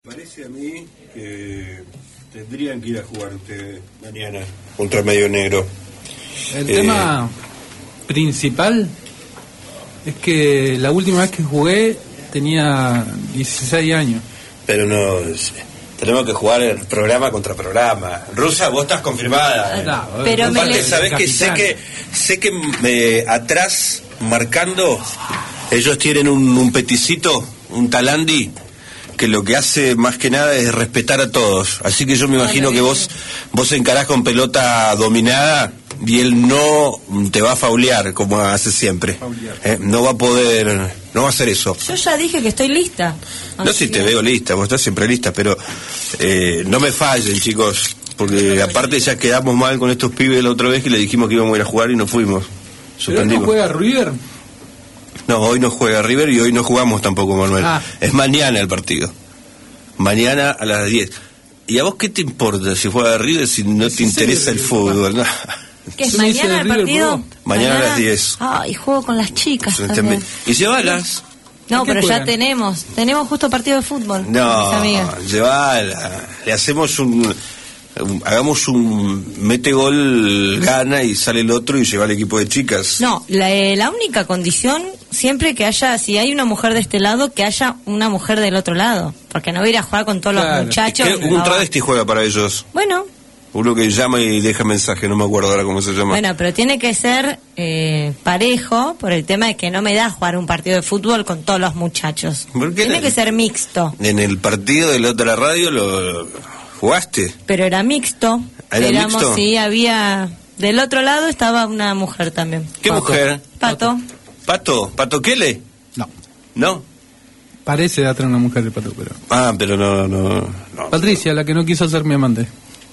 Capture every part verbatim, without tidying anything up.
parece a mí que tendrían que ir a jugar ustedes mañana contra Medio Negro. El eh, tema principal es que la última vez que jugué tenía dieciséis años. Pero no, tenemos que jugar el programa contra programa. Rusa, vos estás confirmada. Ah, no, pero Aparte, me le... ¿sabés que sé que sé que eh, atrás marcando ellos tienen un, un peticito, un talandi, que lo que hace más que nada es respetar a todos. Así que yo me imagino que vos vos encarás con pelota dominada y él no te va a faulear como hace siempre. Eh, no va a poder, no va a hacer eso. Yo ya dije que estoy lista. No, si te veo lista, vos estás siempre lista, pero eh, no me fallen, chicos, porque aparte ya quedamos mal con estos pibes la otra vez que le dijimos que íbamos a ir a jugar y no fuimos. ¿Pero no juega River? No, hoy no juega River y hoy no jugamos tampoco, Manuel. Ah. Es mañana el partido. Mañana a las diez. ¿Y a vos qué te importa si juega River si no te interesa el fútbol? No. ¿Qué es mañana el partido? Mañana, mañana a las diez. Ay, juego con las chicas también. ¿Y llevalas? No, pero ya tenemos. Tenemos justo partido de fútbol. No, llevala. Le hacemos un... hagamos un mete gol, gana y sale el otro y lleva al equipo de chicas. No, la, eh, la única condición siempre que haya, si hay una mujer de este lado, que haya una mujer del otro lado, porque no voy a ir a jugar con todos claro. los muchachos. ¿Qué, un no. travesti juega para ellos? Bueno. Uno que llama y deja mensaje, no me acuerdo ahora cómo se llama. Bueno, pero tiene que ser eh, parejo por el tema de que no me da jugar un partido de fútbol con todos los muchachos. ¿Por qué? Tiene el, que ser mixto. En el partido de la otra radio lo... ¿jugaste? Pero era mixto. ¿Era Éramos, mixto? Sí, había... Del otro lado estaba una mujer también. ¿Qué Pato. mujer? Pato. ¿Pato? ¿Pato Kele? No. ¿No? Parece atrás una mujer de Pato, pero... Ah, pero no, no... no Patricia, no. La que no quiso ser mi amante.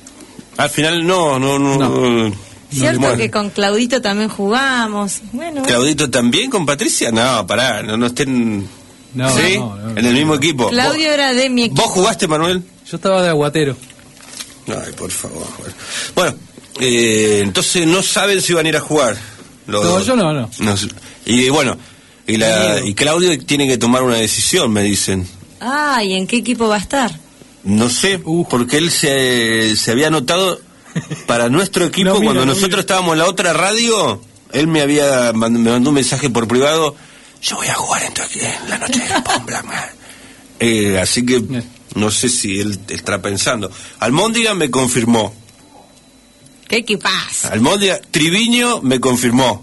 Al final no, no, no... no. Cierto bueno. que con Claudito también jugamos. Bueno. ¿Claudito también con Patricia? No, pará, no, no estén... No, ¿Sí? no, no, no, en el mismo equipo. Claudio ¿Vos, era de mi equipo. ¿Vos jugaste, Manuel? Yo estaba de aguatero. Ay, por favor. Bueno, eh, entonces no saben si van a ir a jugar. Los, no, yo no, no. no y bueno, y, la, y Claudio tiene que tomar una decisión, me dicen. Ah, ¿y en qué equipo va a estar? No sé, uh. porque él se, se había anotado para nuestro equipo no, mira, cuando no, nosotros mira. estábamos en la otra radio. Él me había me mandó un mensaje por privado. Yo voy a jugar en, en la noche de Japón, Blackman. Eh, así que no sé si él está pensando. Almóndiga me confirmó. ¿Qué equipazo? Almóndiga, Triviño me confirmó.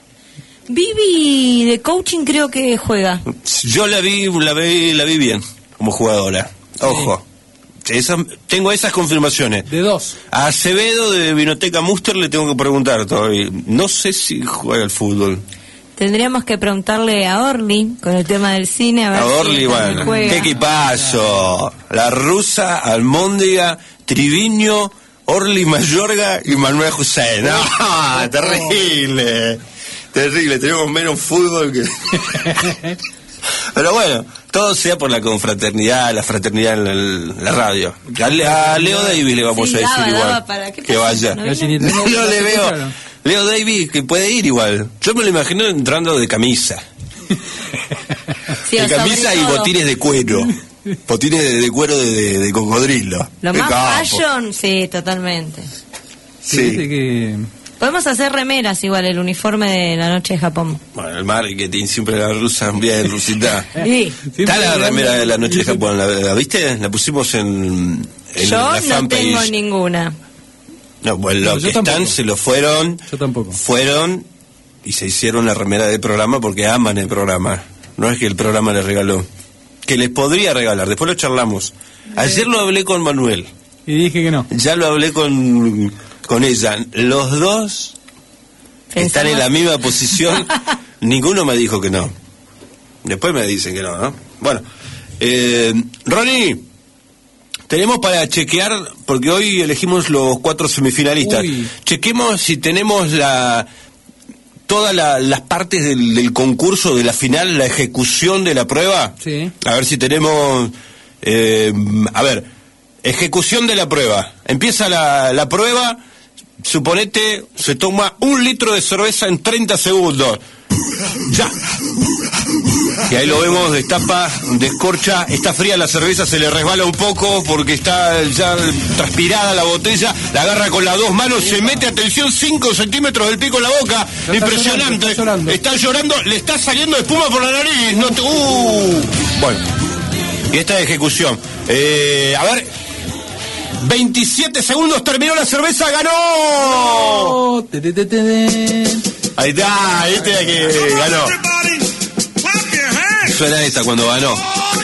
Vivi de coaching creo que juega. Yo la vi, la vi, la vi bien como jugadora. Ojo. Sí. Esa, tengo esas confirmaciones. De dos. A Acevedo de Vinoteca Muster le tengo que preguntar todavía. No sé si juega al fútbol. Tendríamos que preguntarle a Orly con el tema del cine. A, ver a Orly, si bueno. juega. ¿Qué equipazo? La rusa, Almóndiga, Triviño, Orly Mayorga y Manuel José. No, oh, terrible. Oh. Terrible, tenemos menos fútbol que... Pero bueno, todo sea por la confraternidad, la fraternidad en la, en la radio. A, a Leo Davis le vamos sí, a decir daba, igual daba para... que vaya. ¿No, no, no le veo. Leo Davis que puede ir igual. Yo me lo imagino entrando de camisa. Sí, de camisa y todo. Botines de cuero. Botines de, de cuero de, de, de cocodrilo. Lo de más campo. fashion, sí, totalmente. Sí. sí. Que... Podemos hacer remeras igual, el uniforme de la noche de Japón. Bueno, el marketing, siempre la rusa, bien rusita. Sí. Está la remera de la noche de Japón, ¿la, la viste? La pusimos en, en Yo la no fanpage. tengo ninguna. No, bueno, los no, que tampoco. están se lo fueron. Yo tampoco. Fueron y se hicieron la remera del programa porque aman el programa. No es que el programa les regaló. Que les podría regalar, después lo charlamos. Ayer lo hablé con Manuel. Y dije que no. Ya lo hablé con, con ella. Los dos Pensamos. Están en la misma posición. Ninguno me dijo que no. Después me dicen que no, ¿no? Bueno, eh, Ronnie, tenemos para chequear, porque hoy elegimos los cuatro semifinalistas. Uy. Chequemos si tenemos la todas la, las partes del, del concurso, de la final, la ejecución de la prueba. Sí. A ver si tenemos... Eh, a ver, ejecución de la prueba. Empieza la, la prueba, suponete, se toma un litro de cerveza en treinta segundos. Ya. Y ahí lo vemos, destapa, descorcha, está fría la cerveza, se le resbala un poco porque está ya transpirada la botella, la agarra con las dos manos, se mete, atención, cinco centímetros del pico en la boca, está impresionante, llorando, está, está llorando, le está saliendo espuma por la nariz, no te... uh. Bueno, y esta ejecución, eh, a ver, veintisiete segundos, terminó la cerveza, ganó. Oh, te, te, te, te. Ahí está, este es que ganó. Suena esta cuando ganó.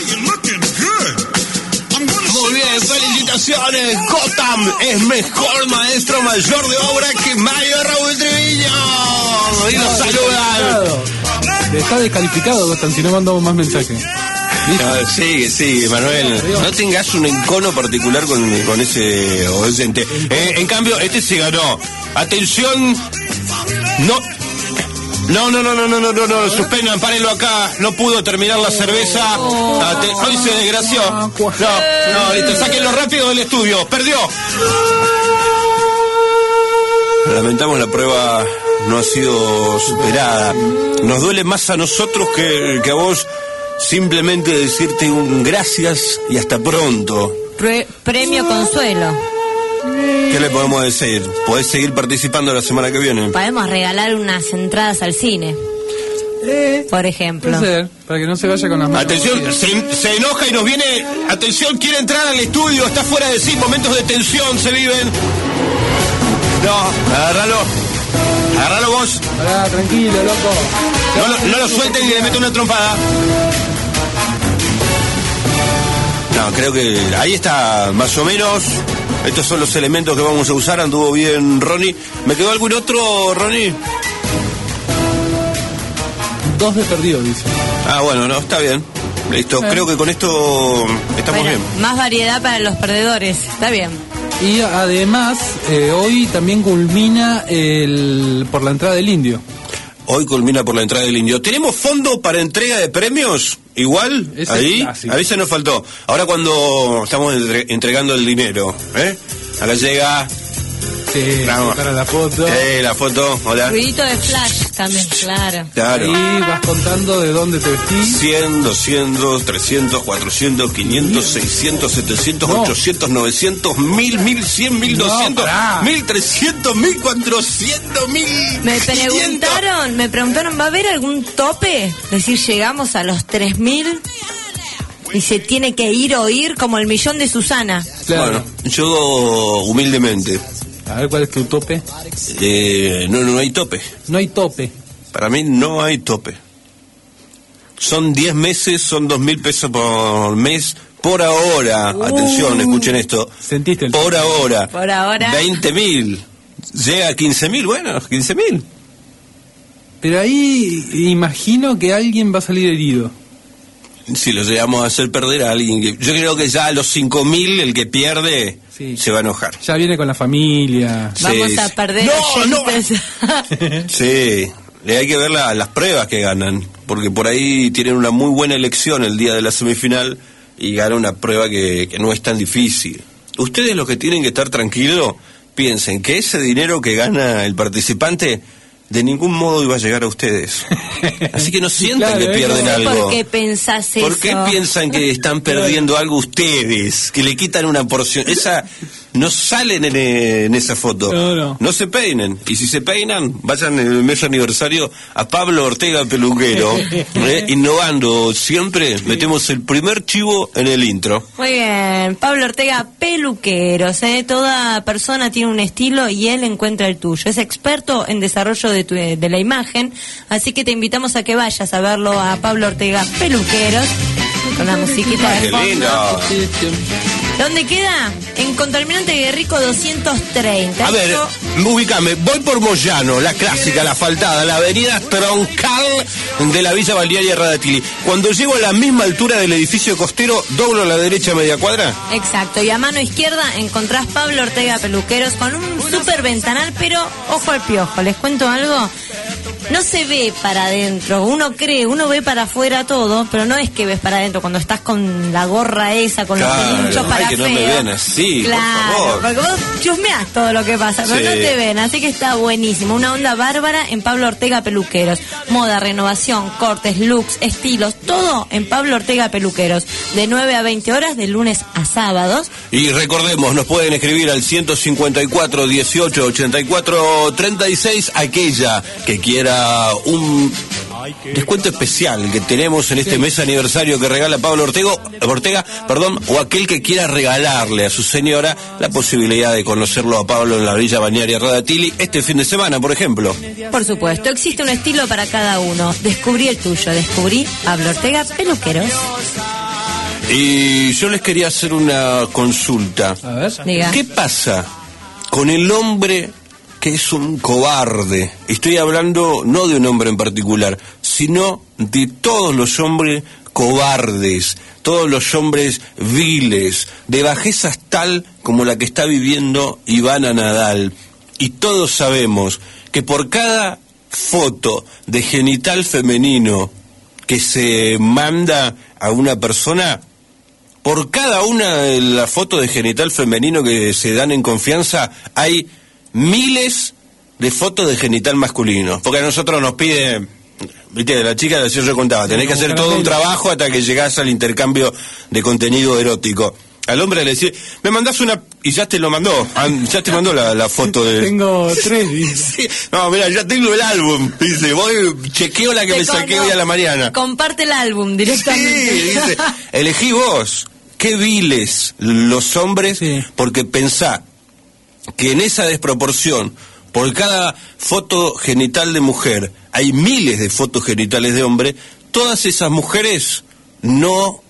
Muy bien, felicitaciones. Gotham es mejor maestro mayor de obra que Mario Raúl Treviño. Y nos saludan. Está descalificado Gotham, si no mandamos más mensajes. No, sigue, sigue, Manuel. No tengas un encono particular con, con ese oyente. Eh, en cambio, este se ganó. Atención. No. No, no, no, no, no, no, no, no, suspendan, párenlo acá. No pudo terminar la cerveza. Ate- Hoy se desgració. No, no, listo, sáquenlo rápido del estudio. Perdió. Lamentamos, la prueba no ha sido superada. Nos duele más a nosotros que, que a vos. Simplemente decirte un gracias y hasta pronto. Pre- premio consuelo. ¿Qué le podemos decir? Podés seguir participando la semana que viene. Podemos regalar unas entradas al cine, Eh, por ejemplo. puede ser, para que no se vaya con las manos. Atención, se, se enoja y nos viene... Atención, quiere entrar al estudio, está fuera de sí, momentos de tensión se viven. No, agárralo. Agárralo vos. Pará, tranquilo, loco. No, lo- no lo suelten y le mete una trompada. No, creo que ahí está, más o menos. Estos son los elementos que vamos a usar. Anduvo bien Ronnie. ¿Me quedó algún otro, Ronnie? Dos de perdido, dice. Ah, bueno, no, está bien. Listo, Eh. creo que con esto estamos Bueno, bien. más variedad para los perdedores. Está bien. Y además, eh, hoy también culmina el por la entrada del Indio. Hoy culmina por la entrada del Indio. ¿Tenemos fondo para entrega de premios? Igual, Ese ahí, es clásico. a veces nos faltó. Ahora cuando estamos entre- entregando el dinero, ¿eh? Acá llega... Sí, Vamos. para la foto. Eh, la foto, hola. Ruidito de flash también, claro. Claro. Ahí vas contando de dónde te vestís. cien, doscientos, trescientos, cuatrocientos, quinientos, seiscientos, setecientos, No. ochocientos, novecientos, mil, mil cien, mil doscientos, pará. mil trescientos, mil cuatrocientos, mil Me quinientos. preguntaron, me preguntaron, ¿va a haber algún tope? Es decir, llegamos a los tres mil y se tiene que ir o ir como el millón de Susana. Claro. Bueno, yo humildemente, A ver cuál es tu tope. eh, no, no hay tope. No hay tope. Para mí no hay tope. Son diez meses, son dos mil pesos por mes, por ahora. Uh. Atención, escuchen esto. Sentiste el Por ahora. Por ahora. veinte mil. Llega a quince mil, bueno, quince mil. Pero ahí imagino que alguien va a salir herido. Si lo llegamos a hacer perder a alguien que... Yo creo que ya a los cinco mil el que pierde Sí. se va a enojar. Ya viene con la familia. Vamos Sí, a sí. perder No, no. oyentes. Sí, le hay que ver la- las pruebas que ganan, porque por ahí tienen una muy buena elección el día de la semifinal y ganan una prueba que, que no es tan difícil. Ustedes los que tienen que estar tranquilos, piensen que ese dinero que gana el participante de ningún modo iba a llegar a ustedes. Así que no sientan Claro, que ¿eh? pierden No sé algo. ¿Por qué pensás eso? ¿Por qué piensan que están perdiendo algo ustedes? Que le quitan una porción. Esa no salen en, eh, en esa foto. No, no. se peinen. Y si se peinan, vayan en el mes aniversario a Pablo Ortega Peluquero. ¿eh? Innovando siempre, metemos el primer chivo en el intro. Muy bien, Pablo Ortega, peluqueros, ¿eh? Toda persona tiene un estilo y él encuentra el tuyo. Es experto en desarrollo de, tu, de la imagen, así que te invitamos a que vayas a verlo a Pablo Ortega, peluqueros, con la musiquita ¡Qué de fondo. lindo! ¿Dónde queda? En Contaminante Guerrico doscientos treinta. A ver, Esto- ubícame, voy por Moyano, la clásica, la faltada, la avenida troncal de la Villa Balnearia Radatili. Cuando llego a la misma altura del edificio costero, doblo a la derecha media cuadra. Exacto, y a mano izquierda encontrás Pablo Ortega Peluqueros con un super ventanal, pero ojo al piojo, les cuento algo. no se ve para adentro. Uno cree, uno ve para afuera todo, pero no es que ves para adentro cuando estás con la gorra esa, con claro, los pelinchos para ay, que feo. no me vean así, claro, por favor. porque vos chusmeás todo lo que pasa, pero sí. no te ven, así que está buenísimo. Una onda bárbara en Pablo Ortega Peluqueros. Moda, renovación, cortes, looks, estilos, todo en Pablo Ortega Peluqueros. De nueve a veinte horas, de lunes a sábados. Y recordemos, nos pueden escribir al ciento cincuenta y cuatro, dieciocho, ochenta y cuatro, treinta y seis, aquella que quiera un descuento especial que tenemos en este sí. mes aniversario que regala Pablo Ortega, Ortega, perdón, o aquel que quiera regalarle a su señora la posibilidad de conocerlo a Pablo en la Villa Balnearia Radatili este fin de semana, por ejemplo. Por supuesto, existe un estilo para cada uno. Descubrí el tuyo, descubrí Pablo Ortega Peluqueros. Y yo les quería hacer una consulta. A ver. Diga. ¿Qué pasa con el hombre que es un cobarde? Estoy hablando no de un hombre en particular, sino de todos los hombres cobardes, todos los hombres viles, de bajezas tal como la que está viviendo Ivana Nadal. Y todos sabemos que por cada foto de genital femenino que se manda a una persona, por cada una de las fotos de genital femenino que se dan en confianza, hay miles de fotos de genital masculino. Porque a nosotros nos pide, viste, la chica, yo yo contaba, tenés que hacer todo un trabajo hasta que llegás al intercambio de contenido erótico. Al hombre le decís, me mandás una, y ya te lo mandó, ya te mandó la, la foto de... Tengo tres, dice. Sí. No, mira, ya tengo el álbum, dice, voy, chequeo la que te me saqué no, hoy a la mañana. Comparte el álbum directamente. Sí, dice, elegí vos, qué viles los hombres, sí. Porque pensá que en esa desproporción, por cada foto genital de mujer, hay miles de fotos genitales de hombre, todas esas mujeres no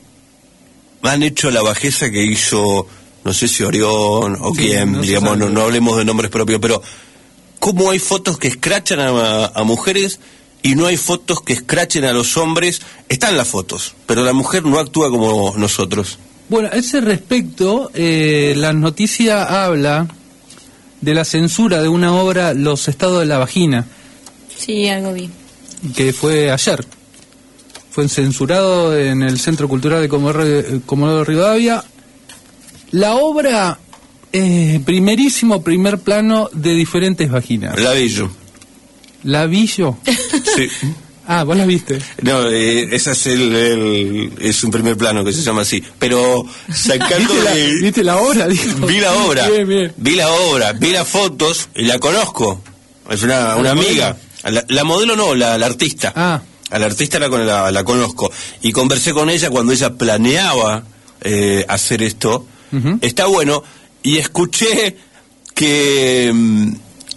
han hecho la bajeza que hizo, no sé si Orión o sí, quién, no digamos, no, no hablemos de nombres propios, pero ¿cómo hay fotos que escrachan a, a mujeres y no hay fotos que escrachen a los hombres? Están las fotos, pero la mujer no actúa como nosotros. Bueno, a ese respecto, eh, la noticia habla de la censura de una obra, Los estados de la vagina. Sí, algo vi. Que fue ayer. Fue censurado en el Centro Cultural de Comodoro, Comodoro Rivadavia. La obra, eh, primerísimo primer plano de diferentes vaginas. La vi yo. ¿La vi yo? Sí. Ah, ¿vos la viste? No, eh, ese es el, el es un primer plano que se llama así, pero sacando ¿Viste, la, de, ¿Viste la obra? Dijo. Vi la obra, bien, bien. vi la obra, vi las fotos y la conozco. Es una, una amiga. La, la modelo no, la, la artista. Ah. A la artista la, la, la conozco. Y conversé con ella cuando ella planeaba eh, hacer esto. Uh-huh. Está bueno. Y escuché que um,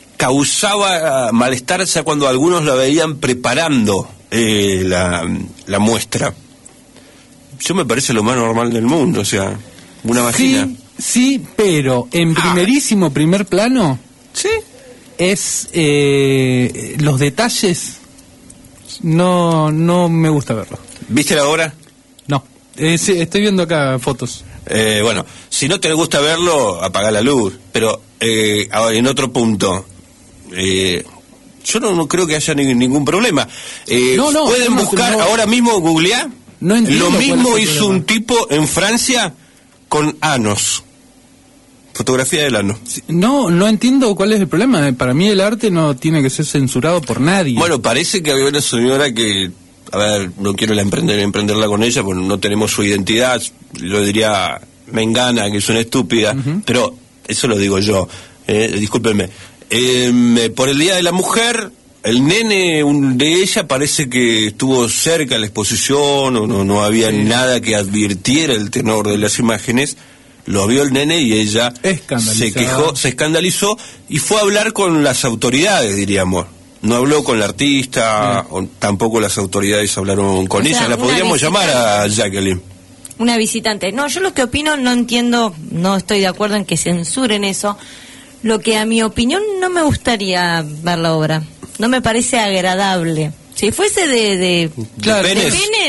causaba uh, malestar ya cuando algunos la veían preparando eh, la, la muestra. Yo me parece lo más normal del mundo, o sea, una vagina. Sí, sí, pero en primerísimo ah. primer plano, sí, es eh, los detalles. No, no me gusta verlo. ¿Viste la obra? No, eh, sí, estoy viendo acá fotos. Eh, bueno, si no te gusta verlo, apaga la luz. Pero eh, ahora, en otro punto, eh, yo no, no creo que haya ni, ningún problema. Eh, no, no, pueden no, buscar no, ahora mismo, googlear. No entiendo. Lo mismo hizo problema. un tipo en Francia con anos. Fotografía del ano. No, no entiendo cuál es el problema. Para mí el arte no tiene que ser censurado por nadie. Bueno, parece que había una señora que, a ver, no quiero la emprender, emprenderla con ella, porque no tenemos su identidad, lo diría Mengana, que es una estúpida, uh-huh. Pero eso lo digo yo, eh, discúlpenme. Eh, por el Día de la Mujer, el nene un, de ella parece que estuvo cerca de la exposición, o no, no había sí. nada que advirtiera el tenor de las imágenes. Lo vio el nene y ella se quejó, se escandalizó y fue a hablar con las autoridades, diríamos. No habló con la artista, o tampoco las autoridades hablaron con o ella. Sea, la podríamos llamar a Jacqueline. Una visitante. No, yo lo que opino, no entiendo, no estoy de acuerdo en que censuren eso. Lo que a mi opinión no me gustaría ver la obra. No me parece agradable. Si fuese de, de, claro, de penes,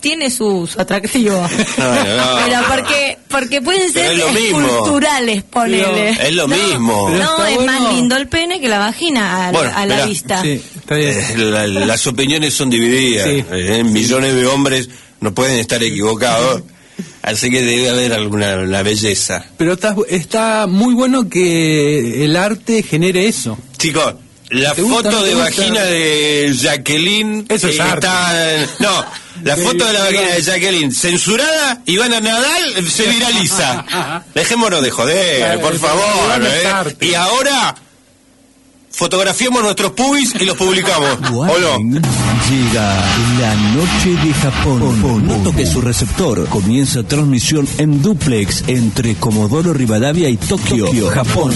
tiene su, su atractivo. No, no. Pero porque porque pueden ser es lo mismo. esculturales, ponele. Es lo no, mismo. No, es bueno. Más lindo el pene que la vagina a, bueno, a la mirá, vista. Sí, está bien. Eh, la, las opiniones son divididas. Sí. Eh, millones de hombres no pueden estar equivocados. Así que debe haber alguna la belleza. Pero está, está muy bueno que el arte genere eso. Chicos, la foto gusta, de gusta? vagina de Jacqueline Eso es arte. está, no, la foto de la vagina de Jacqueline censurada, Ivana Nadal se viraliza. Dejémonos de joder, por favor. ¿eh? Y ahora fotografiamos nuestros pubis y los publicamos. ¿O no? Llega la noche de Japón. No toque su receptor. Comienza transmisión en duplex entre Comodoro Rivadavia y Tokio, Tokio Japón.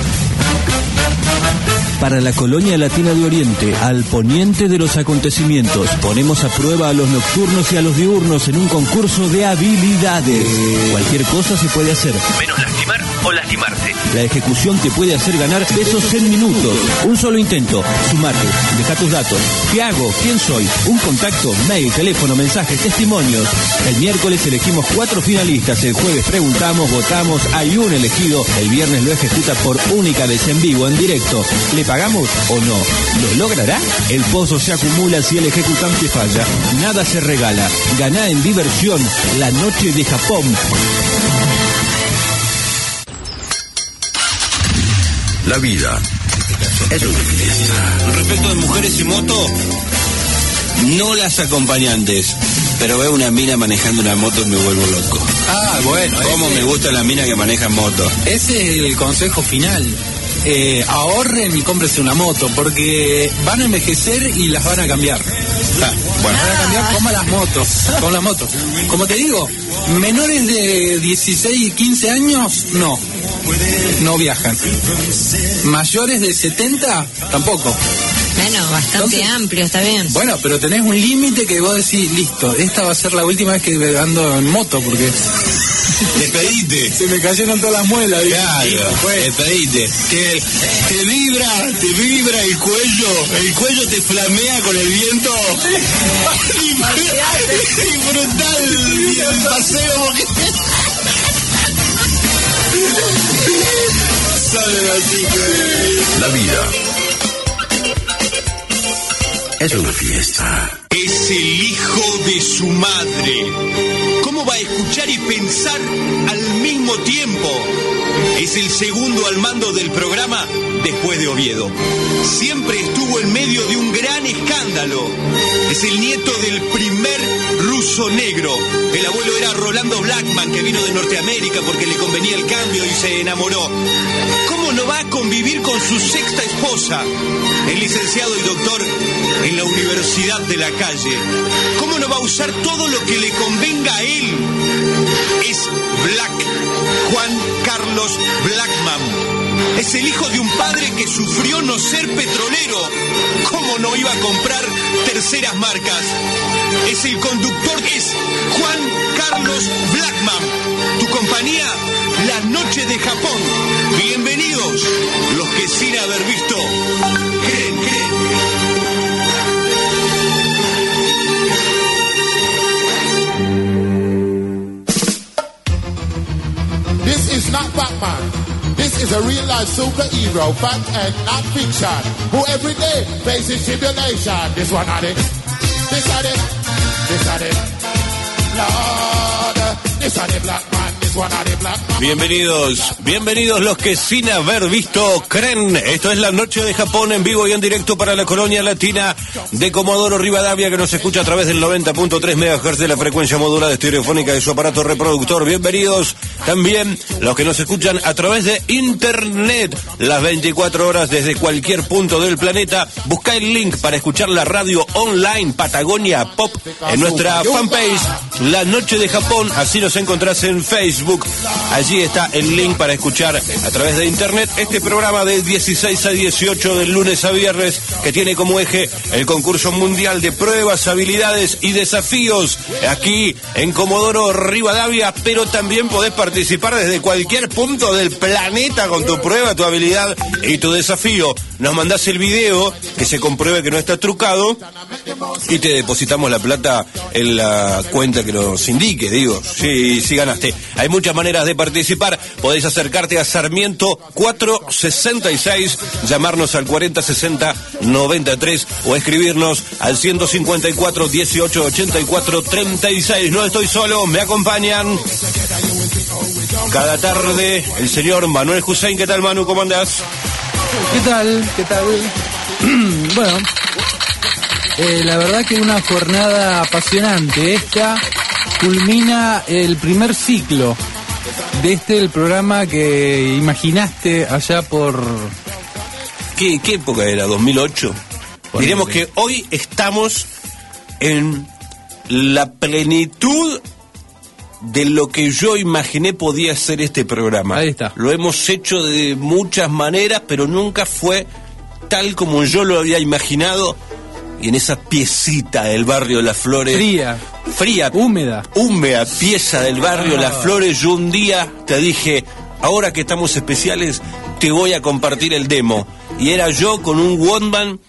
Para la colonia latina de Oriente, al poniente de los acontecimientos, ponemos a prueba a los nocturnos y a los diurnos en un concurso de habilidades. Cualquier cosa se puede hacer, menos lastimar o lastimarse. La ejecución te puede hacer ganar pesos en minutos. Un solo intento. Sumate, deja tus datos. ¿Qué hago? ¿Quién soy? Un contacto, mail, teléfono, mensajes, testimonios. El miércoles elegimos cuatro finalistas. El jueves preguntamos, votamos, hay un elegido. El viernes lo ejecuta por única vez en vivo, en directo. ¿Le pagamos o no? ¿Lo logrará? El pozo se acumula si el ejecutante falla. Nada se regala. Ganá en diversión la noche de Japón. La vida es una fiesta. Respecto de mujeres y moto, no las acompañantes, pero veo una mina manejando una moto y me vuelvo loco. Ah, bueno. Cómo ese, me gustan las minas que manejan moto. Ese es el consejo final. Eh, ahorren y cómprense una moto, porque van a envejecer y las van a cambiar. Ah, bueno. Van a cambiar como las motos, con las motos. Como te digo, menores de dieciséis y quince años, no. No viajan. Mayores de setenta, tampoco. Bueno, bastante Entonces, amplio, está bien. Bueno, pero tenés un límite que vos decís, listo, esta va a ser la última vez que ando en moto, porque... Despedite. Se me cayeron todas las muelas. Claro, despedite. Que te vibra, te vibra el cuello, el cuello te flamea con el viento. Disfrutar el paseo porque... Salen así que... La vida es una fiesta. Es el hijo de su madre. ¿Cómo va a escuchar y pensar al mismo tiempo? Es el segundo al mando del programa después de Oviedo. Siempre estuvo en medio de un gran escándalo. Es el nieto del primer ruso negro. El abuelo era Rolando Blackman, que vino de Norteamérica porque le convenía el cambio y se enamoró. ¿Cómo no va a convivir con su sexta esposa? El licenciado y doctor en la Universidad de la Calle. ¿Cómo no va a usar todo lo que le convenga a él? Es Black, Juan Carlos Blackman. Es el hijo de un padre que sufrió no ser petrolero. ¿Cómo no iba a comprar terceras marcas? Es el conductor, es Juan Carlos Blackman. Tu compañía, La Noche de Japón. Bienvenidos, los que sin haber visto creen, creen. This is not Batman. This is a real life superhero, fact and not fiction, who every day faces tribulation. This one on it, this on it, this on it, Lord, this on it, black man, this one on it, black man. Bienvenidos, bienvenidos los que sin haber visto creen. Esto es La Noche de Japón en vivo y en directo para la colonia latina de Comodoro Rivadavia, que nos escucha a través del noventa punto tres megahertz de la frecuencia modulada estereofónica de su aparato reproductor. Bienvenidos también los que nos escuchan a través de internet las veinticuatro horas desde cualquier punto del planeta. Busca el link para escuchar la radio online Patagonia Pop en nuestra fanpage La Noche de Japón. Así nos encontrás en Facebook. Allí está el link para escuchar a través de internet este programa de dieciséis a dieciocho del lunes a viernes, que tiene como eje el concurso mundial de pruebas, habilidades y desafíos aquí en Comodoro Rivadavia, pero también podés participar desde cualquier punto del planeta con tu prueba, tu habilidad y tu desafío. nos mandás el video que se compruebe que no está trucado y te depositamos la plata en la cuenta que nos indique, digo, sí, sí ganaste. Hay muchas maneras de participar, podés acercarte a Sarmiento cuatrocientos sesenta y seis, llamarnos al cuarenta sesenta noventa y tres o escribirnos al ciento cincuenta y cuatro dieciocho ochenta y cuatro treinta y seis. No estoy solo, me acompañan cada tarde el señor Manuel Hussein. ¿Qué tal, Manu? ¿Cómo andás? ¿Qué tal? ¿Qué tal? Bueno, eh, la verdad que una jornada apasionante. Esta culmina el primer ciclo de este, el programa que imaginaste allá por... ¿Qué, qué época era? ¿dos mil ocho? Ponele. Diremos que hoy estamos en la plenitud de lo que yo imaginé podía ser este programa. Ahí está. Lo hemos hecho de muchas maneras, pero nunca fue tal como yo lo había imaginado. Y en esa piecita del barrio Las Flores... Fría. Fría. Húmeda. Húmeda pieza del barrio Ah. Las Flores. Yo un día te dije, ahora que estamos especiales, te voy a compartir el demo. Y era yo con un Walkman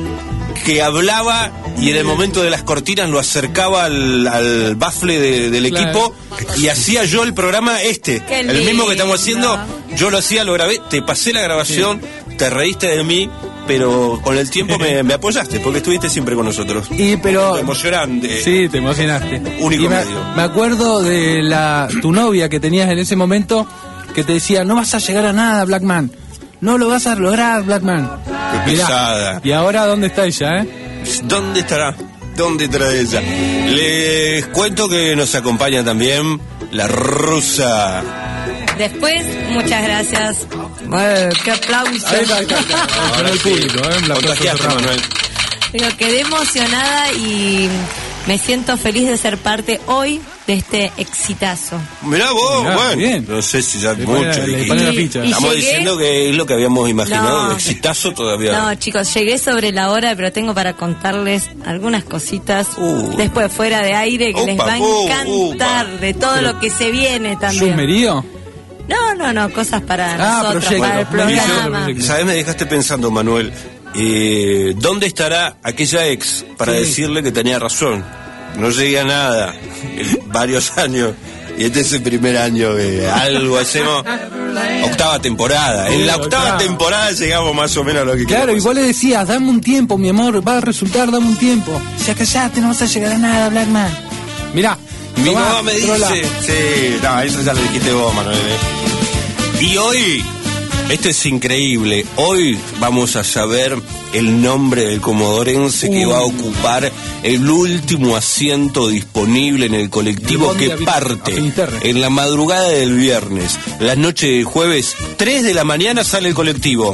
que hablaba y en el momento de las cortinas lo acercaba al, al bafle de, del Claro. equipo y hacía yo el programa este, Qué el mismo que estamos lindo. haciendo, yo lo hacía, lo grabé, te pasé la grabación, te reíste de mí, pero con el tiempo me, me apoyaste, porque estuviste siempre con nosotros. Y pero... Emocionante. Sí, te emocionaste. Único Y me, medio. me acuerdo de la tu novia que tenías en ese momento que te decía, no vas a llegar a nada, Blackman. No lo vas a lograr, Blackman. Qué Mirá, pesada. y ahora, ¿dónde está ella, eh? ¿Dónde estará? ¿Dónde estará ella? Les cuento que nos acompaña también la rusa. Después, muchas gracias. Bueno, qué aplauso. Ahí está, ahí está, ahí está. Con el público, ¿eh? Un aplauso Contagiaste, cerrado. Manuel. Digo, quedé emocionada y me siento feliz de ser parte hoy de este exitazo. Mirá vos, Mirá, bueno, bien. no sé si ya Le mucho. pone- le dijiste. pone la Y- ficha. y Estamos llegué- diciendo que es lo que habíamos imaginado, No. exitazo todavía. No, chicos, llegué sobre la hora, pero tengo para contarles algunas cositas Uh. después fuera de aire que Upa, les va a uh, encantar, upa. de todo lo que se viene también. ¿Susmerío? No, no, no, cosas para Ah, nosotros, proyecto. para el Bueno, programa. proyecto. ¿Sabes? Me dejaste pensando, Manuel, eh, ¿dónde estará aquella ex para Sí. decirle que tenía razón? No llegué a nada en varios años. Y este es el primer año que algo hacemos. Octava temporada. En la Sí, octava octava. temporada llegamos más o menos a lo que Claro, y queremos. vos le decías, dame un tiempo, mi amor, va a resultar, dame un tiempo. Ya callate, no vas a llegar a nada, Blackman. Mirá, Mi tomá, mamá me trola. dice. Sí, no, eso ya lo dijiste vos, Manuel. eh. Y hoy, esto es increíble. Hoy vamos a saber el nombre del comodorense que Uh. va a ocupar el último asiento disponible en el colectivo El bondi que a Vin- parte a Finisterre. en la madrugada del viernes, la noche del jueves, tres de la mañana sale el colectivo.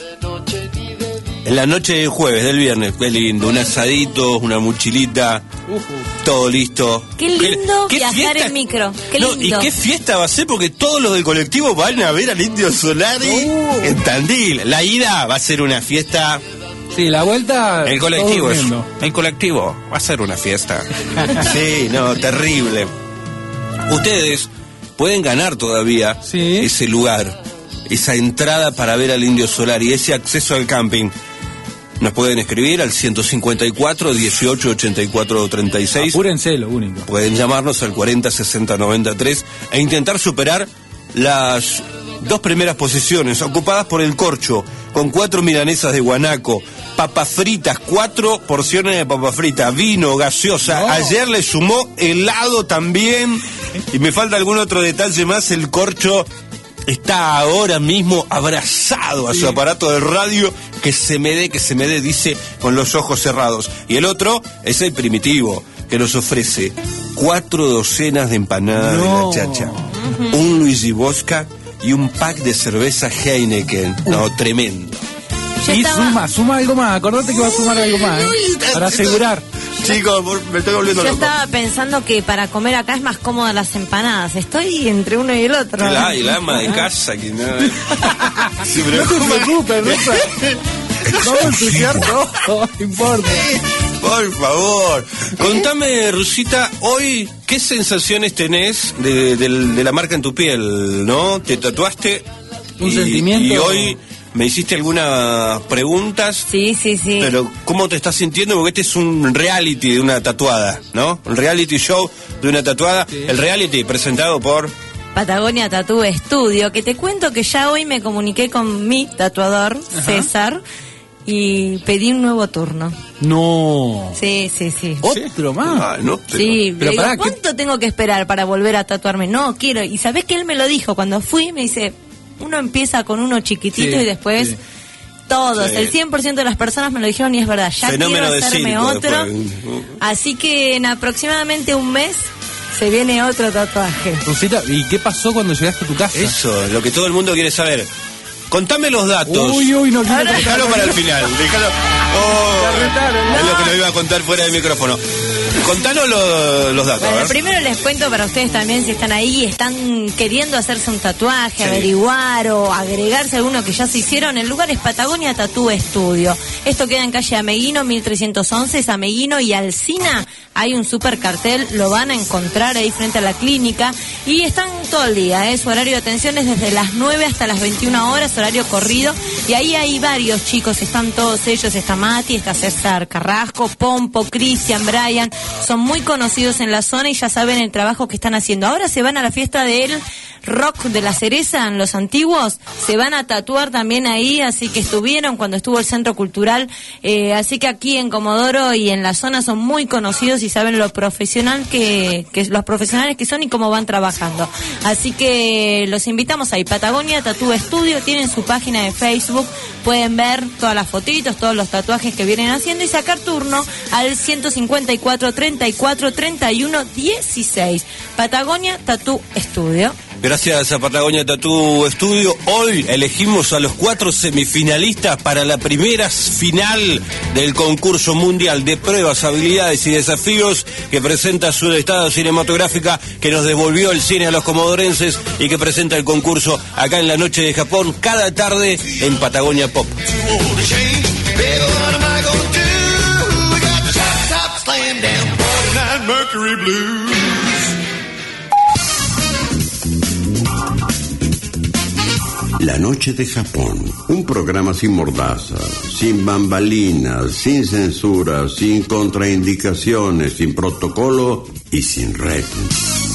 En la noche del jueves, del viernes, qué lindo, un asadito, una mochilita, todo listo. Qué lindo viajar en micro, qué No, lindo. y qué fiesta va a ser porque todos los del colectivo van a ver al Indio Solari Uh. en Tandil. La ida va a ser una fiesta. Sí, la vuelta. El todos colectivo es, durmiendo. el colectivo va a ser una fiesta. Sí, no, terrible. Ustedes pueden ganar todavía Sí. ese lugar, esa entrada para ver al Indio Solari, ese acceso al camping. Nos pueden escribir al ciento cincuenta y cuatro dieciocho ochenta y cuatro treinta y seis. Apúrense, lo único. Pueden llamarnos al cuarenta sesenta noventa y tres e intentar superar las dos primeras posiciones ocupadas por el Corcho, con cuatro milanesas de guanaco, papas fritas, cuatro porciones de papas fritas, vino, gaseosa. No. Ayer le sumó helado también. Y me falta algún otro detalle más. El Corcho está ahora mismo abrazado a su aparato de radio. Que se me dé, que se me dé, dice con los ojos cerrados. Y el otro es el Primitivo, que nos ofrece cuatro docenas de empanadas No. de la Chacha, un Luigi Bosca y un pack de cerveza Heineken. No, tremendo. Yo Y estaba- suma, suma algo más. Acordate que va a sumar algo más, ¿eh? Para asegurar. Chicos, me estoy volviendo Yo loco. estaba pensando que para comer acá es más cómoda las empanadas. Estoy entre uno y el otro. El, a- el ama de casa que no. Sí, pero- No te preocupes, Rosa. Vamos a ensuciar todo, no importa. Por favor, contame, Rusita, hoy, ¿qué sensaciones tenés de, del- de la marca en tu piel, no? Te tatuaste Un y, sentimiento. y hoy me hiciste algunas preguntas. Sí, sí, sí. Pero, ¿cómo te estás sintiendo? Porque este es un reality de una tatuada, ¿no? Un reality show de una tatuada. Sí. El reality presentado por... Patagonia Tattoo Studio, que te cuento que ya hoy me comuniqué con mi tatuador, ajá, César, y pedí un nuevo turno. No. Sí, sí, sí. ¿Otro más? Ah, no, pero... Sí, pero digo, pará, ¿cuánto ¿qué? tengo que esperar para volver a tatuarme? No, quiero. Y sabés que él me lo dijo cuando fui, me dice, uno empieza con uno chiquitito, sí, y después... Sí. Todos, sí. El cien por ciento de las personas me lo dijeron y es verdad, ya Fenómeno quiero hacerme circo, otro. Después. Así que en aproximadamente un mes se viene otro tatuaje. Rosita, ¿y qué pasó cuando llegaste a tu casa? Eso, lo que todo el mundo quiere saber. Contame los datos. Uy, uy, no quiero. Déjalo para el final. Déjalo. Oh, retaron, ¿no? Es lo que lo iba a contar fuera del micrófono. Contanos lo, los datos. Bueno, primero les cuento para ustedes también, si están ahí y están queriendo hacerse un tatuaje, sí, averiguar o agregarse alguno que ya se hicieron. El lugar es Patagonia Tattoo Studio. Esto queda en calle Ameguino, mil trescientos once, es Ameguino y Alsina. Hay un super cartel, lo van a encontrar ahí frente a la clínica. Y están todo el día, ¿eh? Su horario de atención es desde las nueve hasta las veintiuna horas, horario corrido. Y ahí hay varios chicos, están todos ellos, está Mati, está César Carrasco, Pompo, Cristian, Brian. Son muy conocidos en la zona y ya saben el trabajo que están haciendo. Ahora se van a la fiesta del rock de la Cereza, en los antiguos. Se van a tatuar también ahí, así que estuvieron cuando estuvo el Centro Cultural. Eh, así que aquí en Comodoro y en la zona son muy conocidos y saben lo profesional que, que los profesionales que son y cómo van trabajando. Así que los invitamos ahí. Patagonia Tattoo Studio, tienen su página de Facebook. Pueden ver todas las fotitos, todos los tatuajes que vienen haciendo y sacar turno al ciento cincuenta y cuatro, treinta y cuatro, treinta y uno, dieciséis. Patagonia Tattoo Studio. Gracias a Patagonia Tattoo Studio. Hoy elegimos a los cuatro semifinalistas para la primera final del concurso mundial de pruebas, habilidades y desafíos que presenta su estado cinematográfica, que nos devolvió el cine a los comodorenses y que presenta el concurso acá en la noche de Japón cada tarde en Patagonia Pop. La noche de Japón, un programa sin mordaza, sin bambalinas, sin censura, sin contraindicaciones, sin protocolo y sin rating.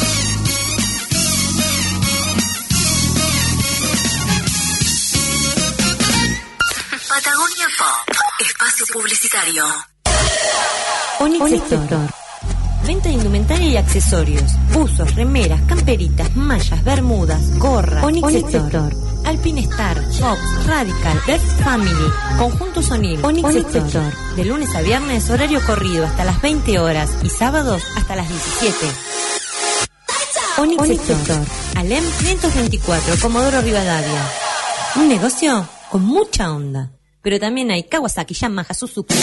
Patagonia Pop, espacio publicitario. Onyx Sector. Venta de indumentaria y accesorios, buzos, remeras, camperitas, mallas, bermudas, gorras. Onyx Sector. Alpine Star, Fox, Radical, Best Family, Conjunto Sonil, Onyx Sector. De lunes a viernes, horario corrido hasta las veinte horas y sábados hasta las diecisiete. Onyx Sector. Alem quinientos veinticuatro, Comodoro Rivadavia. Un negocio con mucha onda. Pero también hay Kawasaki, Yamaha, Suzuki.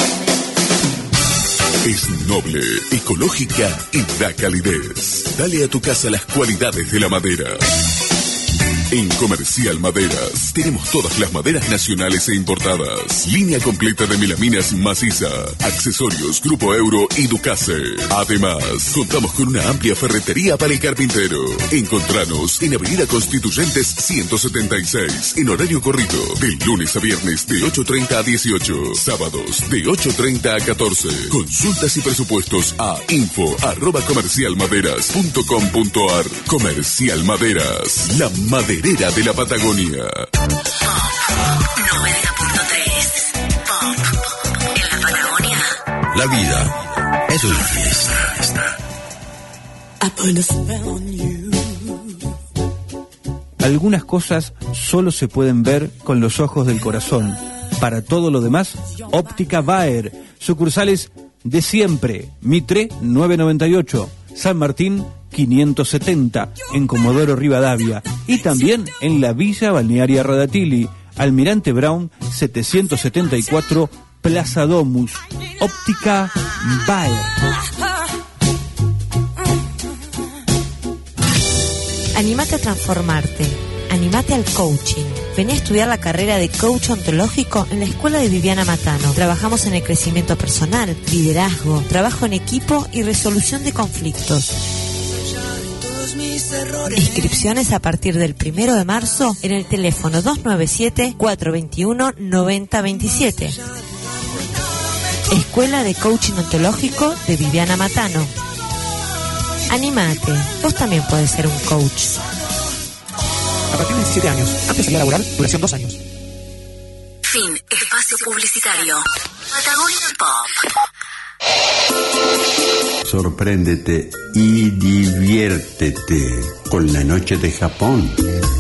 Es noble, ecológica y da calidez. Dale a tu casa las cualidades de la madera. En Comercial Maderas tenemos todas las maderas nacionales e importadas. Línea completa de melaminas maciza, accesorios Grupo Euro y Ducase. Además, contamos con una amplia ferretería para el carpintero. Encontranos en Avenida Constituyentes ciento setenta y seis, en horario corrido, de lunes a viernes de ocho treinta a dieciocho, sábados de ocho treinta a catorce. Consultas y presupuestos a info arroba comercialmaderas punto com punto ar. Comercial Maderas, la madera de la Patagonia. noventa punto tres. Pop en la Patagonia. La vida es una fiesta. Algunas cosas solo se pueden ver con los ojos del corazón. Para todo lo demás, Óptica Baer. Sucursales de siempre. Mitre novecientos noventa y ocho. San Martín quinientos setenta, en Comodoro Rivadavia, y también en la Villa Balnearia Radatili, Almirante Brown setecientos setenta y cuatro, Plaza Domus. Óptica Baer. Animate a transformarte, animate al coaching. Vení a estudiar la carrera de coach ontológico en la Escuela de Viviana Matano. Trabajamos en el crecimiento personal, liderazgo, trabajo en equipo y resolución de conflictos. Inscripciones a partir del primero de marzo en el teléfono dos nueve siete, cuatro dos uno, nueve cero dos siete. Escuela de Coaching Ontológico de Viviana Matano. Anímate, vos también podés ser un coach. A partir de diecisiete años, antes salida laboral, duración dos años. Fin. Espacio publicitario. Patagonia Pop. Sorpréndete y diviértete con la noche de Japón.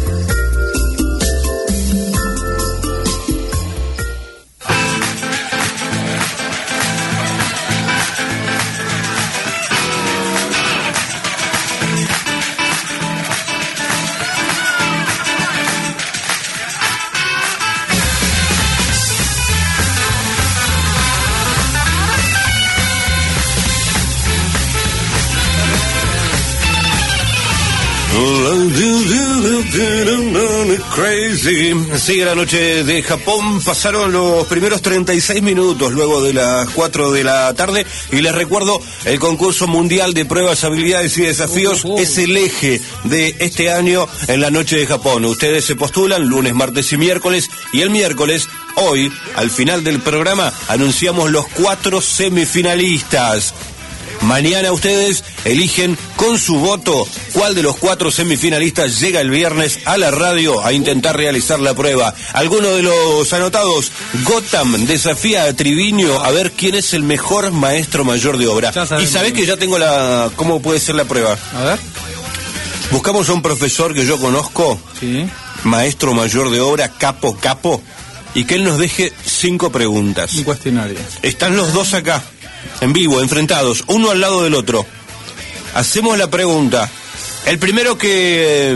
Crazy. Sigue la noche de Japón. Pasaron los primeros treinta y seis minutos luego de las cuatro de la tarde. Y les recuerdo, el concurso mundial de pruebas, habilidades y desafíos uh, uh. es el eje de este año en la noche de Japón. Ustedes se postulan lunes, martes y miércoles. Y el miércoles, hoy, al final del programa, anunciamos los cuatro semifinalistas. Mañana ustedes eligen con su voto cuál de los cuatro semifinalistas llega el viernes a la radio a intentar realizar la prueba. Alguno de los anotados, Gotham desafía a Triviño a ver quién es el mejor maestro mayor de obra. Y sabés que ya tengo la... ¿Cómo puede ser la prueba? A ver. Buscamos a un profesor que yo conozco, sí. maestro mayor de obra, capo, capo, y que él nos deje cinco preguntas. Un cuestionario. Están los dos acá. En vivo, enfrentados, uno al lado del otro. Hacemos la pregunta. El primero que,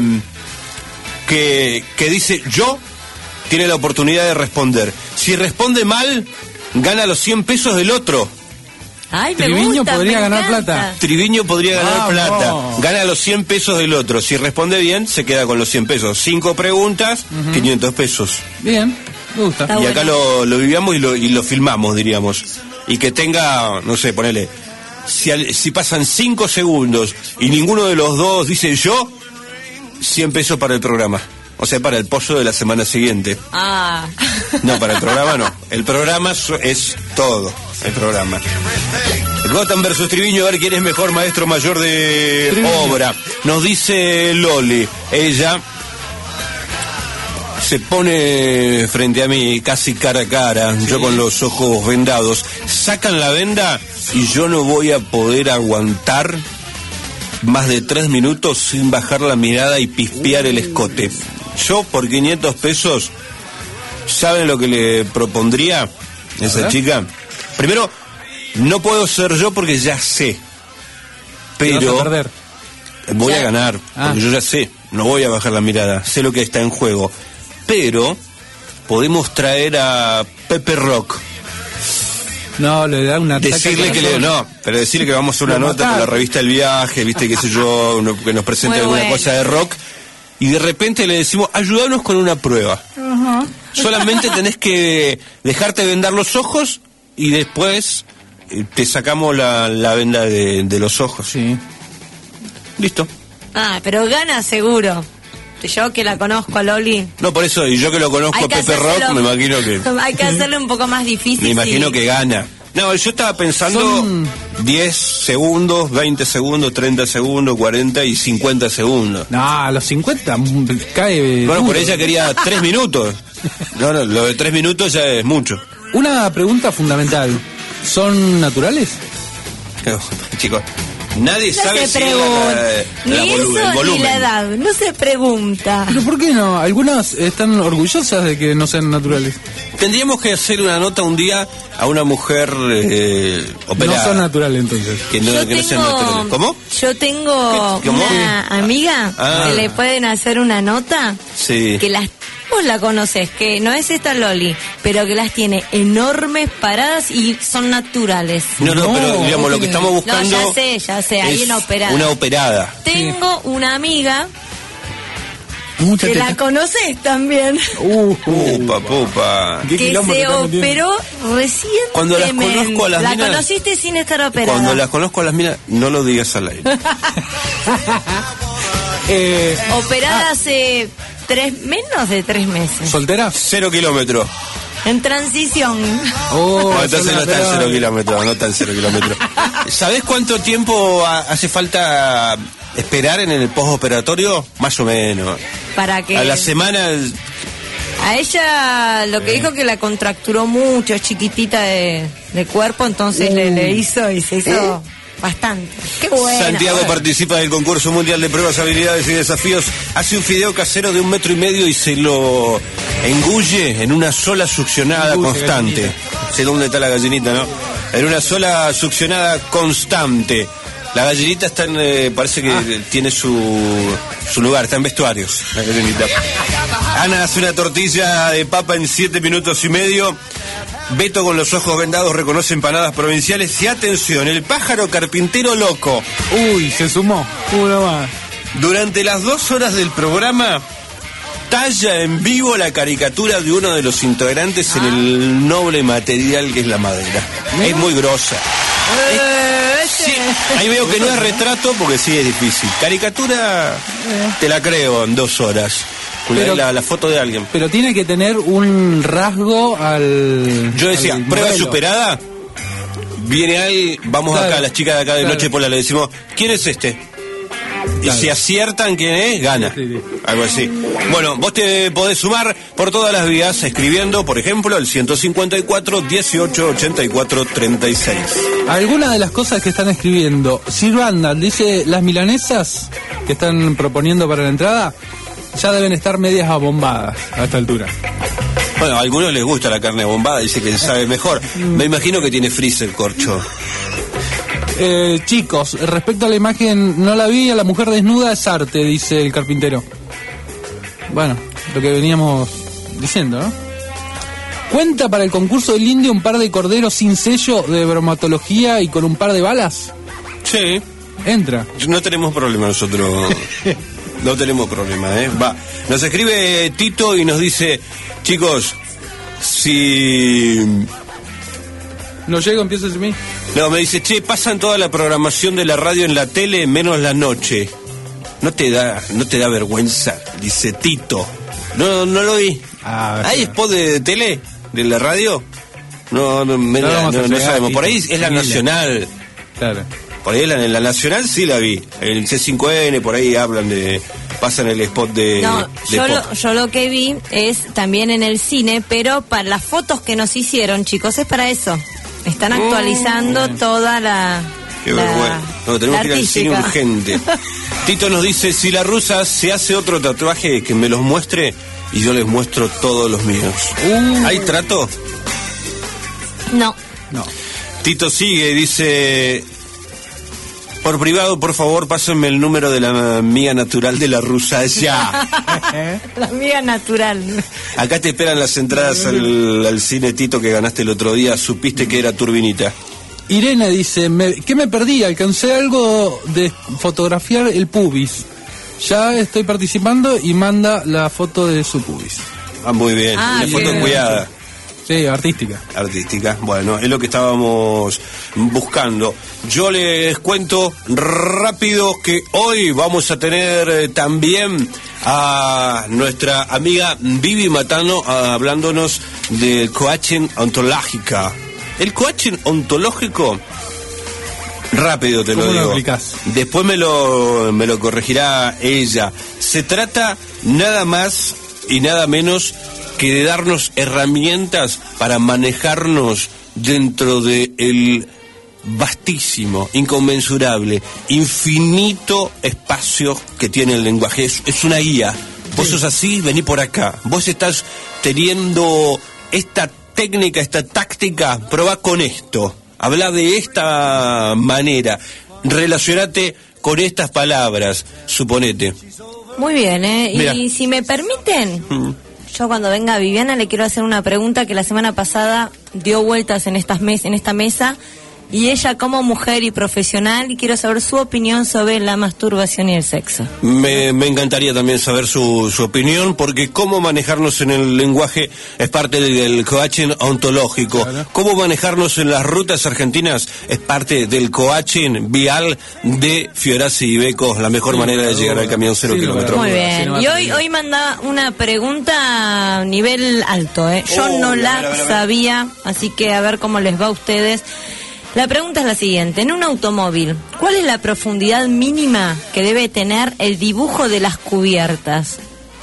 que, que dice yo, tiene la oportunidad de responder. Si responde mal, gana los cien pesos del otro. Ay, me Triviño gusta, podría me ganar encanta. plata. Triviño podría ganar Vamos. plata. Gana los cien pesos del otro. Si responde bien, se queda con los cien pesos. Cinco preguntas, uh-huh. quinientos pesos. Bien, me gusta. Está y bueno. acá lo, lo vivíamos y lo, y lo filmamos, diríamos. Y que tenga, no sé, ponele, si, al, si pasan cinco segundos y ninguno de los dos dice yo, cien pesos para el programa. O sea, para el pollo de la semana siguiente. Ah. No, para el programa no. El programa es todo, el programa. Gotham versus Triviño, a ver quién es mejor maestro mayor de Triviño. Obra. Nos dice Loli, ella... se pone frente a mí casi cara a cara, sí. yo con los ojos vendados. Sacan la venda y yo no voy a poder aguantar más de tres minutos sin bajar la mirada y pispear uh. el escote. Yo por quinientos pesos, ¿saben lo que le propondría a esa chica? Primero, no puedo ser yo porque ya sé, pero vas a perder. voy ya. a ganar, ah. porque yo ya sé, no voy a bajar la mirada, sé lo que está en juego. Pero podemos traer a Pepe Rock. No, le da una decirle que le, no, pero decirle que vamos a hacer una Lo nota matar. con la revista El Viaje, viste, qué sé yo, uno, que nos presente Muy alguna bueno. cosa de rock, y de repente le decimos, ayúdanos con una prueba. Uh-huh. Solamente tenés que dejarte vendar los ojos y después eh, te sacamos la, la venda de, de los ojos. Sí. Listo. Ah, pero gana seguro. Yo que la conozco a Loli. No, por eso, y yo que lo conozco Hay a que Pepe hacérselo- Rock, me imagino que... Hay que hacerle un poco más difícil. Me imagino sí. que gana. No, yo estaba pensando Son- diez segundos, veinte segundos, treinta segundos, cuarenta y cincuenta segundos. No, a los cincuenta mm, cae. Bueno, duro. por ella quería tres minutos. No, no, lo de tres minutos ya es mucho. Una pregunta fundamental. ¿Son naturales? Chicos, nadie No sabe se si pregunta. la, la Ni volu- eso el ni volumen. la edad. No se pregunta. ¿Pero por qué no? Algunas están orgullosas de que no sean naturales. Tendríamos que hacer una nota un día a una mujer eh, operada. No son naturales entonces. Que no, Yo que no sean tengo- naturales. ¿Cómo? Yo tengo ¿Qué- cómo? una amiga Ah. que le pueden hacer una nota Sí. que las vos la conoces, que no es esta Loli, pero que las tiene enormes paradas y son naturales. No, no, No, pero digamos, lo que estamos No, buscando. ya sé, ya sé, hay es una operada. Una operada. Tengo una amiga Mucha que teta. la conoces también, Uh, uh. Upa, pupa. ¿Qué que quilombo se que están metiendo? operó recientemente. Cuando las conozco a las la minas- conociste sin estar operada. Cuando las conozco a las minas, no lo digas al aire. Eh, Operada hace tres, menos de tres meses. ¿Soltera? Cero kilómetros. En transición. Oh, No, entonces no está en cero kilómetros, no está en cero kilómetros. ¿Sabés cuánto tiempo ha- hace falta esperar en el postoperatorio? Más o menos. Para que... A la semana... A ella lo que dijo que la contracturó mucho, es chiquitita de, de cuerpo, entonces le, le hizo y se hizo bastante. Qué bueno. Santiago participa del concurso mundial de pruebas, habilidades y desafíos. Hace un fideo casero de un metro y medio y se lo engulle en una sola succionada Engulle, constante. gallinita. Sé dónde está la gallinita, ¿no? En una sola succionada constante. La gallinita está en, eh, parece que Ah. tiene su, su lugar, está en vestuarios, la gallinita. Ana hace una tortilla de papa en siete minutos y medio. Beto con los ojos vendados reconoce empanadas provinciales. Y atención, el pájaro carpintero loco. Uy, se sumó. Uno más. Durante las dos horas del programa, talla en vivo la caricatura de uno de los integrantes en el noble material que es la madera. Es muy grosa. Eh, Sí, ahí veo que no es retrato porque sí es difícil. Caricatura, te la creo en dos horas. Pero- la, la foto de alguien. Pero tiene que tener un rasgo al. Yo decía, al prueba modelo. superada. Viene alguien, vamos Claro, acá, las chicas de acá de claro. Noche Pola, le decimos, ¿quién es este? Y Claro. si aciertan quién es, gana. Sí, sí. Algo así. Bueno, vos te podés sumar por todas las vías escribiendo, por ejemplo, el ciento cincuenta y cuatro, dieciocho, ochenta y cuatro, treinta y seis. Algunas de las cosas que están escribiendo. Sir Randall dice: las milanesas que están proponiendo para la entrada ya deben estar medias abombadas a esta altura. Bueno, a algunos les gusta la carne bombada, dice que sabe mejor. Me imagino que tiene freezer, corcho. Eh, chicos, respecto a la imagen, no la vi, a la mujer desnuda es arte, dice el carpintero. Bueno, lo que veníamos diciendo, ¿no? ¿Cuenta para el concurso del indio un par de corderos sin sello de bromatología y con un par de balas? Sí, Entra. no tenemos problema nosotros. No tenemos problema, ¿eh? Va. Nos escribe Tito y nos dice, chicos, si... No llego, empiezo a mí. No, me dice, che, pasan toda la programación de la radio en la tele menos la noche. ¿No te da, no te da vergüenza? Dice Tito. No, no lo vi. Ah, ¿Hay sí. spot de tele? ¿De la radio? No, no, me- No no, vamos a no llegar, sabemos. Por ahí Tito. es la Tranquila. nacional. Claro. Por ahí la, en la nacional sí la vi. El C cinco N, por ahí hablan de... Pasan el spot de... No, de yo pop. lo, yo lo que vi es también en el cine, pero para las fotos que nos hicieron, chicos, es para eso. Están actualizando toda la... Qué la- vergüenza. No, tenemos la que ir al cine artística. urgente. Tito nos dice, si la rusa se hace otro tatuaje, que me los muestre y yo les muestro todos los míos. Uh. ¿Hay trato? No. No. Tito sigue y dice, por privado, por favor, pásenme el número de la amiga natural de la rusa. Ya. La amiga natural. Acá te esperan las entradas al, al cine, Tito, que ganaste el otro día. Supiste que era turbinita. Irene dice: me, ¿qué me perdí? Alcancé algo de fotografiar el pubis. Ya estoy participando y manda la foto de su pubis. Ah, muy bien. Ah, Una foto bien. cuidada. Sí, artística. Artística, bueno, es lo que estábamos buscando. Yo les cuento rápido que hoy vamos a tener eh, también a nuestra amiga Vivi Matano ah, hablándonos del coaching ontológico. El coaching ontológico, rápido te lo ¿Cómo lo digo. aplicás? Después me lo, me lo corregirá ella. Se trata nada más y nada menos que de darnos herramientas para manejarnos dentro de el vastísimo, inconmensurable, infinito espacio que tiene el lenguaje. Es, es una guía. Vos sos así, vení por acá. Vos estás teniendo esta técnica, esta táctica, probá con esto. Habla de esta manera. Relacionate con estas palabras, suponete. Muy bien, ¿eh? Mira. Y si me permiten, Mm. yo cuando venga Viviana le quiero hacer una pregunta que la semana pasada dio vueltas en, estas mes en esta mesa y ella como mujer y profesional, y quiero saber su opinión sobre la masturbación y el sexo. Me, me encantaría también saber su, su opinión, porque cómo manejarnos en el lenguaje es parte del coaching ontológico. Claro. Cómo manejarnos en las rutas argentinas es parte del coaching vial de Fiorazzi y Iveco, la mejor sí, manera de llegar al camión cero sí, kilómetros. Muy bien, y hoy, hoy manda una pregunta a nivel alto, ¿eh? Yo oh, no la, la, la, la sabía, así que a ver cómo les va a ustedes. La pregunta es la siguiente: en un automóvil, ¿cuál es la profundidad mínima que debe tener el dibujo de las cubiertas?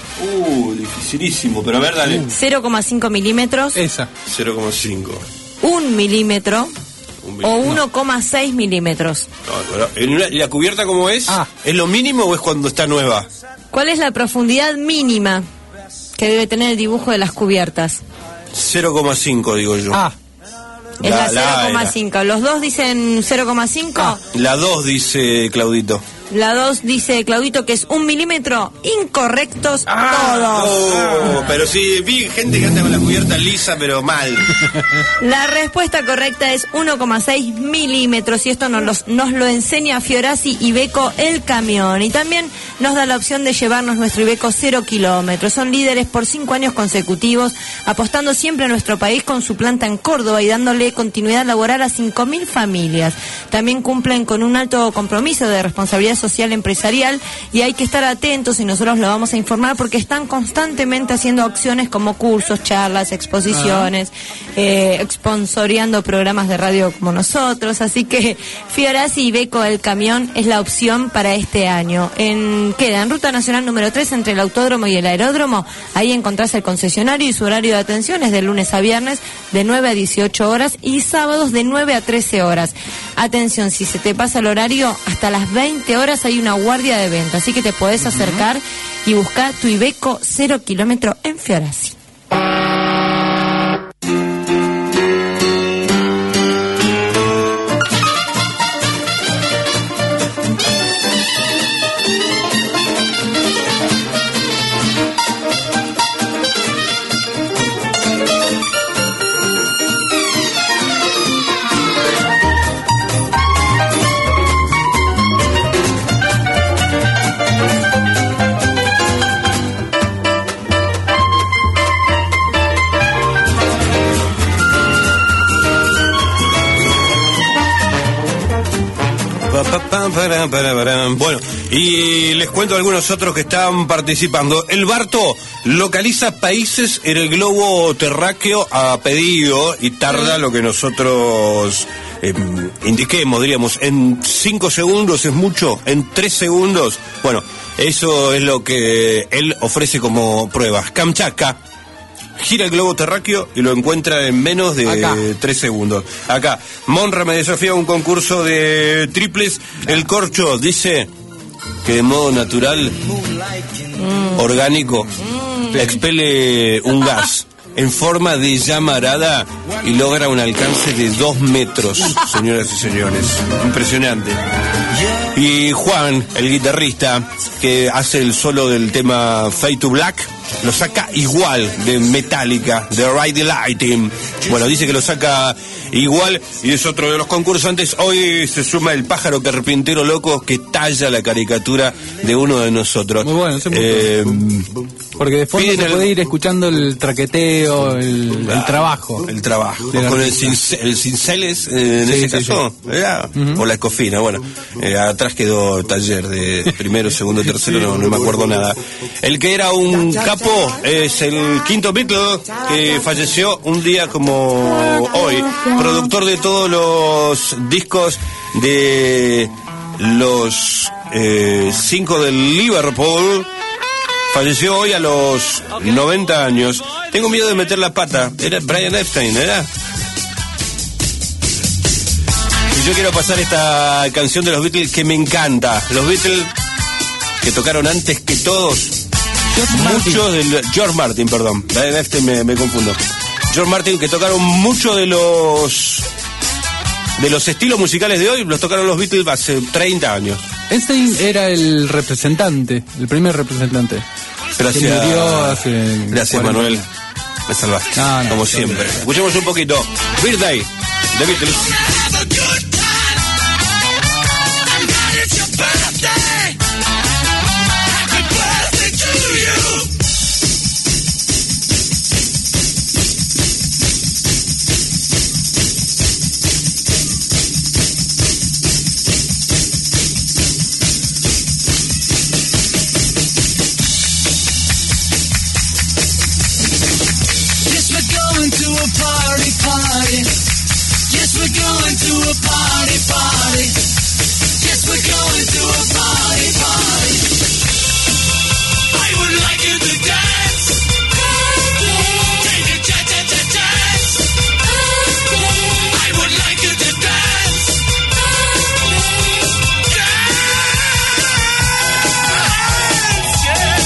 Uh, dificilísimo, pero a ver, dale. cero coma cinco milímetros. Esa. cero coma cinco. Un milímetro. Un o uno coma seis milímetros. No, pero, ¿y la cubierta cómo es? Ah. ¿Es lo mínimo o es cuando está nueva? ¿Cuál es la profundidad mínima que debe tener el dibujo de las cubiertas? cero coma cinco, digo yo. Ah. Es la, la cero coma cinco. ¿Los dos dicen cero coma cinco? Ah, la dos dice Claudito. La dos dice Claudito que es un milímetro. Incorrectos ah, todos. Oh, pero sí, vi gente que anda con la cubierta lisa, pero mal. La respuesta correcta es uno coma seis milímetros, y esto nos, los, nos lo enseña Fiorazzi Iveco el camión. Y también nos da la opción de llevarnos nuestro Iveco cero kilómetros. Son líderes por cinco años consecutivos, apostando siempre a nuestro país con su planta en Córdoba y dándole continuidad laboral a cinco mil familias. También cumplen con un alto compromiso de responsabilidad social empresarial, y hay que estar atentos, y nosotros lo vamos a informar porque están constantemente haciendo acciones como cursos, charlas, exposiciones, ah. eh, sponsoreando programas de radio como nosotros, así que Fiorazzi Iveco el camión es la opción para este año. En, queda en Ruta Nacional número tres entre el autódromo y el aeródromo. Ahí encontrás el concesionario, y su horario de atención es de lunes a viernes de nueve a dieciocho horas y sábados de nueve a trece horas. Atención, si se te pasa el horario, hasta las veinte horas hay una guardia de venta, así que te podés acercar uh-huh. y buscar tu Iveco cero kilómetro en Fiorazzi. Bueno, y les cuento a algunos otros que están participando. El Barto localiza países en el globo terráqueo a pedido y tarda lo que nosotros eh, indiquemos, diríamos, en cinco segundos es mucho, en tres segundos. Bueno, eso es lo que él ofrece como pruebas. Kamchatka gira el globo terráqueo y lo encuentra en menos de Acá. tres segundos. Acá, Monra me desafía a un concurso de triples. El Corcho dice que de modo natural, mm. orgánico, mm. expele un gas en forma de llamarada y logra un alcance de dos metros, señoras y señores. Impresionante. Y Juan, el guitarrista, que hace el solo del tema Fade to Black, lo saca igual de Metallica, de Ride the Lightning. Bueno, dice que lo saca igual, y es otro de los concursantes. Hoy se suma el pájaro carpintero loco que talla la caricatura de uno de nosotros. Muy bueno, eh, porque de fondo se puede el, ir escuchando el traqueteo, el, el trabajo. El trabajo. Con el, cincel, el cinceles, eh, en sí, ese sí, caso, sí. ¿verdad? Uh-huh. O la escofina. Bueno, eh, atrás quedó taller de primero, segundo, tercero, no, no me acuerdo nada. El que era un capo es el quinto Beatle, que falleció un día como hoy. Productor de todos los discos de los eh, cinco del Liverpool. Falleció hoy a los noventa años. Tengo miedo de meter la pata. Era Brian Epstein, ¿era? Y yo quiero pasar esta canción de los Beatles que me encanta. Los Beatles que tocaron antes que todos. Muchos del George Martin, perdón. Brian Epstein me, me confundo. George Martin, que tocaron muchos de los de los estilos musicales de hoy, los tocaron los Beatles hace treinta años. Epstein era el representante, el primer representante. Gracias, que murió hace gracias Manuel, me salvaste, no, no, como siempre. Escuchemos un poquito Birthday de Beatles. a party, party. Yes, we're going to a party, party. I would like you to dance. Take a cha cha cha dance. I would like you to dance. Dance, yeah.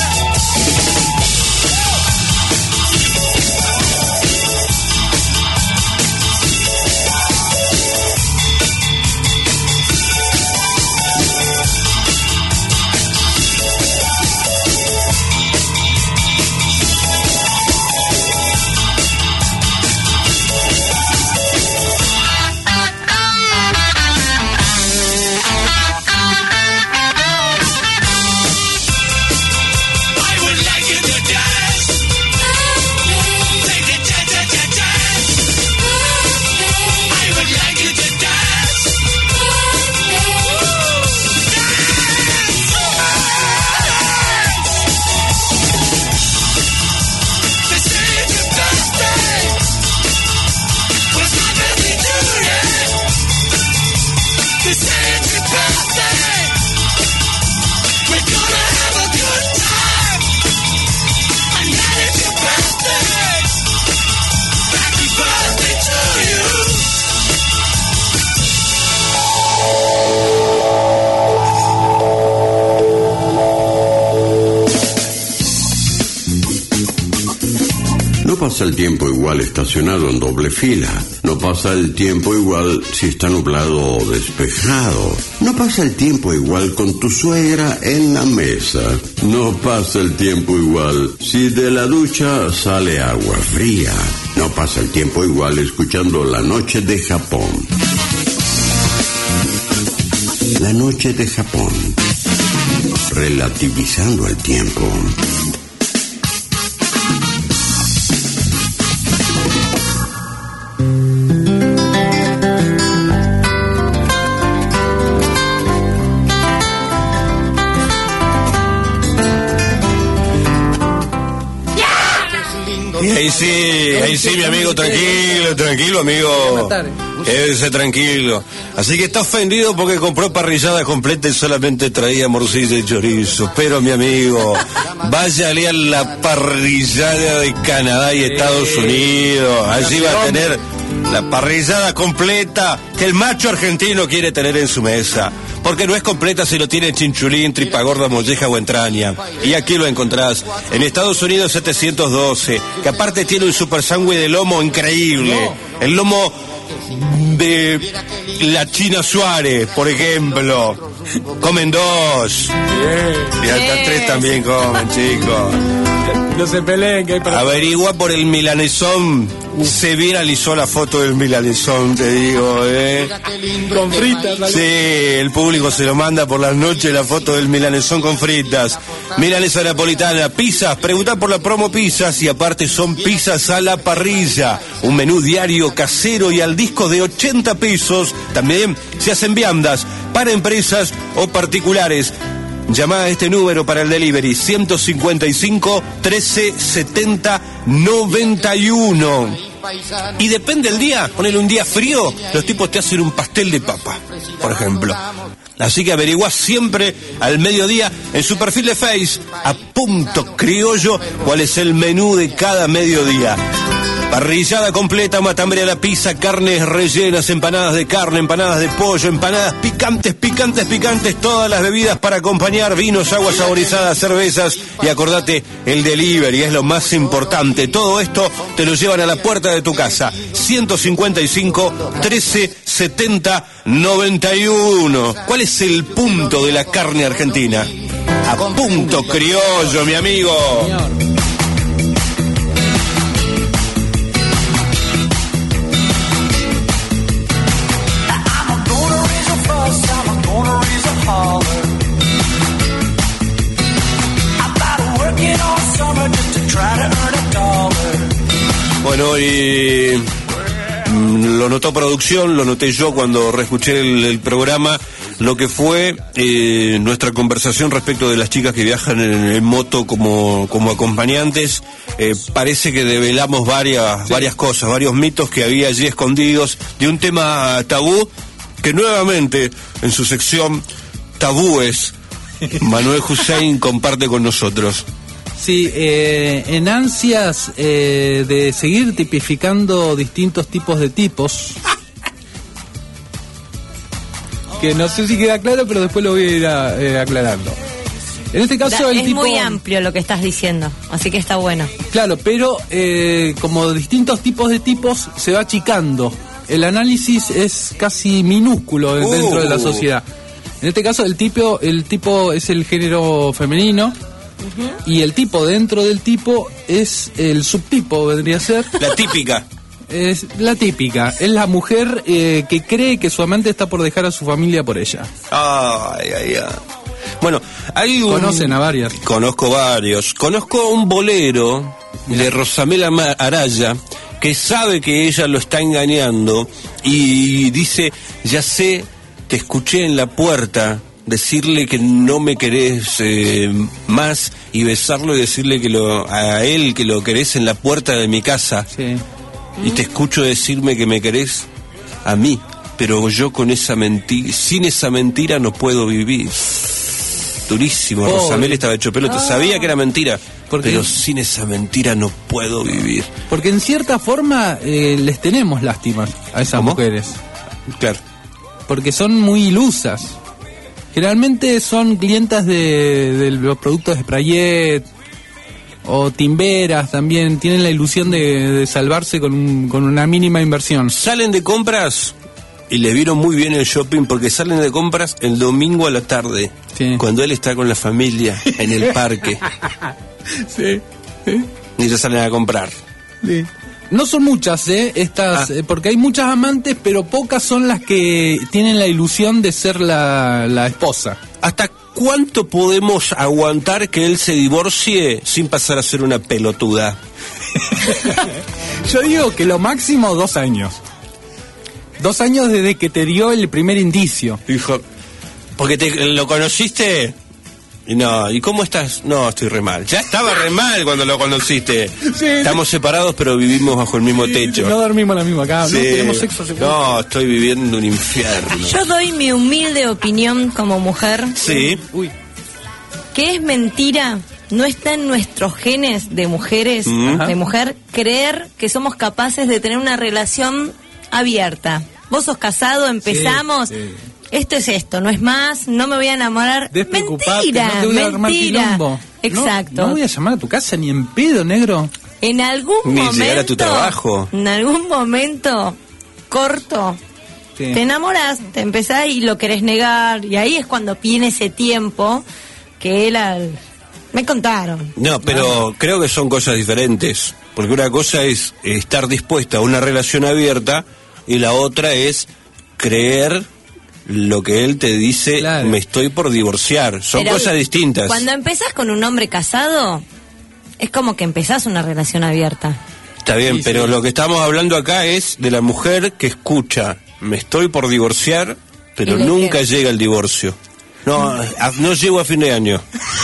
No pasa el tiempo igual estacionado en doble fila. No pasa el tiempo igual si está nublado o despejado. No pasa el tiempo igual con tu suegra en la mesa. No pasa el tiempo igual si de la ducha sale agua fría. No pasa el tiempo igual escuchando La Noche de Japón. La Noche de Japón. Relativizando el tiempo. Y ahí sí, ahí sí, mi amigo, tranquilo, tranquilo, amigo. Quédese tranquilo. Así que está ofendido porque compró parrillada completa y solamente traía morcilla y chorizo. Pero, mi amigo, váyale a la parrillada de Canadá y Estados Unidos. Allí va a tener la parrillada completa que el macho argentino quiere tener en su mesa. Porque no es completa si lo tiene chinchulín, tripagorda, molleja o entraña. Y aquí lo encontrás. En Estados Unidos setecientos doce, que aparte tiene un super sándwich de lomo increíble. El lomo de la China Suárez, por ejemplo. Comen dos. Y hasta tres también comen, chicos. No se peleen, que hay para... Averigua por el milanesón. Se viralizó la foto del milanesón, te digo, ¿eh? Con fritas, ¿vale? Sí, el público se lo manda por las noches la foto del milanesón con fritas. Milanesa napolitana, pizzas, preguntá por la promo pizzas y aparte son pizzas a la parrilla. Un menú diario casero y al disco de ochenta pesos. También se hacen viandas para empresas o particulares. Llama a este número para el delivery, ciento cincuenta y cinco, trece, setenta, noventa y uno. Y depende del día, ponele un día frío, los tipos te hacen un pastel de papa, por ejemplo. Así que averiguá siempre al mediodía en su perfil de Face, a punto criollo, cuál es el menú de cada mediodía. Parrillada completa, matambre a la pizza, carnes rellenas, empanadas de carne, empanadas de pollo, empanadas picantes, picantes, picantes, todas las bebidas para acompañar, vinos, aguas saborizadas, cervezas y acordate, el delivery es lo más importante. Todo esto te lo llevan a la puerta de tu casa. ciento cincuenta y cinco, trece, setenta, noventa y uno. ¿Cuál es el punto de la carne argentina? A punto criollo, mi amigo. Bueno, y mm, lo notó producción, lo noté yo cuando reescuché el, el programa, lo que fue eh, nuestra conversación respecto de las chicas que viajan en, en moto como, como acompañantes. Eh, parece que develamos varias, sí. varias cosas, varios mitos que había allí escondidos de un tema tabú que nuevamente en su sección Tabúes, Manuel Hussein comparte con nosotros. Sí, eh, en ansias eh, de seguir tipificando distintos tipos de tipos, que no sé si queda claro, pero después lo voy a ir a, eh, aclarando. En este caso Da, el es tipo... muy amplio lo que estás diciendo, así que está bueno. Claro, pero eh, como distintos tipos de tipos se va achicando. El análisis es casi minúsculo Uh. dentro de la sociedad. En este caso el tipo, el tipo es el género femenino. Uh-huh. Y el tipo dentro del tipo es el subtipo, vendría a ser. La típica. Es la típica. Es la mujer eh, que cree que su amante está por dejar a su familia por ella. Ay, ay, ay. Bueno, hay un... Conocen a varias. Conozco varios. Conozco un bolero de Rosamela Araya que sabe que ella lo está engañando y dice, ya sé, te escuché en la puerta decirle que no me querés eh, más y besarlo y decirle que lo a él que lo querés en la puerta de mi casa. Sí. Y te escucho decirme que me querés a mí, pero yo con esa mentira, sin esa mentira no puedo vivir. Durísimo, Oh, Rosamel estaba hecho pelota, ah. sabía que era mentira, Porque- pero sin esa mentira no puedo vivir. Porque en cierta forma eh, les tenemos lástima a esas ¿Cómo? mujeres. Claro. Porque son muy ilusas. Generalmente son clientas de, de los productos de Sprayet o timberas también. Tienen la ilusión de, de salvarse con, un- con una mínima inversión. Salen de compras y le vieron muy bien el shopping porque salen de compras el domingo a la tarde, Sí. cuando él está con la familia en el parque Sí, sí, y ya salen a comprar. sí. No son muchas, ¿eh? Estas, Ah. eh, porque hay muchas amantes, pero pocas son las que tienen la ilusión de ser la, la esposa. ¿Hasta cuánto podemos aguantar que él se divorcie sin pasar a ser una pelotuda? Yo digo que lo máximo dos años. Dos años desde que te dio el primer indicio. Dijo, porque te lo conociste y no, ¿y cómo estás? No, estoy re mal. Ya estaba re mal cuando lo conociste. Sí. Estamos separados pero vivimos bajo el mismo techo. No dormimos en la misma cama, Sí. no tenemos sexo hace mucho. No, estoy viviendo un infierno. Yo doy mi humilde opinión como mujer, Sí. Uy. que es mentira, no está en nuestros genes de mujeres, Mm. de mujer, creer que somos capaces de tener una relación abierta. Vos sos casado, empezamos, Sí, sí. esto es esto, no es más, no me voy a enamorar. Despreocupate, Mentira, no te voy a armar mentira. quilombo. Exacto. No, no voy a llamar a tu casa ni en pedo, negro. En algún Ni momento, llegar a tu trabajo. en algún momento corto, Sí. te enamoras, te empezás y lo querés negar, y ahí es cuando viene ese tiempo que él al... me contaron. No, pero creo que son cosas diferentes. Porque una cosa es estar dispuesta a una relación abierta y la otra es creer lo que él te dice, Claro. me estoy por divorciar. Son Pero cosas distintas. Cuando empezás con un hombre casado, es como que empezás una relación abierta. Está bien, Sí, pero sí. lo que estamos hablando acá es de la mujer que escucha, me estoy por divorciar, pero Y le nunca queda. llega el divorcio. No, a- no llego a fin de año.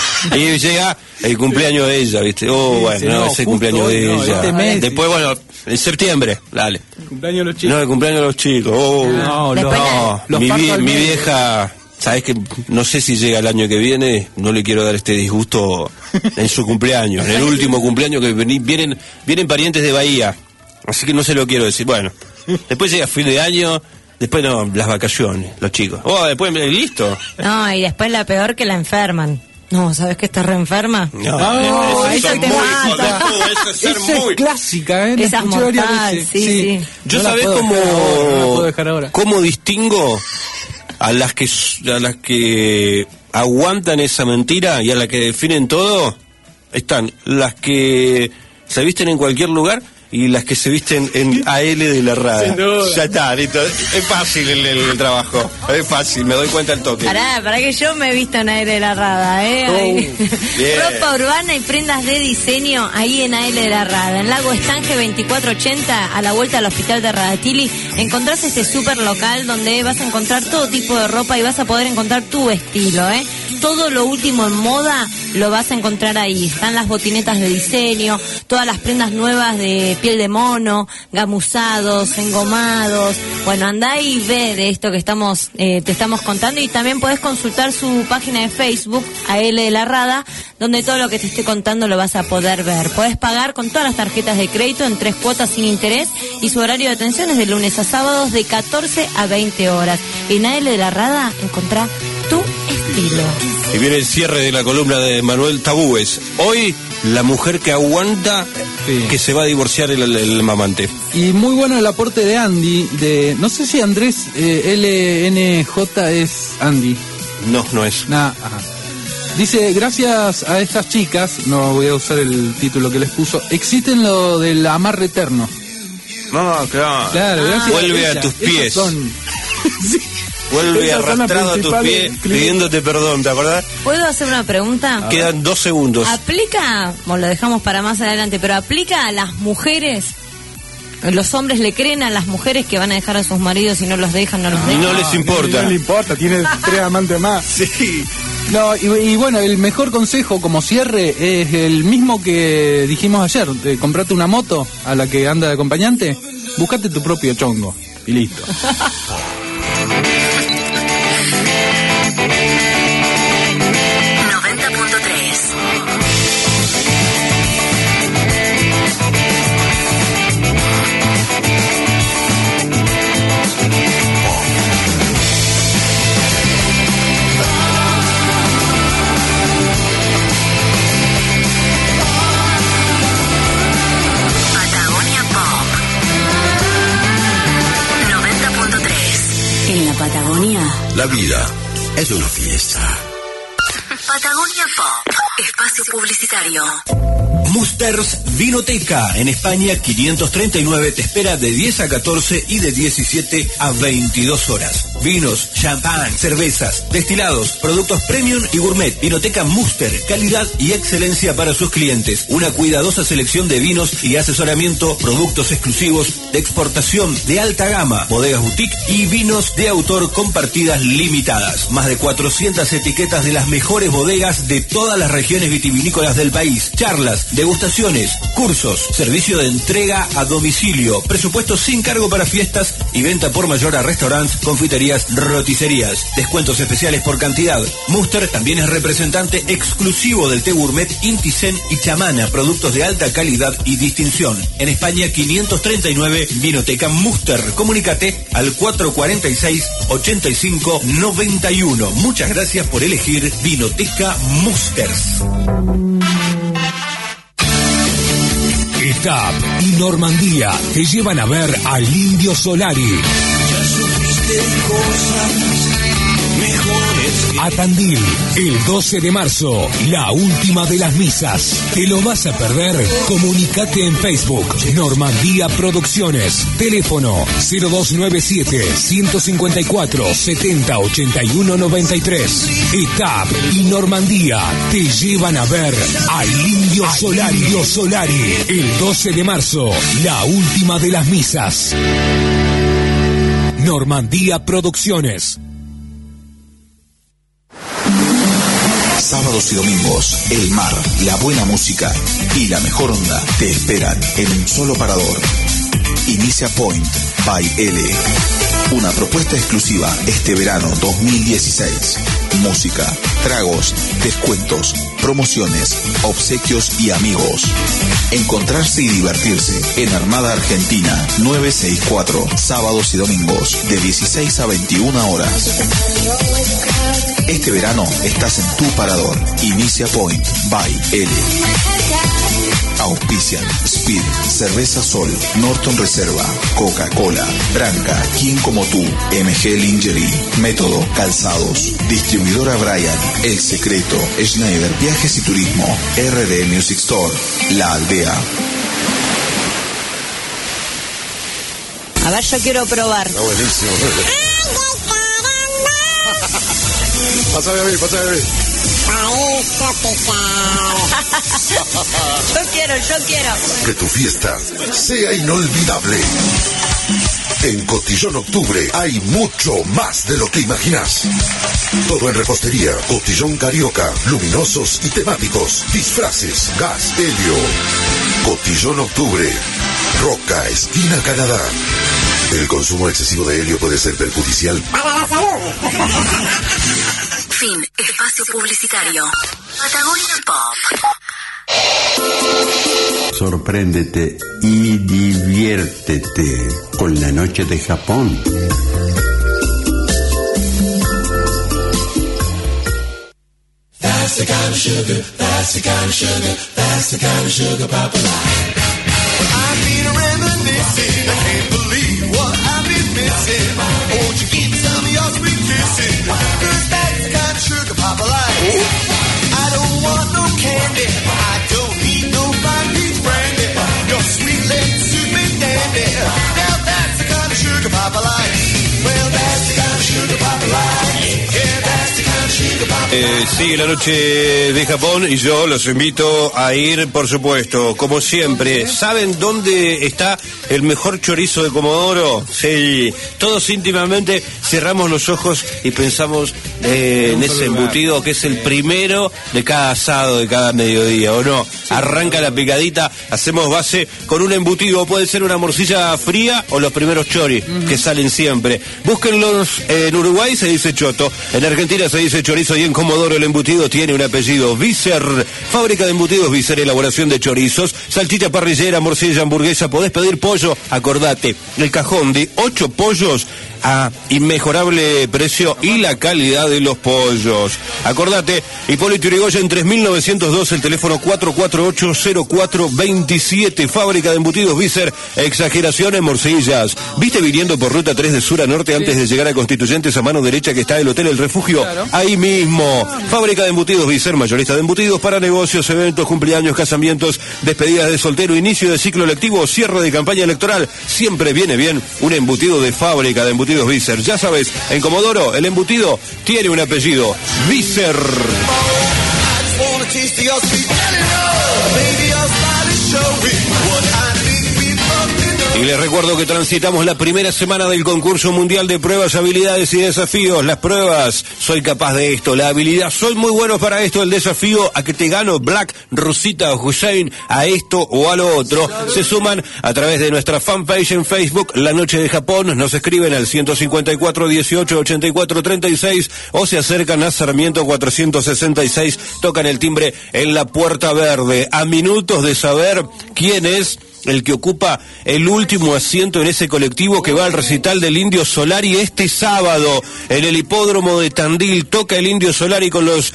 Y llega el cumpleaños de ella, ¿viste? Oh, Sí, bueno, sí, no, no, ese justo cumpleaños hoy, de no, ella. este mes. Después, bueno, en septiembre, dale. Cumpleaños de los chicos. No, el cumpleaños de los chicos. Oh, No, Después no, los mi, parto vie- al mi medio. vieja, sabes que no sé si llega el año que viene, no le quiero dar este disgusto en su cumpleaños, en el último cumpleaños que veni- vienen vienen parientes de Bahía, así que no se lo quiero decir. Bueno, después llega fin de año, después no, las vacaciones, los chicos. Oh, después eh, listo. No, y después la peor que la enferman. No, ¿sabes que estás reenferma? No, No, eso eso es te muy mata. hijo de puta, eso es ser Esa muy- es clásica, ¿eh? La Esa es escuché varias mortal, veces. sí, sí. Yo No la sabés puedo cómo, dejar ahora, no la puedo dejar ahora. cómo distingo a las que a las que aguantan esa mentira y a las que definen todo. Están las que se visten en cualquier lugar y las que se visten en A L de la radio. Sin duda. Ya está, listo. Es fácil el, el- el trabajo. Es fácil, me doy cuenta al toque. Pará, para que yo me he visto en A L de la Rada, ¿eh? Oh, Ahí. bien. Ropa urbana y prendas de diseño ahí en A L de la Rada. En Lago Estange veinticuatro ochenta, a la vuelta al hospital de Radatili, encontrás este super local donde vas a encontrar todo tipo de ropa y vas a poder encontrar tu estilo, ¿eh? Todo lo último en moda lo vas a encontrar ahí. Están las botinetas de diseño, todas las prendas nuevas de piel de mono, gamuzados, engomados. Bueno, andá y ve de esto que estamos eh, te estamos contando, y también podés consultar su página de Facebook, A L de la Rada, donde todo lo que te estoy contando lo vas a poder ver. Podés pagar con todas las tarjetas de crédito en tres cuotas sin interés, y su horario de atención es de lunes a sábados de catorce a veinte horas. En A L de la Rada encontrá tu estilo. Y viene el cierre de la columna de Manuel Tabúes. Hoy, la mujer que aguanta sí. que se va a divorciar el, el, el mamante. Y muy bueno el aporte de Andy, de no sé si Andrés eh, L N J es Andy. No, no es. Nah, ajá. Dice, gracias a estas chicas, no voy a usar el título que les puso, existen lo del amarre eterno. No, claro. Claro, gracias Vuelve a, a tus pies. Son... sí. Vuelve Esas arrastrado a tus pies pidiéndote perdón, ¿te acordás? ¿Puedo hacer una pregunta? Quedan dos segundos. ¿Aplica, bueno, lo dejamos para más adelante, pero aplica a las mujeres? ¿Los hombres le creen a las mujeres que van a dejar a sus maridos y no los dejan, no los dejan? Y no les importa. No, no le importa, tiene tres amantes más. Sí. No, y, y bueno, el mejor consejo como cierre es el mismo que dijimos ayer, de comprarte una moto a la que anda de acompañante, búscate tu propio chongo y listo. noventa punto tres. Patagonia Pop. noventa punto tres. En la Patagonia. La vida es una fiesta. Patagonia Pop. Espacio publicitario. Musters Vinoteca, en España quinientos treinta y nueve, te espera de diez a catorce y de diecisiete a veintidós horas. Vinos, champán, cervezas, destilados, productos premium y gourmet. Vinoteca Muster, calidad y excelencia para sus clientes. Una cuidadosa selección de vinos y asesoramiento, productos exclusivos de exportación de alta gama, bodegas boutique y vinos de autor con partidas limitadas. Más de cuatrocientas etiquetas de las mejores bodegas de todas las regiones vitivinícolas del país. Charlas, degustaciones, cursos, servicio de entrega a domicilio, presupuesto sin cargo para fiestas y venta por mayor a restaurantes, confiterías, roticerías. Descuentos especiales por cantidad. Muster también es representante exclusivo del té gourmet Inti-Zen y Chamana, productos de alta calidad y distinción. En España quinientos treinta y nueve, Vinoteca Muster. Comunícate al cuatro cuatro seis, ochenta y cinco, noventa y uno. Muchas gracias por elegir Vinoteca Musters. Etap y Normandía te llevan a ver al Indio Solari. Ya supiste cosas mejores. A Tandil, el doce de marzo, la última de las misas. ¿Te lo vas a perder? Comunicate en Facebook, Normandía Producciones. Teléfono cero dos nueve siete, ciento cincuenta y cuatro, setenta, ochenta y uno, noventa y tres. Etap y Normandía te llevan a ver al Indio Solari. Indio Solari, el doce de marzo, la última de las misas. Normandía Producciones. Sábados y domingos, el mar, la buena música y la mejor onda te esperan en un solo parador. Inicia Point by L. Una propuesta exclusiva este verano dos mil dieciséis. Música, tragos, descuentos, promociones, obsequios y amigos. Encontrarse y divertirse en Armada Argentina novecientos sesenta y cuatro, sábados y domingos de dieciséis a veintiuna horas. Este verano estás en tu parador. Inicia Point by L. Auspician Speed, Cerveza Sol, Norton Reserva, Coca-Cola, Branca, Quien Como Tú, M G Lingerie, Método, Calzados, Distribuidora Brian, El Secreto, Schneider Viajes y Turismo, R D Music Store, La Aldea. A ver, yo quiero probar. Está buenísimo. Pásame a ver, pásame a ver. Yo quiero, yo quiero. Que tu fiesta sea inolvidable. En Cotillón Octubre hay mucho más de lo que imaginas. Todo en repostería, cotillón carioca, luminosos y temáticos, disfraces, gas, helio. Cotillón Octubre, Roca, esquina Canadá. El consumo excesivo de helio puede ser perjudicial para la salud. Fin. Espacio publicitario. Patagonia Pop. Sorpréndete y diviértete con la noche de Japón. That's the kind of sugar, that's the kind of sugar, that's the kind of sugar Papa likes. I've been reminiscing, I can't believe what I've been missing. Won't you give some of your sweet kissing? Cause that's the kind of sugar Papa likes. I don't want no candy, I don't need no fine peach brandy. Your sweet lady super dandy. Now that's the kind of sugar Papa likes. Well, that's the kind of sugar Papa likes. Yeah, that's the kind of sugar Papa likes. Eh, sigue la noche de Japón y yo los invito a ir, por supuesto, como siempre. ¿Saben dónde está el mejor chorizo de Comodoro? Sí, todos íntimamente cerramos los ojos y pensamos eh, en ese embutido que es el primero de cada asado, de cada mediodía, ¿o no? Arranca la picadita, hacemos base con un embutido, puede ser una morcilla fría o los primeros choris que salen siempre. Búsquenlos en Uruguay, se dice choto, en Argentina se dice chorizo y en Comodoro el embutido tiene un apellido, Visser, fábrica de embutidos Visser, elaboración de chorizos, salchicha parrillera, morcilla, hamburguesa, podés pedir pollo, acordate, el cajón de ocho pollos a inmejorable precio y la calidad de los pollos. Acordate, Hipólito Yrigoyen tres mil novecientos dos, el teléfono cuatro cuatro ocho cero cuatro dos siete, fábrica de embutidos Visser, exageración en morcillas. ¿Viste viniendo por ruta tres de sur a norte antes de llegar a Constituyentes a mano derecha que está el Hotel El Refugio? Claro. Ahí mismo, fábrica de embutidos Visser, mayorista de embutidos para negocios, eventos, cumpleaños, casamientos, despedidas de soltero, inicio de ciclo lectivo, cierre de campaña electoral. Siempre viene bien un embutido de fábrica de embutidos Visser. Ya sabes, en Comodoro el embutido tiene un apellido, Visser. Y les recuerdo que transitamos la primera semana del concurso mundial de pruebas, habilidades y desafíos. Las pruebas, soy capaz de esto. La habilidad, soy muy bueno para esto. El desafío, a que te gano Black, Rosita o Hussein, a esto o a lo otro. Se suman a través de nuestra fanpage en Facebook, La Noche de Japón. Nos escriben al ciento cincuenta y cuatro, dieciocho, ochenta y cuatro, treinta y seis o se acercan a Sarmiento cuatrocientos sesenta y seis. Tocan el timbre en la Puerta Verde. A minutos de saber quién es el que ocupa el último asiento en ese colectivo que va al recital del Indio Solari este sábado en el hipódromo de Tandil. Toca el Indio Solari con los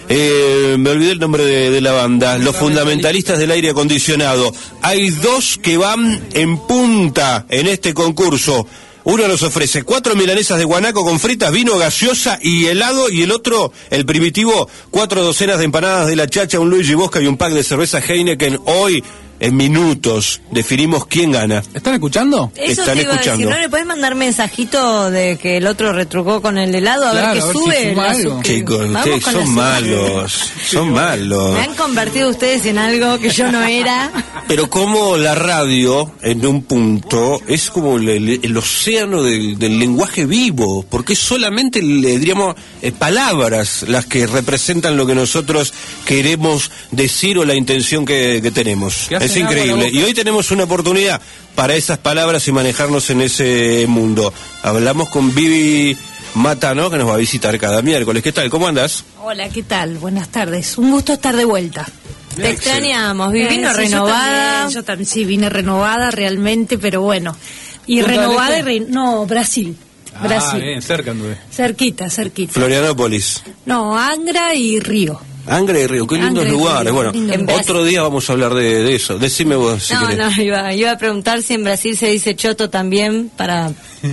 eh, me olvidé el nombre de, de la banda, los fundamentalistas del aire acondicionado. Hay dos que van en punta en este concurso. Uno nos ofrece cuatro milanesas de guanaco con fritas, vino, gaseosa y helado, y el otro, el primitivo, cuatro docenas de empanadas de la Chacha, un Luigi Bosca y un pack de cerveza Heineken. Hoy, en minutos, definimos quién gana. ¿Están escuchando? Eso Están te iba escuchando. A decir, ¿no le podés mandar mensajito de que el otro retrucó con el helado? A Claro, ver qué a ver sube. si suma la algo. su- Chicos, Vamos ustedes con la son suma. malos, son malos. Me han convertido ustedes en algo que yo no era. Pero como la radio, en un punto, es como el, el- el océano del, del lenguaje vivo, porque es solamente, le diríamos, eh, palabras las que representan lo que nosotros queremos decir o la intención que, que tenemos. ¿Qué hacen Es agua la increíble. boca? Y hoy tenemos una oportunidad para esas palabras y manejarnos en ese mundo. Hablamos con Vivi Matano, que nos va a visitar cada miércoles. ¿Qué tal? ¿Cómo andas? Hola, ¿qué tal? Buenas tardes. Un gusto estar de vuelta. Te extrañamos, Vivi, vino Eh, sí, renovada. Yo también, yo también, sí, vine renovada realmente, pero bueno. Y ¿Punta del renovada y... Este? re- no, Brasil. Ah, Brasil. bien, cerca anduve. Cerquita, cerquita. Florianópolis. No, Angra y Río. Angra y Río, qué lindos Angra y lugares. Río, Bueno, lindo En lugar. otro día vamos a hablar de, de eso. Decime vos si No, querés. no, iba, iba a preguntar si en Brasil se dice choto también para...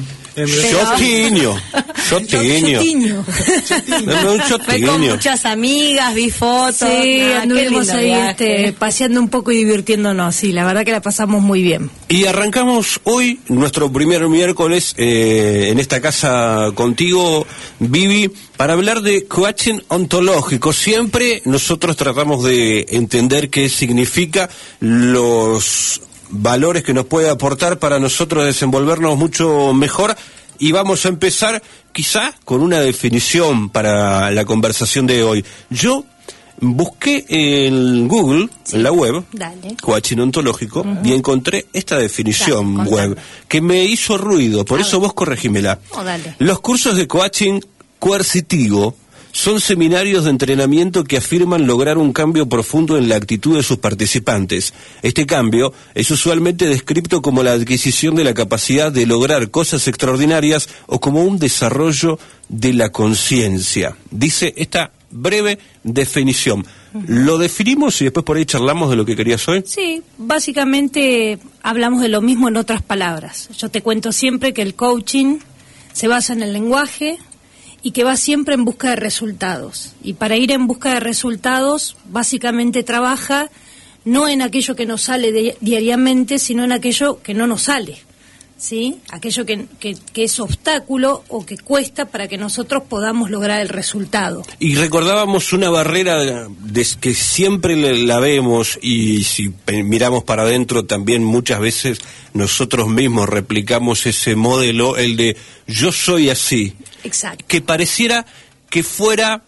Chotiño, chotiño. Chotiño. No, no, un Fue con chotiño. muchas amigas, vi fotos. Sí, Ah, qué anduvimos lindo ahí viaje. este, paseando un poco y divirtiéndonos. Sí, la verdad que la pasamos muy bien. Y arrancamos hoy nuestro primer miércoles eh, en esta casa contigo, Vivi, para hablar de coaching ontológico. Siempre nosotros tratamos de entender qué significa los valores que nos puede aportar para nosotros desenvolvernos mucho mejor. Y vamos a empezar quizá con una definición para la conversación de hoy. Yo busqué en Google, sí, en la web, Dale. coaching ontológico, uh-huh, y encontré esta definición dale, web que me hizo ruido, por a eso ver. Vos corregímela. Oh, dale. Los cursos de coaching coercitivo son seminarios de entrenamiento que afirman lograr un cambio profundo en la actitud de sus participantes. Este cambio es usualmente descrito como la adquisición de la capacidad de lograr cosas extraordinarias o como un desarrollo de la conciencia. Dice esta breve definición. ¿Lo definimos y después por ahí charlamos de lo que querías hoy? Sí, básicamente hablamos de lo mismo en otras palabras. Yo te cuento siempre que el coaching se basa en el lenguaje y que va siempre en busca de resultados. Y para ir en busca de resultados, básicamente trabaja no en aquello que nos sale de, diariamente, sino en aquello que no nos sale, ¿sí? Aquello que, que, que es obstáculo o que cuesta para que nosotros podamos lograr el resultado. Y recordábamos una barrera de, que siempre la vemos, y si miramos para adentro también muchas veces nosotros mismos replicamos ese modelo, el de yo soy así. Exacto. Que pareciera que fuera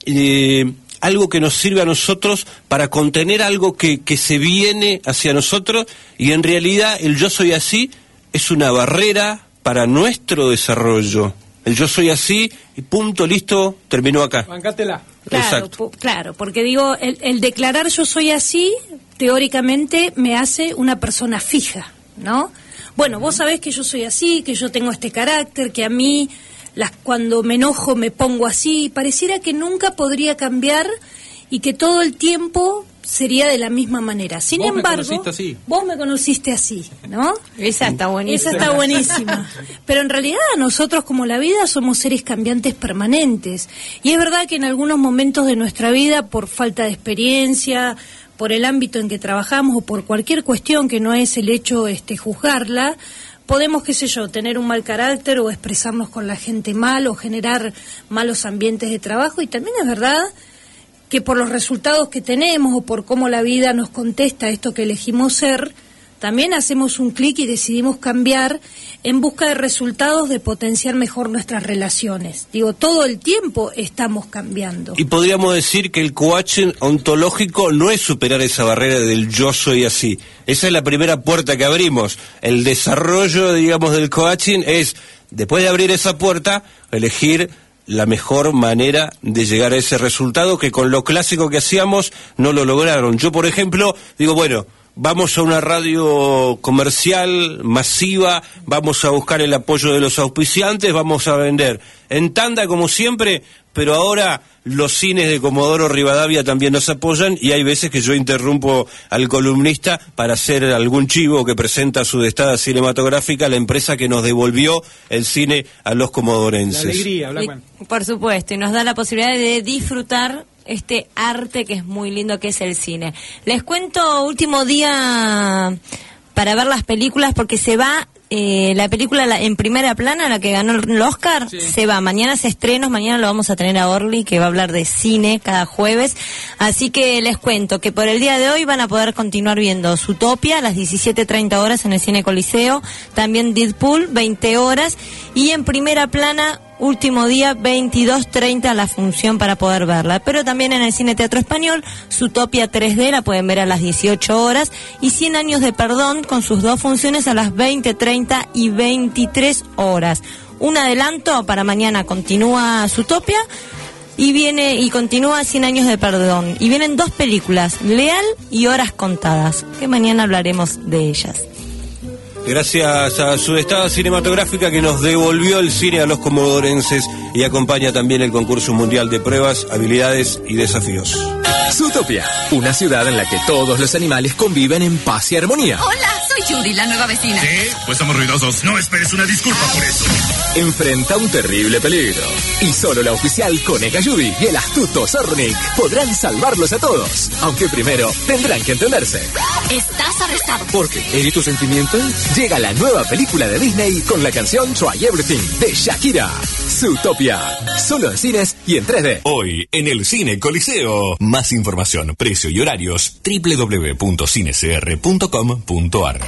eh, algo que nos sirve a nosotros para contener algo que, que se viene hacia nosotros, y en realidad el yo soy así es una barrera para nuestro desarrollo. El yo soy así y punto, listo, terminó acá. Bancátela. Claro, po, claro, porque digo, el, el declarar yo soy así, teóricamente me hace una persona fija, ¿no? Bueno, vos sabés que yo soy así, que yo tengo este carácter, que a mí las, cuando me enojo me pongo así, pareciera que nunca podría cambiar y que todo el tiempo sería de la misma manera. Sin vos embargo, me conociste así. Vos me conociste así, ¿no? Esa está buenísima. Esa está buenísima. Pero en realidad nosotros como la vida somos seres cambiantes permanentes. Y es verdad que en algunos momentos de nuestra vida, por falta de experiencia, por el ámbito en que trabajamos o por cualquier cuestión que no es el hecho este juzgarla, podemos, qué sé yo, tener un mal carácter o expresarnos con la gente mal o generar malos ambientes de trabajo. Y también es verdad que por los resultados que tenemos o por cómo la vida nos contesta esto que elegimos ser, también hacemos un clic y decidimos cambiar en busca de resultados de potenciar mejor nuestras relaciones. Digo, todo el tiempo estamos cambiando. Y podríamos decir que el coaching ontológico no es superar esa barrera del yo soy así. Esa es la primera puerta que abrimos. El desarrollo, digamos, del coaching es, después de abrir esa puerta, elegir la mejor manera de llegar a ese resultado que con lo clásico que hacíamos no lo lograron. Yo, por ejemplo, digo, bueno, vamos a una radio comercial masiva, vamos a buscar el apoyo de los auspiciantes, vamos a vender en tanda como siempre, pero ahora los cines de Comodoro Rivadavia también nos apoyan y hay veces que yo interrumpo al columnista para hacer algún chivo que presenta su destada cinematográfica, la empresa que nos devolvió el cine a los comodorenses. La alegría, Blackman. Por supuesto, y nos da la posibilidad de disfrutar este arte que es muy lindo, que es el cine. Les cuento, último día para ver las películas, porque se va eh, la película la, en primera plana, la que ganó el Oscar, sí. Se va. Mañana se estrenos, mañana lo vamos a tener a Orly, que va a hablar de cine cada jueves. Así que les cuento que por el día de hoy van a poder continuar viendo Zootopia a las diecisiete treinta horas en el Cine Coliseo, también Deadpool, veinte horas, y en primera plana, último día, veintidós treinta la función para poder verla. Pero también en el Cine Teatro Español, Zootopia tres D la pueden ver a las dieciocho horas, y Cien Años de Perdón con sus dos funciones a las veinte treinta y veintitrés horas. Un adelanto, para mañana continúa Zootopia y viene y continúa Cien Años de Perdón. Y vienen dos películas, Leal y Horas Contadas, que mañana hablaremos de ellas. Gracias a su destada cinematográfica que nos devolvió el cine a los comodorenses y acompaña también el concurso mundial de pruebas, habilidades y desafíos. Zootopia, una ciudad en la que todos los animales conviven en paz y armonía. Hola, soy Judy, la nueva vecina. Sí, pues somos ruidosos. No esperes una disculpa por eso. Enfrenta un terrible peligro. Y solo la oficial Coneca Judy y el astuto Zornick podrán salvarlos a todos. Aunque primero tendrán que entenderse. Estás arrestado. Porque ¿y tus sentimientos? Llega la nueva película de Disney con la canción Try Everything de Shakira. Zootopia. Solo en cines y en tres D. Hoy, en el Cine Coliseo. Más información, precio y horarios, doble u doble u doble u punto cinecr punto com punto a r.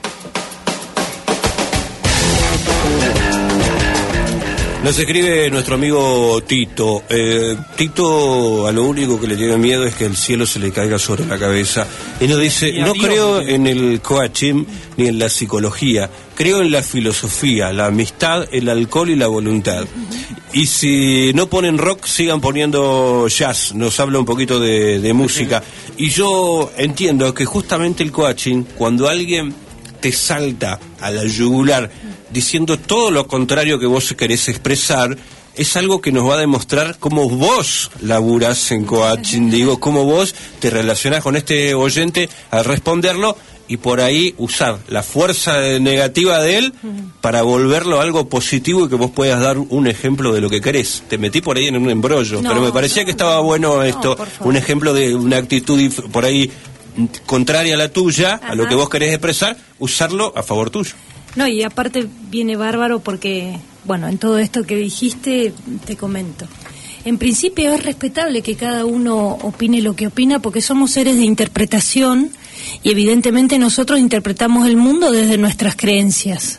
Nos escribe nuestro amigo Tito. Eh, Tito a lo único que le tiene miedo es que el cielo se le caiga sobre la cabeza. Y nos dice, no creo en el coaching ni en la psicología, creo en la filosofía, la amistad, el alcohol y la voluntad. Y si no ponen rock, sigan poniendo jazz. Nos habla un poquito de, de música. Y yo entiendo que justamente el coaching, cuando alguien te salta a la yugular diciendo todo lo contrario que vos querés expresar, es algo que nos va a demostrar cómo vos laburás en coaching, digo, cómo vos te relacionás con este oyente al responderlo y por ahí usar la fuerza negativa de él para volverlo algo positivo y que vos puedas dar un ejemplo de lo que querés. Te metí por ahí en un embrollo, no, pero me parecía no, que estaba bueno esto, no, un ejemplo de una actitud por ahí contraria a la tuya, ajá, a lo que vos querés expresar, usarlo a favor tuyo. No, y aparte viene bárbaro porque, bueno, en todo esto que dijiste, te comento. En principio es respetable que cada uno opine lo que opina porque somos seres de interpretación y evidentemente nosotros interpretamos el mundo desde nuestras creencias.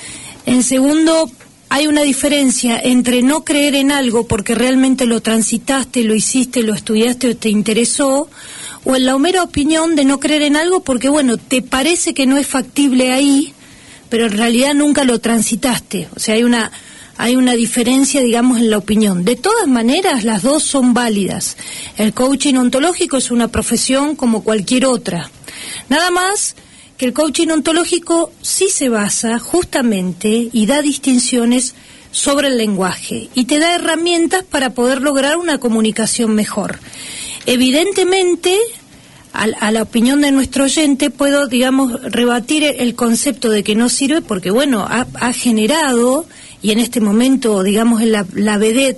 En segundo, hay una diferencia entre no creer en algo porque realmente lo transitaste, lo hiciste, lo estudiaste o te interesó, o en la mera opinión de no creer en algo porque, bueno, te parece que no es factible ahí, pero en realidad nunca lo transitaste. O sea, hay una hay una diferencia, digamos, en la opinión. De todas maneras, las dos son válidas. El coaching ontológico es una profesión como cualquier otra. Nada más que el coaching ontológico sí se basa justamente y da distinciones sobre el lenguaje y te da herramientas para poder lograr una comunicación mejor. Evidentemente, a, a la opinión de nuestro oyente puedo, digamos, rebatir el concepto de que no sirve porque, bueno, ha, ha generado, y en este momento, digamos, en la, la vedette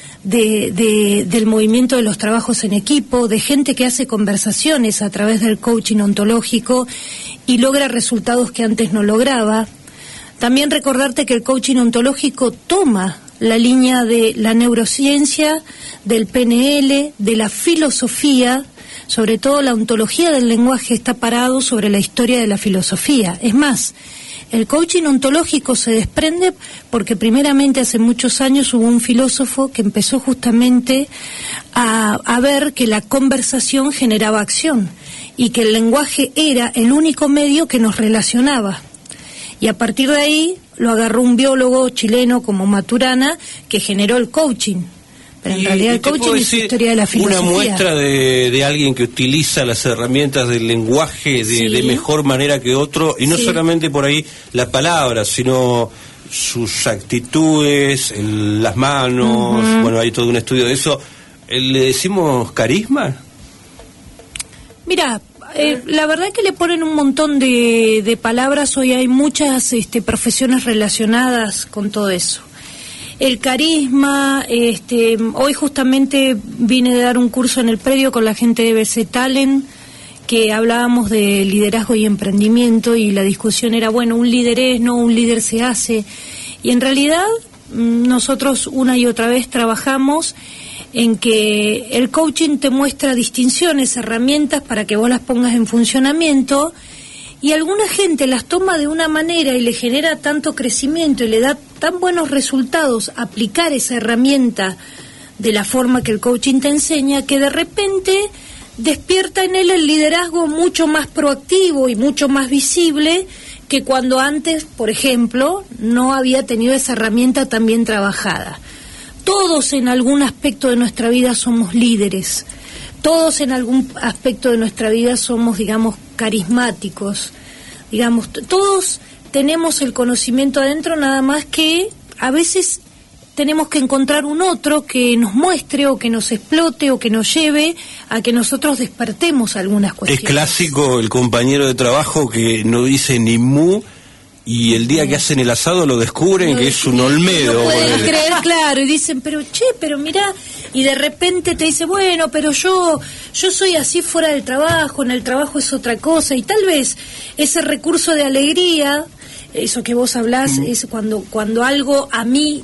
de, de, del movimiento de los trabajos en equipo, de gente que hace conversaciones a través del coaching ontológico y logra resultados que antes no lograba. También recordarte que el coaching ontológico toma la línea de la neurociencia, del P N L, de la filosofía, sobre todo la ontología del lenguaje está parado sobre la historia de la filosofía. Es más, el coaching ontológico se desprende porque primeramente hace muchos años hubo un filósofo que empezó justamente a, a ver que la conversación generaba acción y que el lenguaje era el único medio que nos relacionaba. Y a partir de ahí lo agarró un biólogo chileno como Maturana que generó el coaching. Pero en y, realidad el coaching es la historia de la filosofía. Una muestra de, de alguien que utiliza las herramientas del lenguaje de, sí. de mejor manera que otro, y no sí. solamente por ahí las palabras, sino sus actitudes, el, las manos, uh-huh. bueno, hay todo un estudio de eso. ¿Le decimos carisma? Mira, eh, la verdad que le ponen un montón de, de palabras, hoy hay muchas este, profesiones relacionadas con todo eso. El carisma, este, hoy justamente vine de dar un curso en el predio con la gente de B C Talent, que hablábamos de liderazgo y emprendimiento, y la discusión era, bueno, un líder es, no, un líder se hace, y en realidad nosotros una y otra vez trabajamos en que el coaching te muestra distinciones, herramientas para que vos las pongas en funcionamiento, y alguna gente las toma de una manera y le genera tanto crecimiento y le da tan buenos resultados aplicar esa herramienta de la forma que el coaching te enseña, que de repente despierta en él el liderazgo mucho más proactivo y mucho más visible que cuando antes, por ejemplo, no había tenido esa herramienta tan bien trabajada. Todos en algún aspecto de nuestra vida somos líderes. Todos en algún aspecto de nuestra vida somos, digamos, carismáticos, digamos, t- todos tenemos el conocimiento adentro, nada más que a veces tenemos que encontrar un otro que nos muestre o que nos explote o que nos lleve a que nosotros despertemos algunas cuestiones. Es clásico el compañero de trabajo que no dice ni mu, y el día que hacen el asado lo descubren no, que es un olmedo. No pueden creer, claro, y dicen, pero che, pero mirá, y de repente te dice, bueno, pero yo yo soy así fuera del trabajo, en el trabajo es otra cosa, y tal vez ese recurso de alegría, eso que vos hablás, mm. es cuando, cuando algo a mí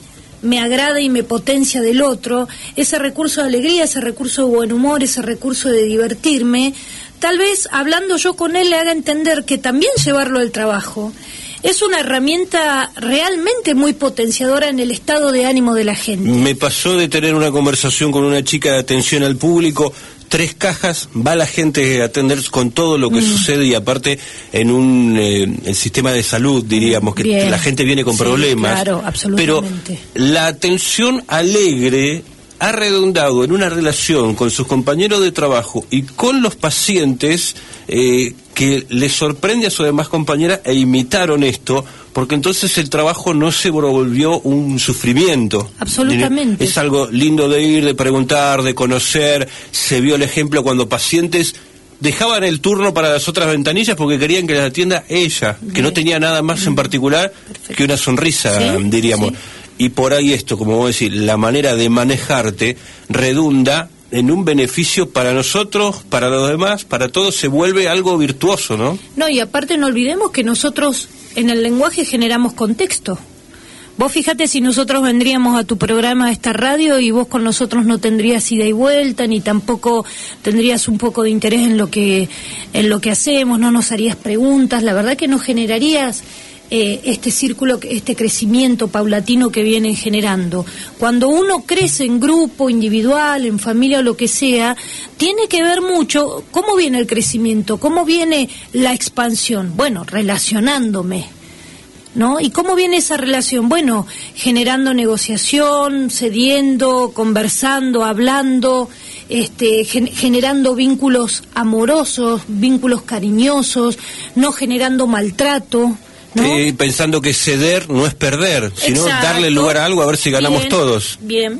me agrada y me potencia del otro, ese recurso de alegría, ese recurso de buen humor, ese recurso de divertirme, tal vez hablando yo con él le haga entender que también llevarlo al trabajo es una herramienta realmente muy potenciadora en el estado de ánimo de la gente. Me pasó de tener una conversación con una chica de atención al público, tres cajas, va la gente a atender con todo lo que mm. sucede, y aparte en un eh, el sistema de salud, diríamos, que Bien. la gente viene con sí, problemas. Claro, absolutamente. Pero la atención alegre ha redundado en una relación con sus compañeros de trabajo y con los pacientes eh, que les sorprende a sus demás compañeras e imitaron esto, porque entonces el trabajo no se volvió un sufrimiento. Absolutamente. Es algo lindo de ir, de preguntar, de conocer. Se vio el ejemplo cuando pacientes dejaban el turno para las otras ventanillas porque querían que las atienda ella, Bien. que no tenía nada más Bien. en particular Perfecto. que una sonrisa, ¿Sí? diríamos. Sí. Y por ahí esto, como vos decís, la manera de manejarte redunda en un beneficio para nosotros, para los demás, para todos, se vuelve algo virtuoso, ¿no? No, y aparte no olvidemos que nosotros en el lenguaje generamos contexto. Vos fíjate si nosotros vendríamos a tu programa, a esta radio, y vos con nosotros no tendrías ida y vuelta, ni tampoco tendrías un poco de interés en lo que, en lo que hacemos, no nos harías preguntas, la verdad que no generarías Eh, este círculo, este crecimiento paulatino que vienen generando. Cuando uno crece en grupo, individual, en familia o lo que sea, tiene que ver mucho cómo viene el crecimiento, cómo viene la expansión. Bueno, relacionándome, ¿no? ¿Y cómo viene esa relación? Bueno, generando negociación, cediendo, conversando, hablando, este, gen- generando vínculos amorosos, vínculos cariñosos, no generando maltrato, ¿no? Eh, pensando que ceder no es perder, sino Exacto. darle lugar a algo a ver si ganamos bien, todos. Bien.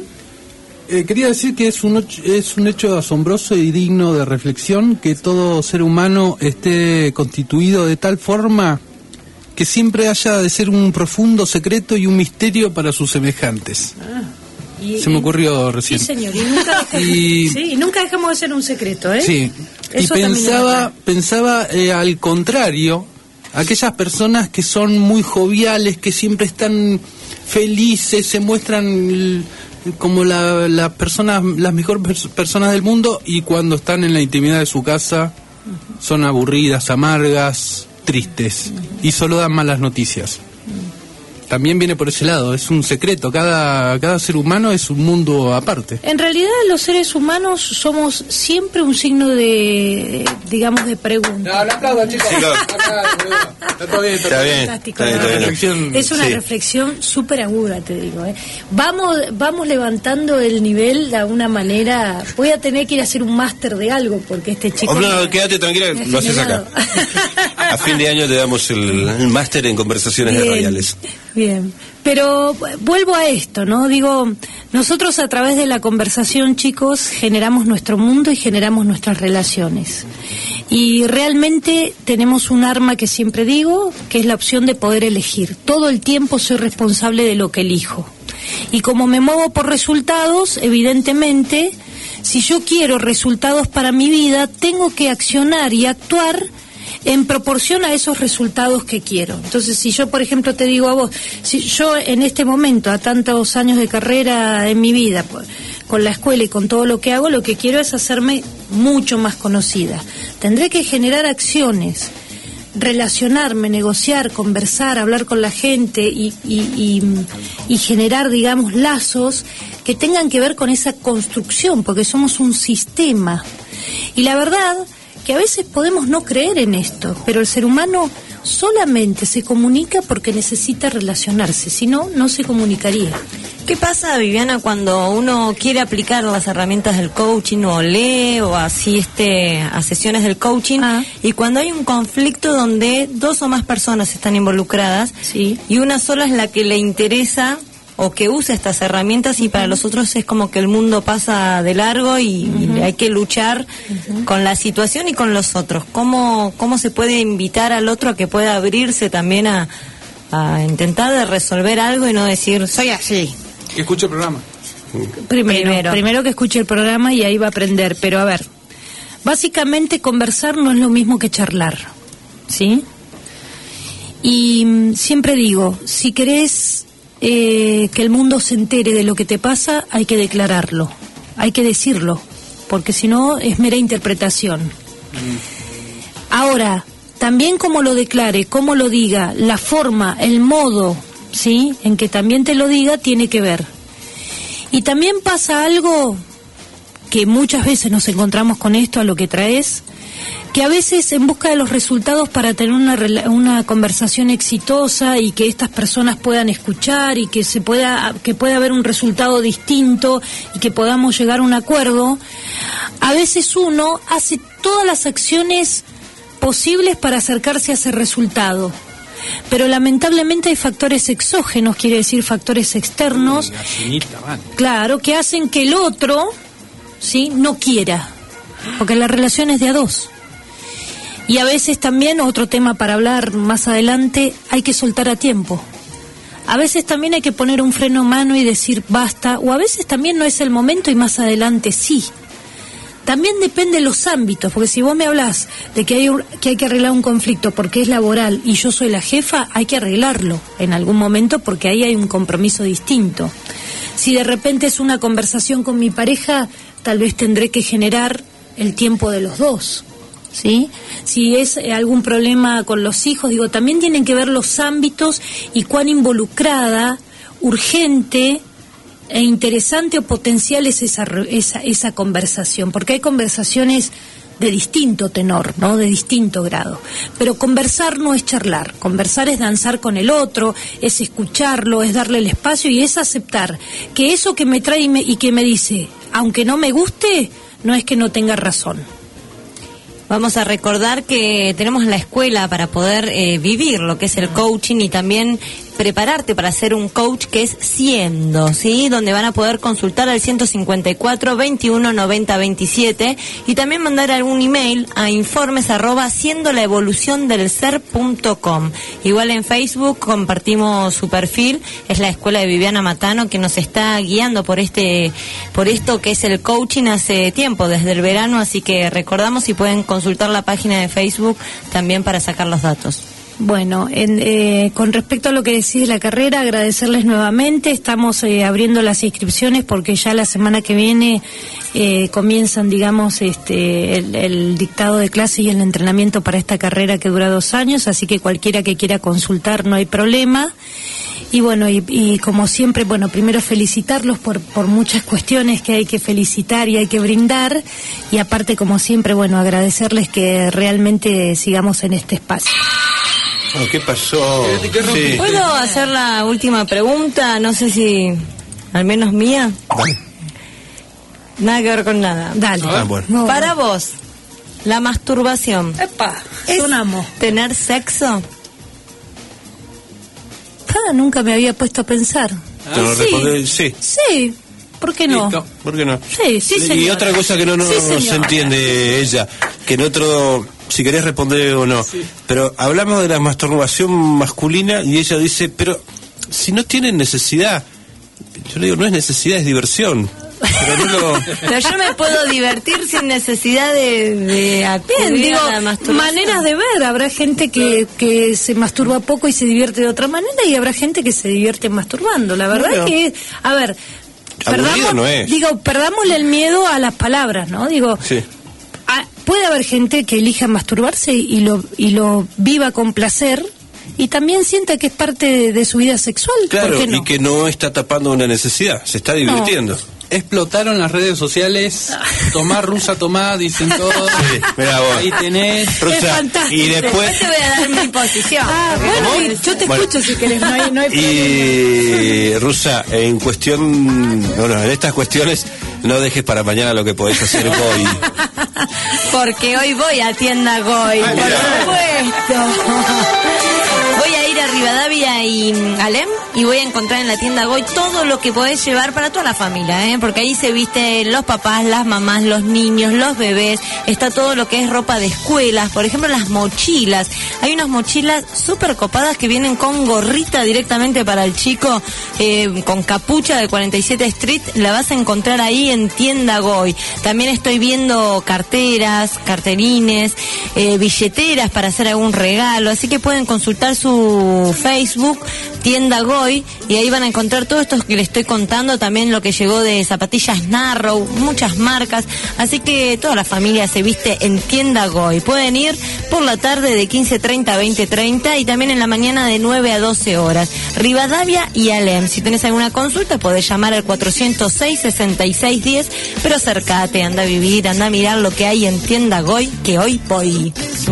Eh, quería decir que es un, och- es un hecho asombroso y digno de reflexión que todo ser humano esté constituido de tal forma que siempre haya de ser un profundo secreto y un misterio para sus semejantes. Ah, y, Se me ocurrió recién. Sí, señor, y nunca, dejamos, y, sí, y nunca dejamos de ser un secreto, ¿eh? Sí, Eso y pensaba, pensaba eh, al contrario, aquellas personas que son muy joviales, que siempre están felices, se muestran l- como la, la persona, las mejores pers- personas del mundo, y cuando están en la intimidad de su casa son aburridas, amargas, tristes, y solo dan malas noticias. También viene por ese lado, es un secreto, cada, cada ser humano es un mundo aparte. En realidad los seres humanos somos siempre un signo de, digamos, de pregunta. No, no aplaudan, chicos. Está todo bien, está bien. Fantástico, Está bien, ¿no? está bien. Es una Sí. reflexión súper aguda, te digo. ¿eh? Vamos, vamos levantando el nivel de alguna manera. Voy a tener que ir a hacer un máster de algo, porque este chico... Oh, no, no, me- quédate tranquila, me ha lo haces acá. generado. A fin de año te damos el, el máster en conversaciones Bien. radiales. Bien, pero vuelvo a esto, ¿no? Digo, nosotros a través de la conversación, chicos, generamos nuestro mundo y generamos nuestras relaciones. Y realmente tenemos un arma que siempre digo, que es la opción de poder elegir. Todo el tiempo soy responsable de lo que elijo. Y como me muevo por resultados, evidentemente, si yo quiero resultados para mi vida, tengo que accionar y actuar en proporción a esos resultados que quiero. Entonces, si yo, por ejemplo, te digo a vos, si yo en este momento, a tantos años de carrera en mi vida, pues, con la escuela y con todo lo que hago, lo que quiero es hacerme mucho más conocida. Tendré que generar acciones, relacionarme, negociar, conversar, hablar con la gente y, y, y, y generar, digamos, lazos que tengan que ver con esa construcción, porque somos un sistema. Y la verdad que a veces podemos no creer en esto, pero el ser humano solamente se comunica porque necesita relacionarse, si no, no se comunicaría. ¿Qué pasa, Viviana, cuando uno quiere aplicar las herramientas del coaching o lee o asiste a sesiones del coaching ah. y cuando hay un conflicto donde dos o más personas están involucradas sí. y una sola es la que le interesa o que usa estas herramientas y para los otros es como que el mundo pasa de largo y, uh-huh. y hay que luchar uh-huh. con la situación y con los otros? ¿Cómo, cómo se puede invitar al otro a que pueda abrirse también a, a intentar de resolver algo y no decir, soy así? Que escuche el programa. Primero, primero, primero que escuche el programa y ahí va a aprender. Pero a ver, básicamente conversar no es lo mismo que charlar, ¿sí? Y siempre digo, si querés eh, que el mundo se entere de lo que te pasa, hay que declararlo, hay que decirlo, porque si no es mera interpretación. Mm. Ahora, también como lo declare, cómo lo diga, la forma, el modo, ¿sí?, en que también te lo diga, tiene que ver. Y también pasa algo que muchas veces nos encontramos con esto, a lo que traes, que a veces en busca de los resultados para tener una, una conversación exitosa y que estas personas puedan escuchar y que se pueda que pueda haber un resultado distinto y que podamos llegar a un acuerdo, a veces uno hace todas las acciones posibles para acercarse a ese resultado. Pero lamentablemente hay factores exógenos, quiere decir factores externos, claro, que hacen que el otro, ¿sí?, no quiera, porque la relación es de a dos. Y a veces también, otro tema para hablar más adelante, hay que soltar a tiempo. A veces también hay que poner un freno a mano y decir basta, o a veces también no es el momento y más adelante sí. También depende de los ámbitos, porque si vos me hablás de que hay, un, que hay que arreglar un conflicto porque es laboral y yo soy la jefa, hay que arreglarlo en algún momento porque ahí hay un compromiso distinto. Si de repente es una conversación con mi pareja, tal vez tendré que generar el tiempo de los dos, ¿sí? Si es algún problema con los hijos, digo, también tienen que ver los ámbitos y cuán involucrada, urgente e interesante o potencial es esa, esa, esa conversación, porque hay conversaciones de distinto tenor, ¿no?, de distinto grado, pero conversar no es charlar, conversar es danzar con el otro, es escucharlo, es darle el espacio y es aceptar que eso que me trae y, me, y que me dice, aunque no me guste, no es que no tenga razón. Vamos a recordar que tenemos la escuela para poder eh, vivir lo que es el coaching y también prepararte para ser un coach, que es Siendo, ¿sí? Donde van a poder consultar al ciento cincuenta y cuatro, veintiuno, noventa, veintisiete y también mandar algún email a informes arroba siendo la evolución del ser punto com. Igual en Facebook compartimos su perfil, es la escuela de Viviana Matano, que nos está guiando por este, por esto que es el coaching hace tiempo, desde el verano, así que recordamos si pueden consultar la página de Facebook también para sacar los datos. Bueno, en, eh, con respecto a lo que decís de la carrera, agradecerles nuevamente. Estamos eh, abriendo las inscripciones porque ya la semana que viene eh, comienzan, digamos, este, el, el dictado de clase y el entrenamiento para esta carrera que dura dos años, así que cualquiera que quiera consultar no hay problema. Y bueno, y, y como siempre, bueno, primero felicitarlos por, por muchas cuestiones que hay que felicitar y hay que brindar, y aparte, como siempre, bueno, agradecerles que realmente sigamos en este espacio. Oh, ¿qué pasó? Sí. ¿Puedo hacer la última pregunta? No sé si, al menos mía. Dale. Nada que ver con nada. Dale. Ah, bueno. Para vos, la masturbación. Epa, ¿es sonamos. tener sexo? Ah, nunca me había puesto a pensar. Te lo responde, sí. Sí. ¿Por qué no? Listo. ¿Por qué no? Sí, sí, señora. Y otra cosa que no, no, Sí, no se señora. entiende ella, que en otro, si querés responder o no, sí. Pero hablamos de la masturbación masculina y ella dice, pero si no tienen necesidad, yo le digo, no es necesidad, es diversión. Pero, no lo... Pero yo me puedo divertir sin necesidad de, de acudir Bien, digo, a la masturbación. maneras de ver. Habrá gente que, que se masturba poco y se divierte de otra manera, y habrá gente que se divierte masturbando. La verdad Bueno. que, a ver, Aburrido perdamos, no es. digo, perdámosle el miedo a las palabras, ¿no? Digo, Sí. a- puede haber gente que elija masturbarse y lo, y lo viva con placer, y también sienta que es parte de, de su vida sexual. Claro, ¿por qué no? y que no está tapando una necesidad, se está divirtiendo. Explotaron las redes sociales. Tomá, rusa, tomá, dicen todos. Sí, mirá vos. Ahí tenés. Rusa, Es fantástico. y después... te voy a dar mi posición. Ah, bueno, y yo te Bueno. escucho si querés, no hay, no hay problema. Y Rusa, en cuestión, bueno, en estas cuestiones, no dejes para mañana lo que podés hacer hoy. Porque hoy voy a tienda Goy, por supuesto. Voy a ir a Rivadavia y mm, Alem y voy a encontrar en la tienda Goy todo lo que podés llevar para toda la familia, ¿eh? Porque ahí se visten los papás, las mamás, los niños, los bebés, está todo lo que es ropa de escuelas, por ejemplo las mochilas. Hay unas mochilas súper copadas que vienen con gorrita directamente para el chico, eh, con capucha de cuarenta y siete Street, la vas a encontrar ahí en tienda Goy. También estoy viendo carteras, carterines, eh, billeteras para hacer algún regalo, así que pueden consultar su Facebook, tienda Goy. Goy, y ahí van a encontrar todo esto que les estoy contando, también lo que llegó de zapatillas Narrow, muchas marcas, así que toda la familia se viste en Tienda Goy. Pueden ir por la tarde de quince treinta a veinte treinta y también en la mañana de nueve a doce horas. Rivadavia y Alem. Si tenés alguna consulta podés llamar al cuatrocientos seis, sesenta y seis diez, pero acércate, anda a vivir, anda a mirar lo que hay en Tienda Goy, que hoy voy.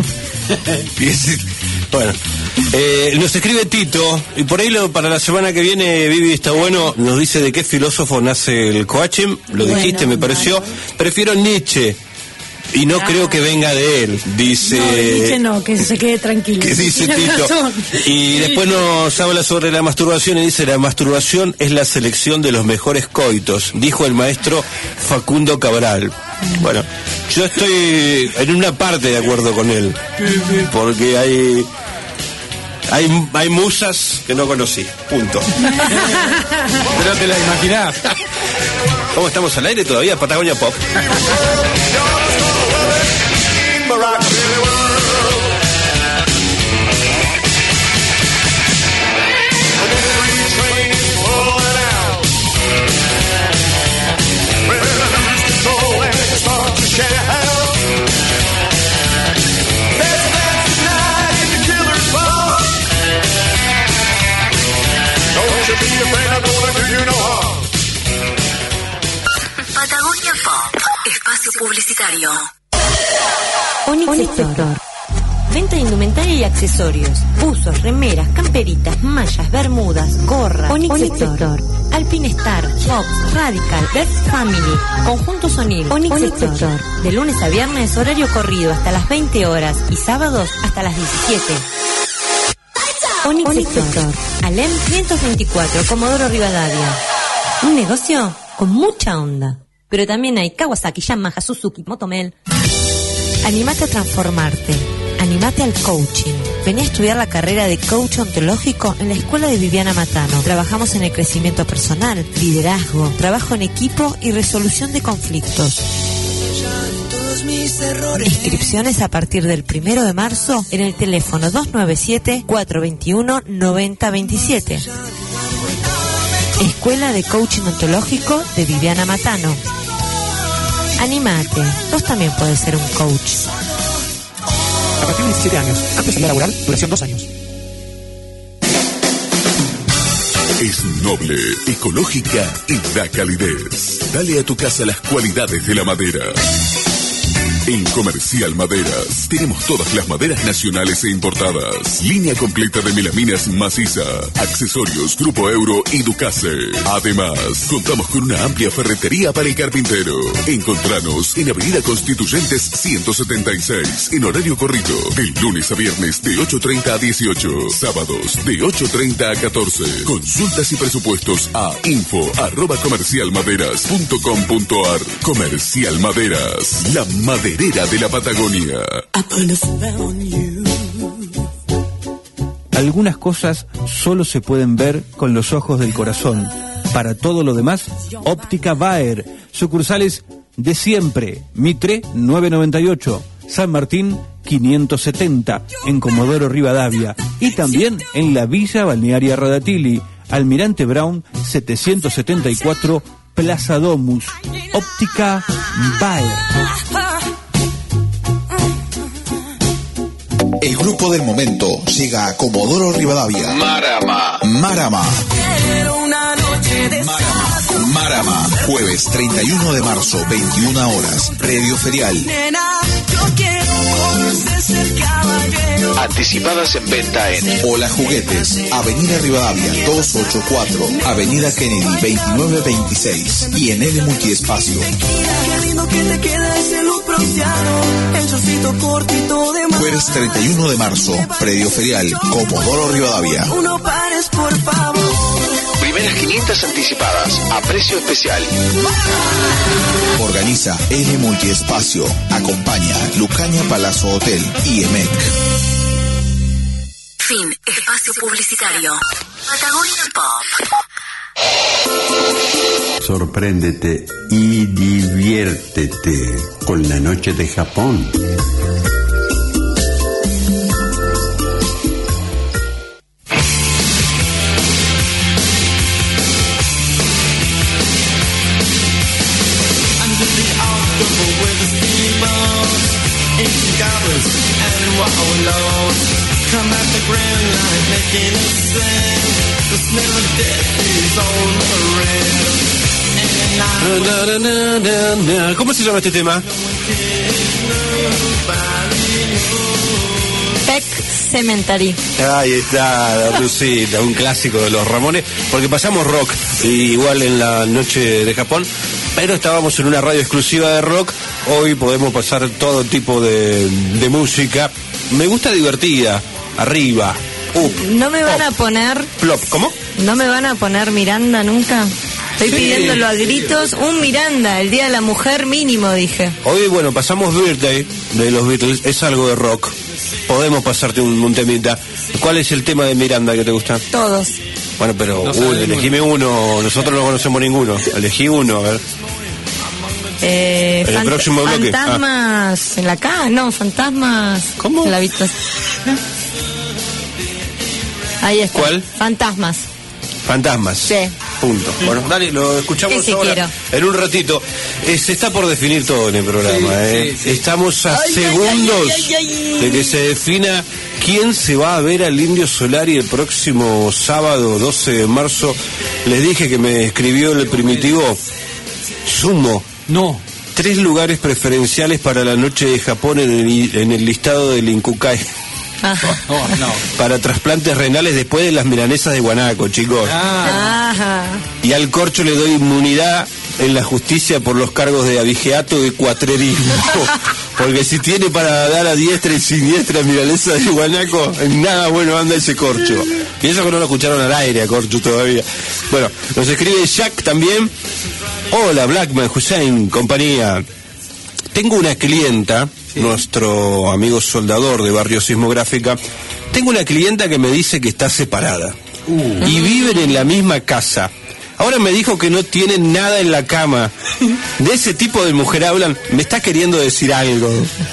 Bueno, eh, nos escribe Tito, y por ahí lo, para la semana que viene, Vivi, está bueno, nos dice de qué filósofo nace el Coaching, lo Bueno, dijiste, me pareció, vale. Prefiero Nietzsche, y no Ah. creo que venga de él, dice... No, de Nietzsche no, que se quede tranquilo. ¿Qué dice Tiene Tito? razón. Y después nos habla sobre la masturbación y dice: la masturbación es la selección de los mejores coitos, dijo el maestro Facundo Cabral. Bueno, yo estoy en una parte de acuerdo con él, porque hay hay, hay musas que no conocí, punto. Pero te la imaginás. ¿Cómo estamos al aire todavía? Patagonia Pop. Patagonia Pop, espacio publicitario. Onyx Store. Venta de indumentaria y accesorios, buzos, remeras, camperitas, mallas, bermudas, gorras. Onyx Store. Alpine Star, Fox, Radical, Best Family, Conjuntos O'Neill. Onyx Store. De lunes a viernes, horario corrido hasta las veinte horas y sábados hasta las diecisiete. Onyx Store. Alem quinientos veinticuatro, Comodoro Rivadavia. Un negocio con mucha onda. Pero también hay Kawasaki, Yamaha, Suzuki, Motomel. Animate a transformarte. Animate al coaching. Vení a estudiar la carrera de coach ontológico en la escuela de Viviana Matano. Trabajamos en el crecimiento personal, liderazgo, trabajo en equipo y resolución de conflictos. Inscripciones a partir del primero de marzo en el teléfono dos nueve siete, cuatro dos uno, nueve cero dos siete. Escuela de Coaching Ontológico de Viviana Matano. Animate, vos también podés ser un coach. A partir de diecisiete años, amplia salida laboral, duración dos años. Es noble, ecológica y da calidez. Dale a tu casa las cualidades de la madera. En Comercial Maderas tenemos todas las maderas nacionales e importadas. Línea completa de melaminas maciza, accesorios Grupo Euro y Ducase. Además, contamos con una amplia ferretería para el carpintero. Encontranos en Avenida Constituyentes ciento setenta y seis, en horario corrido, de lunes a viernes de ocho treinta a dieciocho, sábados de ocho treinta a catorce. Consultas y presupuestos a info arroba comercialmaderas punto com punto ar. Comercial Maderas, la madera de la Patagonia. Algunas cosas solo se pueden ver con los ojos del corazón. Para todo lo demás, Óptica Baer. Sucursales de siempre. Mitre novecientos noventa y ocho. San Martín quinientos setenta. En Comodoro Rivadavia. Y también en la Villa Balnearia Radatili. Almirante Brown setecientos setenta y cuatro. Plaza Domus. Óptica Baer. El grupo del momento llega a Comodoro Rivadavia. Marama. Marama. Marama. Marama. Jueves treinta y uno de marzo, veintiuna horas. Predio ferial. Anticipadas en venta en Hola Juguetes, Avenida Rivadavia doscientos ochenta y cuatro, Avenida Kennedy veintinueve veintiséis y en L Multiespacio. Jueves treinta y uno de marzo, Predio Ferial, Comodoro Rivadavia. Uno pares, por favor. Primeras quinientas anticipadas a precio especial. Organiza L Multiespacio. Acompaña Lucania Palazzo Hotel y E M E C. Fin. Espacio publicitario. Patagonia Pop. Sorpréndete y diviértete con la noche de Japón. what we lost. Come at the ground line, making a sound. The smell of death is all around. Na, na, na, na, na. ¿Cómo se llama este tema? Pet Cemetery. Ahí está, la Rusita, un clásico de los Ramones, porque pasamos rock, igual en la noche de Japón, pero estábamos en una radio exclusiva de rock. Hoy podemos pasar todo tipo de, de música. Me gusta divertida, arriba, up. ¿No me van pop, a poner... plop, ¿cómo? ¿No me van a poner Miranda nunca? Estoy Sí. pidiéndolo a gritos. Un Miranda, el Día de la Mujer mínimo, dije. Hoy, bueno, pasamos Birthday de los Beatles, es algo de rock. Podemos pasarte un, un temita. ¿Cuál es el tema de Miranda que te gusta? Todos. Bueno, pero No uy, sabemos. elegime uno, nosotros no conocemos ninguno. Elegí uno, a ver. Eh, En el fant- próximo bloque. Fantasmas en la casa, no, fantasmas. ¿Cómo? En la habitación. Ahí está. ¿Cuál? Fantasmas. Fantasmas. Sí. Punto. Bueno, dale, lo escuchamos Ese ahora. quiero. En un ratito. Eh, se está por definir todo en el programa. Sí, eh. sí, sí. Estamos a Ay, segundos ay, ay, ay, ay. de que se defina quién se va a ver al Indio Solari el próximo sábado doce de marzo. Les dije que me escribió el primitivo. Sumo. No. Tres lugares preferenciales para la noche de Japón en el, en el listado del Incucay. Ajá. Oh, no. Para trasplantes renales después de las milanesas de Guanaco, chicos. Ah, Ajá. Y al corcho le doy inmunidad en la justicia por los cargos de abigeato y cuatrerismo. Porque si tiene para dar a diestra y siniestra milanesa de Guanaco, en nada bueno anda ese corcho. Y eso que no lo escucharon al aire a corcho todavía. Bueno, nos escribe Jack también. Hola, Blackman, Hussein, compañía. Tengo una clienta, sí. Nuestro amigo soldador de Barrio Sismográfica. Tengo una clienta que me dice que está separada. Uh. Y viven en la misma casa. Ahora me dijo que no tienen nada en la cama. De ese tipo de mujer hablan. Me está queriendo decir algo.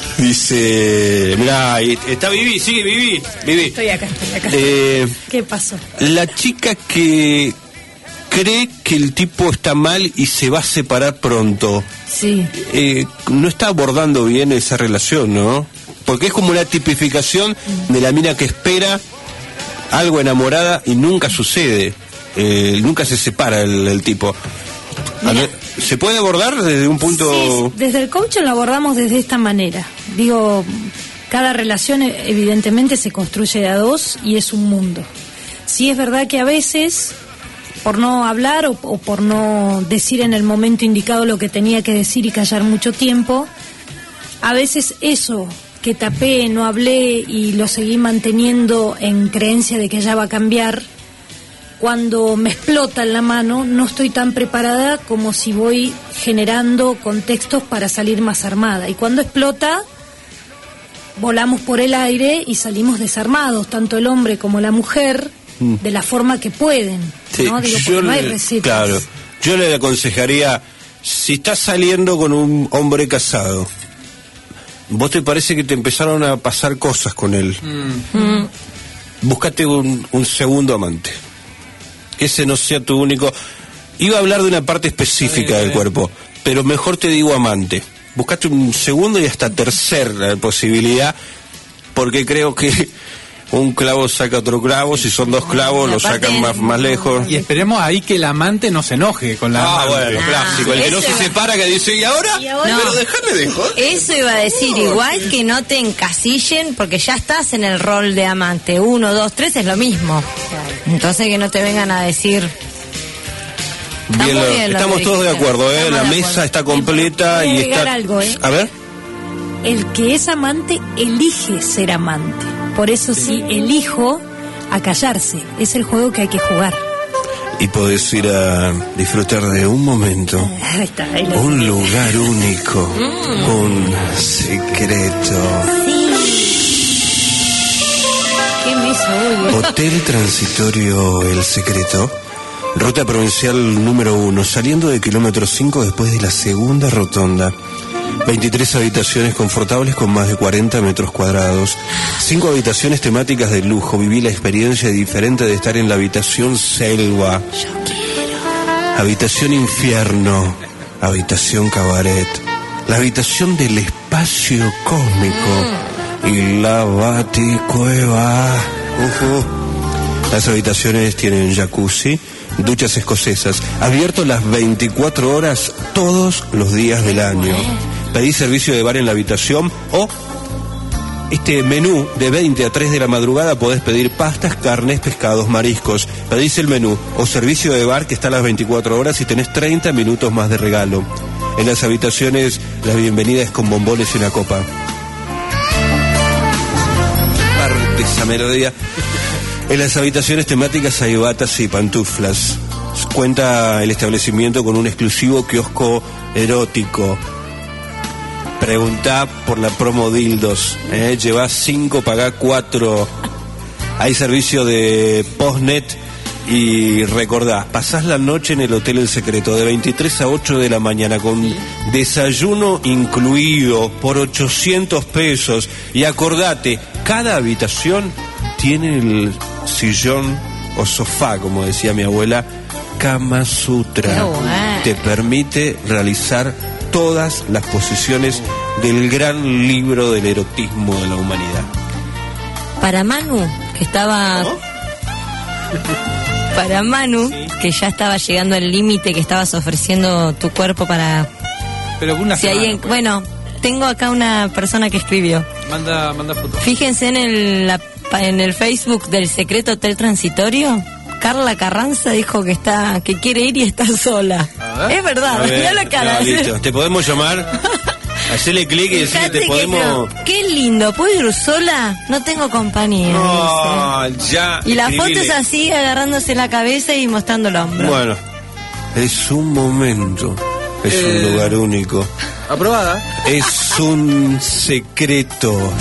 Dice, mirá, está Vivi, sigue Vivi, Vivi. Estoy acá, estoy acá. Eh, ¿Qué pasó? La chica que cree que el tipo está mal y se va a separar pronto. Sí. Eh, no está abordando bien esa relación, ¿no? Porque es como una tipificación de la mina que espera algo enamorada y nunca sucede. Eh, nunca se separa el, el tipo. A ver, ¿se puede abordar desde un punto...? Sí, desde el coaching lo abordamos desde esta manera. Digo, cada relación evidentemente se construye de a dos y es un mundo. Sí es verdad que a veces, por no hablar o, o por no decir en el momento indicado lo que tenía que decir y callar mucho tiempo, a veces eso que tapé, no hablé y lo seguí manteniendo en creencia de que ya va a cambiar, cuando me explota en la mano, no estoy tan preparada como si voy generando contextos para salir más armada. Y cuando explota, volamos por el aire y salimos desarmados, tanto el hombre como la mujer, mm. de la forma que pueden. Sí, ¿no? Digo, yo no hay le, recetas. claro, yo le aconsejaría, si estás saliendo con un hombre casado, vos te parece que te empezaron a pasar cosas con él, mm. Mm. búscate un, un segundo amante. Que ese no sea tu único. Iba a hablar de una parte específica del cuerpo, pero mejor te digo amante. Buscate un segundo y hasta tercera posibilidad, porque creo que un clavo saca otro clavo, si son dos clavos lo sacan más, más lejos. Y esperemos ahí que el amante no se enoje con la Ah, amante. bueno, clásico. El que no se separa, que dice, ¿y ahora? ¿Y ahora? Pero déjame de joder. Eso iba a decir, igual que no te encasillen, porque ya estás en el rol de amante. Uno, dos, tres es lo mismo. Entonces que no te vengan a decir... Está Bien, muy lo- bien lo estamos que todos de dijiste. acuerdo, ¿eh? Estamos La de mesa acuerdo. está completa Voy a y agregar está... algo, ¿eh? A ver. El que es amante elige ser amante. Por eso sí, elijo a callarse. Es el juego que hay que jugar. Y podés ir a disfrutar de un momento, Ahí está, ahí lo un lugar único, un secreto. ¿Qué me hizo hoy? Hotel Transitorio El Secreto, ruta provincial número uno, saliendo de kilómetro cinco después de la segunda rotonda. veintitrés habitaciones confortables con más de cuarenta metros cuadrados. cinco habitaciones temáticas de lujo. Viví la experiencia diferente de estar en la habitación selva. Habitación infierno. Habitación cabaret. La habitación del espacio cósmico. y la baticueva. Uh-huh. Las habitaciones tienen jacuzzi, duchas escocesas, abierto las veinticuatro horas todos los días del año. Pedí servicio de bar en la habitación o este menú de veinte a tres de la madrugada. Podés pedir pastas, carnes, pescados, mariscos. Pedís el menú o servicio de bar que está a las veinticuatro horas y tenés treinta minutos más de regalo. En las habitaciones la bienvenida es con bombones y una copa. Parte esa melodía. En las habitaciones temáticas hay batas y pantuflas. Cuenta el establecimiento con un exclusivo kiosco erótico. Preguntá por la promo dildos, ¿eh? Llevás cinco, pagá cuatro. Hay servicio de postnet y recordá, pasás la noche en el Hotel El Secreto de veintitrés a ocho de la mañana con desayuno incluido por ochocientos pesos. Y acordate, cada habitación tiene el sillón o sofá, como decía mi abuela, Kama Sutra. Te permite realizar todas las posiciones del gran libro del erotismo de la humanidad. Para Manu, que estaba... ¿Oh? Para Manu, sí, que ya estaba llegando al límite que estabas ofreciendo tu cuerpo para... Pero una si semana, hay en... pues. Bueno, tengo acá una persona que escribió. Manda, manda foto. Fíjense en el, la, en el Facebook del Secreto Hotel Transitorio. Carla Carranza dijo que está, que quiere ir y está sola. Es verdad, mirá la cara. No, listo. Te podemos llamar, hacerle clic y decir que te podemos. No. Qué lindo, ¿puedo ir sola? No tengo compañía. No, ya. Y la escribile. foto es así, agarrándose la cabeza y mostrando el hombro. Bueno, es un momento, es eh, un lugar único. Aprobada. Es un secreto.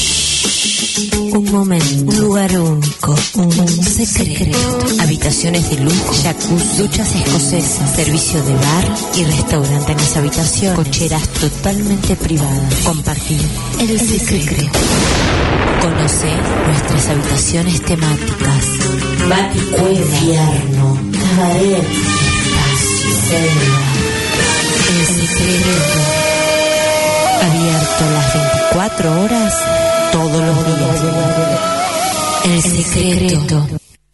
Un momento, un lugar único, un, un secreto. Habitaciones de lujo, jacuzzi, duchas escocesas, servicio de bar y restaurante en las habitaciones, cocheras totalmente privadas. Compartir el, el secreto. secreto. Conoce nuestras habitaciones temáticas. Baticueva, infierno, cabaret, espacio, selva. El secreto. Abierto las veinticuatro horas. Todos los días. El secreto.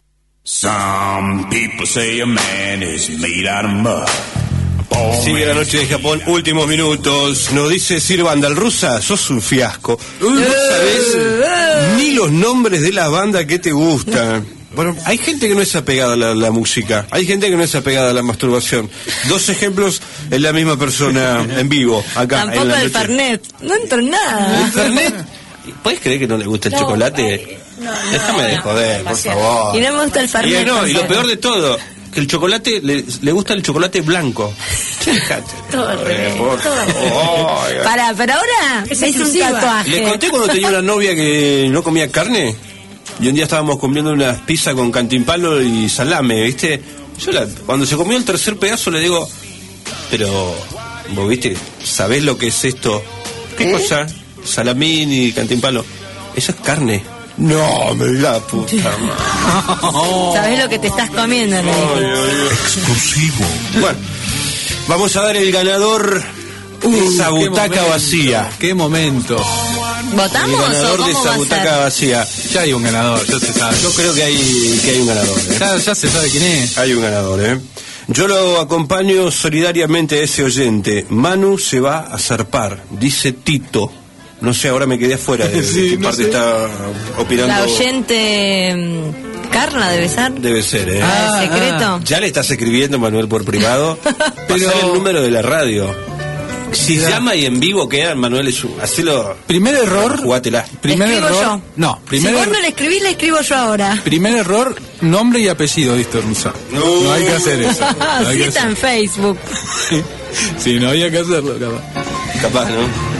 Some people say a man is made out of mud. Sigue la noche de Japón, últimos minutos. Nos dice Sir Vandal, rusa, sos un fiasco. No sabés ni los nombres de la banda que te gustan. Bueno, hay gente que no es apegada a la, la música, hay gente que no es apegada a la masturbación. Dos ejemplos en la misma persona en vivo, acá. Tampoco en la el Fernet, no entro en nada. ¿El Fernet? ¿Puedes creer que no le gusta el no, chocolate? No, no, déjame de joder, por favor. Y no me gusta el Fernet. Y, no, y lo peor de todo, que el chocolate, le, le gusta el chocolate blanco. Fíjate. Todo eh, por favor. Pará, pero ahora es, es un tatuaje. Le conté cuando tenía una novia que no comía carne. Y un día estábamos comiendo unas pizzas con cantimpalo y salame, ¿viste? Yo la, cuando se comió el tercer pedazo le digo, pero vos, ¿viste? ¿Sabés lo que es esto? ¿Qué ¿Eh? cosa? Salamín y cantimpalo. Eso es carne. No, me la puta madre. ¿Sabés lo que te estás comiendo? ¿No? Exclusivo. Bueno, vamos a dar el ganador de esa butaca vacía. Qué momento. ¿Votamos el ganador o de esa butaca vacía. Ya hay un ganador, ya se sabe. Yo creo que hay, que hay un ganador. ¿eh? Ya, ya se sabe quién es. Hay un ganador, ¿eh? Yo lo acompaño solidariamente a ese oyente. Manu se va a zarpar, dice Tito. No sé, ahora me quedé afuera de, sí, de qué no parte sé. está opinando. La oyente Carla debe ser. Debe ser, ¿eh? Ah, ¿el secreto? Ah. Ya le estás escribiendo, Manuel, por privado. Pero pasar el número de la radio. Si ya. llama y en vivo queda, Manuel, es un... hacelo. Primer error. Jugátela. Primer ¿Le escribo error. yo? No, primer Si vos er... no le escribís, le escribo yo ahora. Primer error, nombre y apellido, ¿viste, Rusa? No, no hay que hacer eso. No sí, está en Facebook. Sí, no había que hacerlo, capaz. Capaz, ¿no?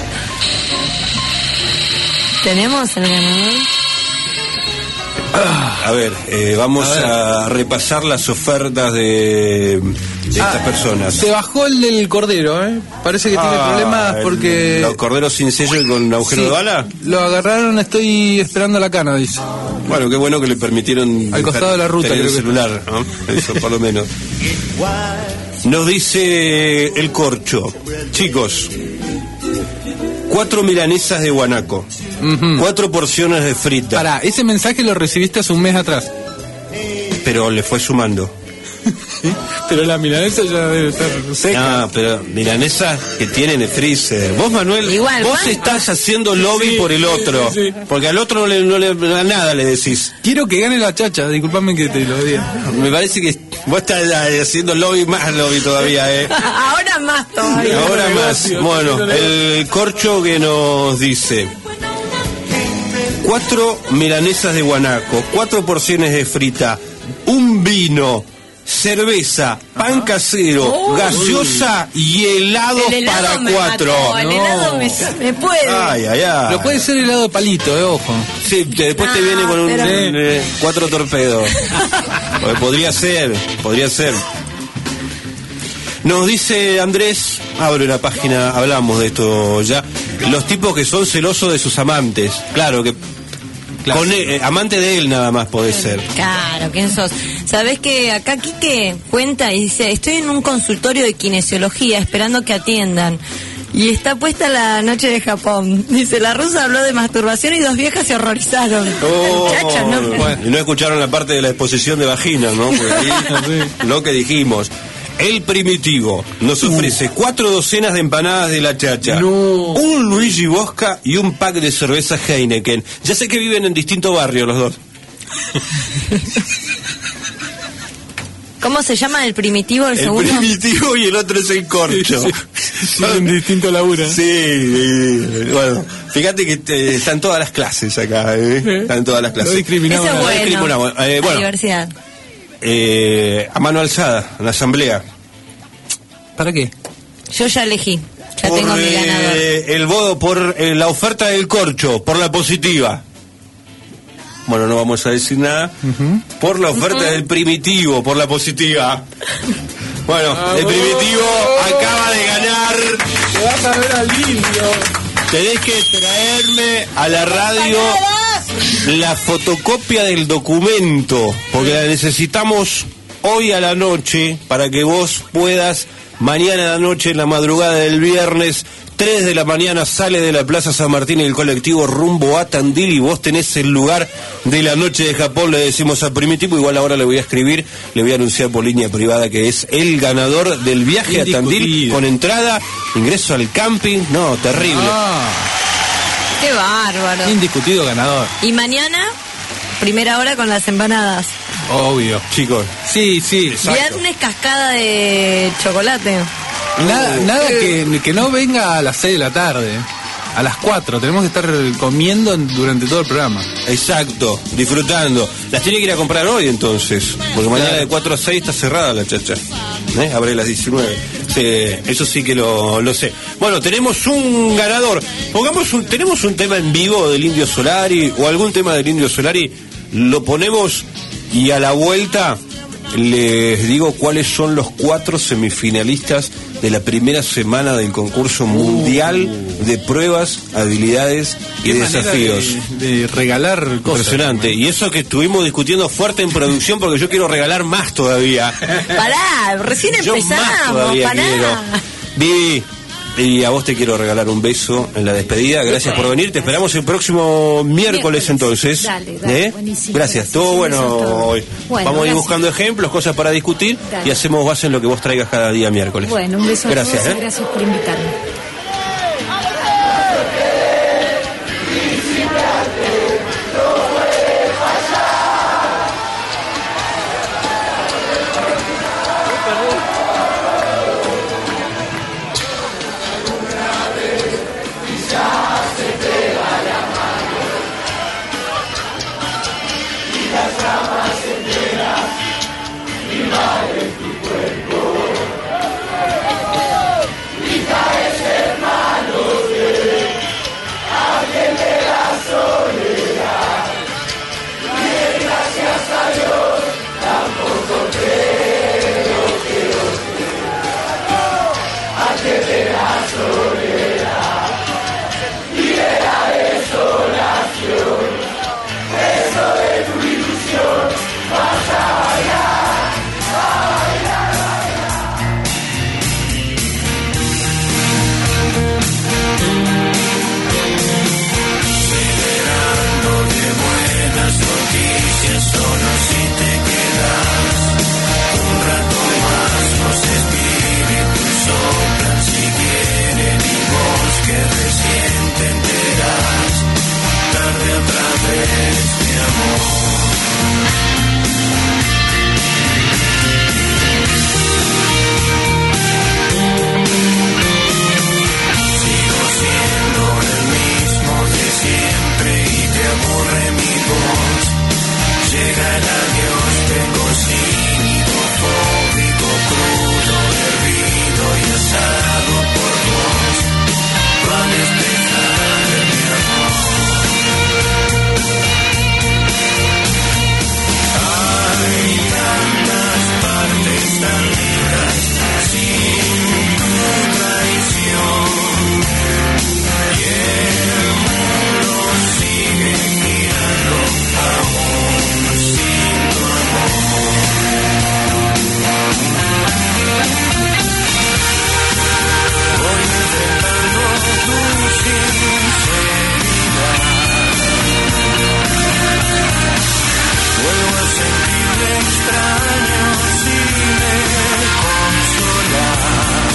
¿Tenemos el ganador? A ver, eh, vamos a, ver. a repasar las ofertas de, de ah, estas personas. Se bajó el del cordero, ¿eh? Parece que ah, tiene problemas porque... ¿Los corderos sin sello y con agujero sí, de bala? Lo agarraron, estoy esperando la cana, dice. Bueno, qué bueno que le permitieron... Al costado de la ruta. Tener el celular, ¿no? Eso por lo menos. Nos dice el corcho. Chicos, cuatro milanesas de guanaco. Ujú. Cuatro porciones de frita. Pará, ese mensaje lo recibiste hace un mes atrás. Pero le fue sumando. Pero la milanesa ya debe estar seca. Ah, pero milanesa que tienen de freezer. Vos, Manuel, Igual, vos ¿cuánto? estás haciendo lobby Sí, por el otro. sí, sí. Porque al otro no le, no le a nada le decís. Quiero que gane la chacha, disculpame que te lo diga. Me parece que vos estás eh, haciendo lobby, más lobby todavía, ¿eh? Ahora más todavía. Ahora más. Bueno, el corcho que nos dice: cuatro milanesas de guanaco, cuatro porciones de frita, un vino, cerveza, pan casero, Oh. gaseosa y helado, El helado para me cuatro. mató, el No. helado me, me puede. Ay, ay, ay. Pero puede ser helado de palito, eh, ojo. Sí, te- después te Ah, viene con un pero- eh, cuatro torpedos. Porque podría ser, podría ser. Nos dice Andrés, abre la página, hablamos de esto ya. Los tipos que son celosos de sus amantes. Claro que Claro. con él, eh, amante de él nada más podés ser. Claro, ¿quién sos? ¿Sabés que acá Quique cuenta y dice, estoy en un consultorio de kinesiología esperando que atiendan? Y está puesta la noche de Japón. Dice, la rusa habló de masturbación y dos viejas se horrorizaron. Oh, Muchacha, ¿no? bueno, y no escucharon la parte de la exposición de vagina, ¿no? Porque ahí, lo que dijimos. El Primitivo nos ofrece cuatro docenas de empanadas de la chacha, un Luigi Bosca y un pack de cerveza Heineken. Ya sé que viven en distintos barrios los dos. ¿Cómo se llama el primitivo, el, El segundo? Primitivo y el otro es el corcho. Son distintos laburos. Sí, sí, bueno, fíjate que eh, están todas las clases acá, ¿eh? Están todas las clases. No discriminamos. Eso es No bueno. discriminamos. Eh, La bueno, diversidad. eh, a mano alzada, en la asamblea. ¿Para qué? Yo ya elegí. Ya Por, tengo mi eh, ganador. el voto por eh, la oferta del corcho, por la positiva. Bueno, no vamos a decir nada. Por la oferta del primitivo, por la positiva. Bueno, el primitivo acaba de ganar. Te vas a ver al indio. Tenés que traerme a la radio la fotocopia del documento, porque la necesitamos hoy a la noche para que vos puedas, mañana a la noche, en la madrugada del viernes, tres de la mañana, sale de la Plaza San Martín el colectivo rumbo a Tandil y vos tenés el lugar de la noche de Japón, le decimos a Primitivo. Igual ahora le voy a escribir, le voy a anunciar por línea privada que es el ganador del viaje a Tandil, Indiscutido. con entrada, ingreso al camping. No, terrible. Ah, Qué bárbaro. indiscutido ganador. Y mañana, primera hora con las empanadas. Obvio. Chicos, Sí, sí. Viernes cascada de chocolate. Nada, nada que, que no venga a las seis de la tarde. A las cuatro. Tenemos que estar comiendo en- durante todo el programa. exacto, disfrutando. Las tiene que ir a comprar hoy entonces, porque mañana de cuatro a seis está cerrada la chacha. ¿Eh? Abre las diecinueve. Sí, eso sí que lo, lo sé. Bueno, tenemos un ganador. Pongamos un, tenemos un tema en vivo del Indio Solari o algún tema del Indio Solari, lo ponemos y a la vuelta les digo cuáles son los cuatro semifinalistas de la primera semana del concurso mundial de pruebas, habilidades y Qué manera desafíos. De, de regalar cosas. Impresionante. Y eso que estuvimos discutiendo fuerte en producción porque yo quiero regalar más todavía. Pará, recién Yo más empezamos, todavía pará. quiero. Vivi, y a vos te quiero regalar un beso en la despedida. Gracias por venir. Te esperamos el próximo miércoles entonces. Dale, dale, ¿Eh? buenísimo. Gracias. Todo Sí, bueno eso es todo. hoy. Bueno, Vamos a ir gracias. buscando ejemplos, cosas para discutir Dale. y hacemos base en lo que vos traigas cada día miércoles. Bueno, un beso a Gracias, todos ¿eh? y gracias por invitarme. Eso de tu ilusión, vas a bailar. cínico, fóbico, crudo, hervido y asado por vos, para despejar mi amor. Hay tantas partes tan lindas sin tu traición, y el mundo sigue girando aún sin tu amor. Voy enfrentando tu sinceridad, vuelvo a sentirme extraño si me consolas.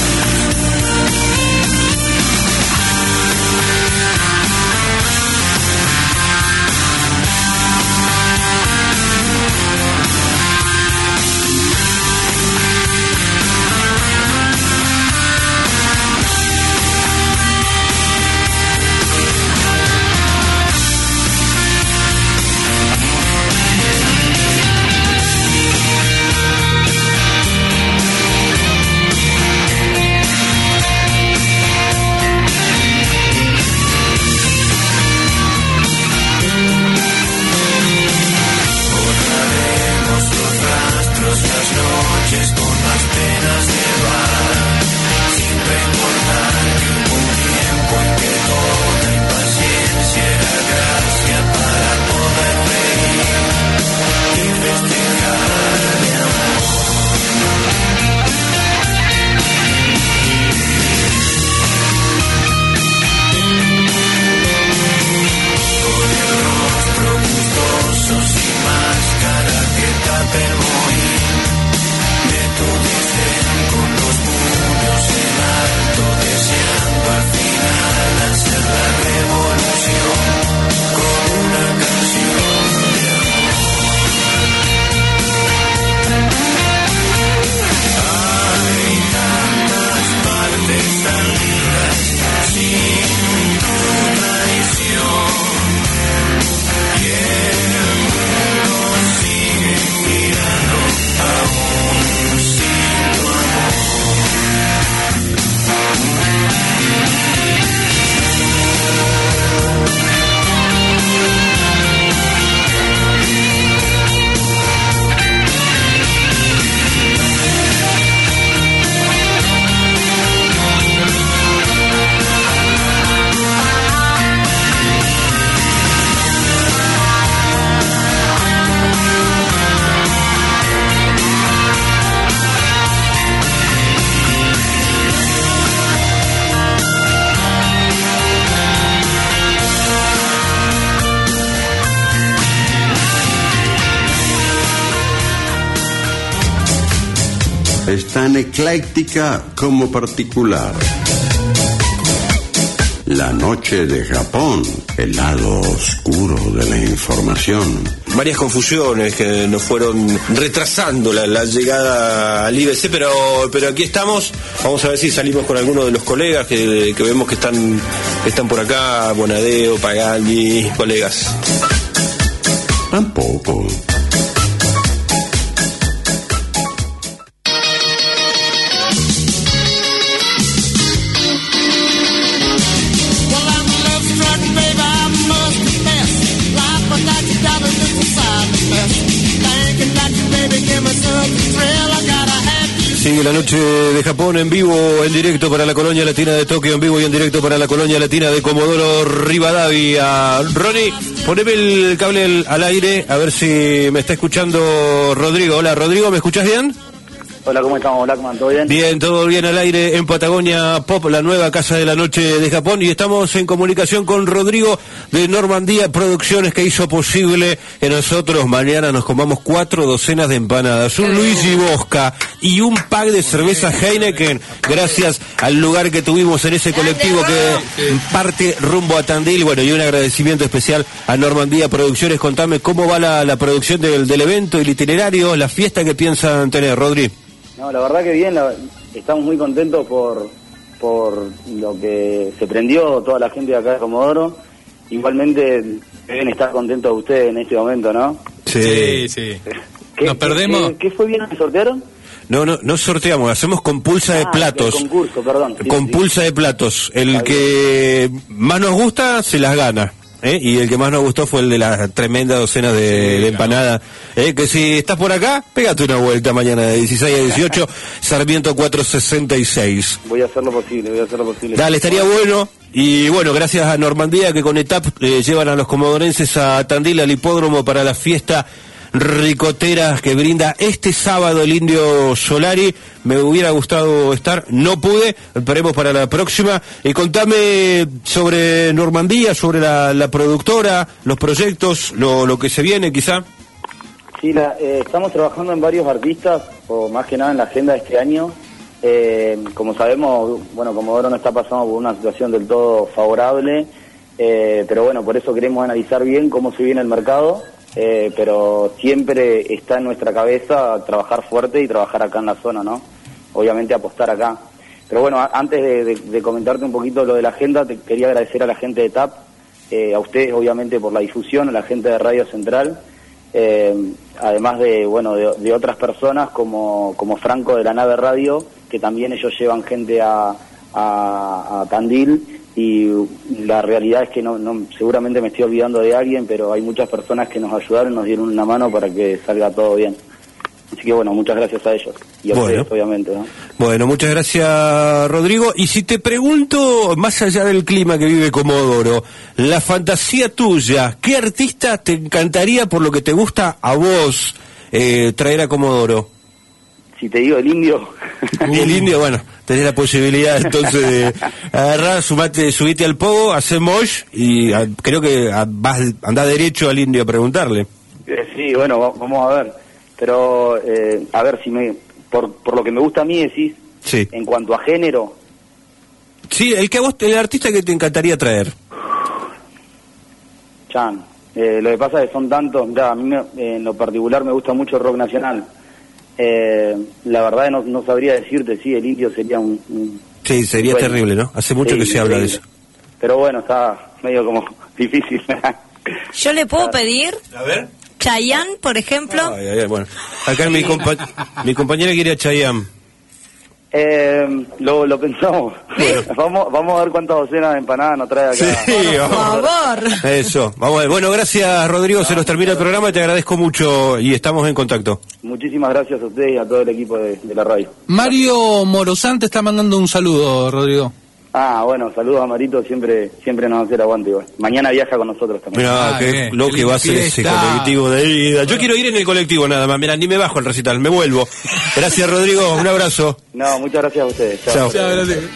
Borraremos los rastros, las noches con las penas de bar, sin recordar que hubo un tiempo en que toda impaciencia era gracia para poder reír y festejar mi amor. Con el rostro gustoso sin máscara que tape el mohín de tu desdén, con los puños en alto, deseando al final hacer la revolución con una canción de amor. Hay tantas partes tan lindas sin tu traición, y el mundo sigue girando aún sin tu amor. Es tan ecléctica como particular. La noche de Japón, el lado oscuro de la información. Varias confusiones que nos fueron retrasando la, la llegada al I B C, pero pero aquí estamos. Vamos a ver si salimos con algunos de los colegas que, que vemos que están que están por acá. Bonadeo, Pagani, colegas. Tampoco. Sigue la noche de Japón en vivo, en directo para la colonia latina de Tokio, en vivo y en directo para la colonia latina de Comodoro Rivadavia. Ronnie, poneme el cable al, al aire, a ver si me está escuchando Rodrigo. Hola, Rodrigo, ¿me escuchás bien? Hola, ¿cómo estamos, Blackman? ¿Todo bien? Bien, todo bien al aire en Patagonia Pop, la nueva casa de la noche de Japón, y estamos en comunicación con Rodrigo de Normandía Producciones, que hizo posible que nosotros mañana nos comamos cuatro docenas de empanadas, un Luigi Bosca y un pack de cerveza Heineken, gracias al lugar que tuvimos en ese colectivo que parte rumbo a Tandil. Bueno, y un agradecimiento especial a Normandía Producciones. Contame cómo va la, la producción del, del evento, el itinerario, la fiesta que piensan tener, Rodri. No, la verdad que bien, la, estamos muy contentos por por lo que se prendió toda la gente de acá de Comodoro. Igualmente deben estar contentos ustedes en este momento, ¿no? Sí, sí. ¿Nos perdemos? ¿Qué, qué fue bien que sortearon? No, no, no sorteamos, hacemos con pulsa de Ah, platos. el concurso, perdón. Sí, Con sí. pulsa de platos. El que más nos gusta se las gana. ¿eh? Y el que más nos gustó fue el de la tremenda docena de, de empanada. ¿eh? Que si estás por acá, pégate una vuelta mañana de dieciséis a dieciocho, Sarmiento cuatrocientos sesenta y seis. Voy a hacer lo posible, voy a hacer lo posible. Dale, estaría bueno. Y bueno, gracias a Normandía que con ETAP eh, llevan a los comodorenses a Tandil, al hipódromo, para la fiesta ricotera que brinda este sábado el Indio Solari. Me hubiera gustado estar, no pude, esperemos para la próxima. Y contame sobre Normandía, sobre la, la productora, los proyectos, lo, lo que se viene quizá. Sí, la, eh, estamos trabajando en varios artistas, o más que nada en la agenda de este año. Eh, como sabemos, bueno, Comodoro no está pasando por una situación del todo favorable, eh, pero bueno, por eso queremos analizar bien cómo se viene el mercado, eh, pero siempre está en nuestra cabeza trabajar fuerte y trabajar acá en la zona, ¿no? Obviamente apostar acá. Pero bueno, a, antes de, de, de comentarte un poquito lo de la agenda, te quería agradecer a la gente de T A P, eh, a ustedes obviamente por la difusión, a la gente de Radio Central, eh, además de, bueno, de, de otras personas como, como Franco de la Nave Radio, que también ellos llevan gente a, a, a Tandil, y la realidad es que no, no seguramente me estoy olvidando de alguien, pero hay muchas personas que nos ayudaron, nos dieron una mano para que salga todo bien. Así que bueno, muchas gracias a ellos y a Bueno. ustedes obviamente, ¿no? Bueno, muchas gracias, Rodrigo. Y si te pregunto, más allá del clima que vive Comodoro, la fantasía tuya, ¿qué artista te encantaría, por lo que te gusta a vos, eh, traer a Comodoro? Si te digo el Indio. El Indio, bueno, tenés la posibilidad entonces de agarrar, sumate, subite al pogo, hacer mosh y a, creo que a, vas, andá derecho al Indio a preguntarle. Eh, sí, bueno, va- vamos a ver. Pero, eh, a ver si me... Por, por lo que me gusta a mí decís, Sí. en cuanto a género, Sí, el que a vos, el artista que te encantaría traer. Chan. Eh, lo que pasa es que son tantos, ya, a mí me- eh, en lo particular me gusta mucho el rock nacional. Eh, la verdad no, no sabría decirte, sí, el Indio sería un... un- Sí, sería Bueno. terrible, ¿no? Hace mucho Sí, que se habla de increíble. eso. Pero bueno, está medio como difícil. Yo le puedo pedir, A ver. Chayanne, por ejemplo. Ay, ay, ay, bueno. Acá mi, compa- mi compañera quiere a Chayanne. Eh, lo, lo pensamos. vamos, vamos a ver cuántas docenas de empanadas nos trae acá. Sí, vamos. Eso, vamos a ver. Bueno, gracias, Rodrigo, se nos termina el programa y te agradezco mucho y estamos en contacto. Muchísimas gracias a ustedes y a todo el equipo de, de la radio. Mario Morosán te está mandando un saludo, Rodrigo. Ah, bueno, saludos a Marito, siempre siempre nos hace el aguante igual. Mañana viaja con nosotros también. Mirá, qué lo que va a ser ese colectivo de ida. Yo quiero ir en el colectivo nada más, mirá, ni me bajo el recital, me vuelvo. Gracias, Rodrigo, un abrazo. No, muchas gracias a ustedes. Chao. Chao.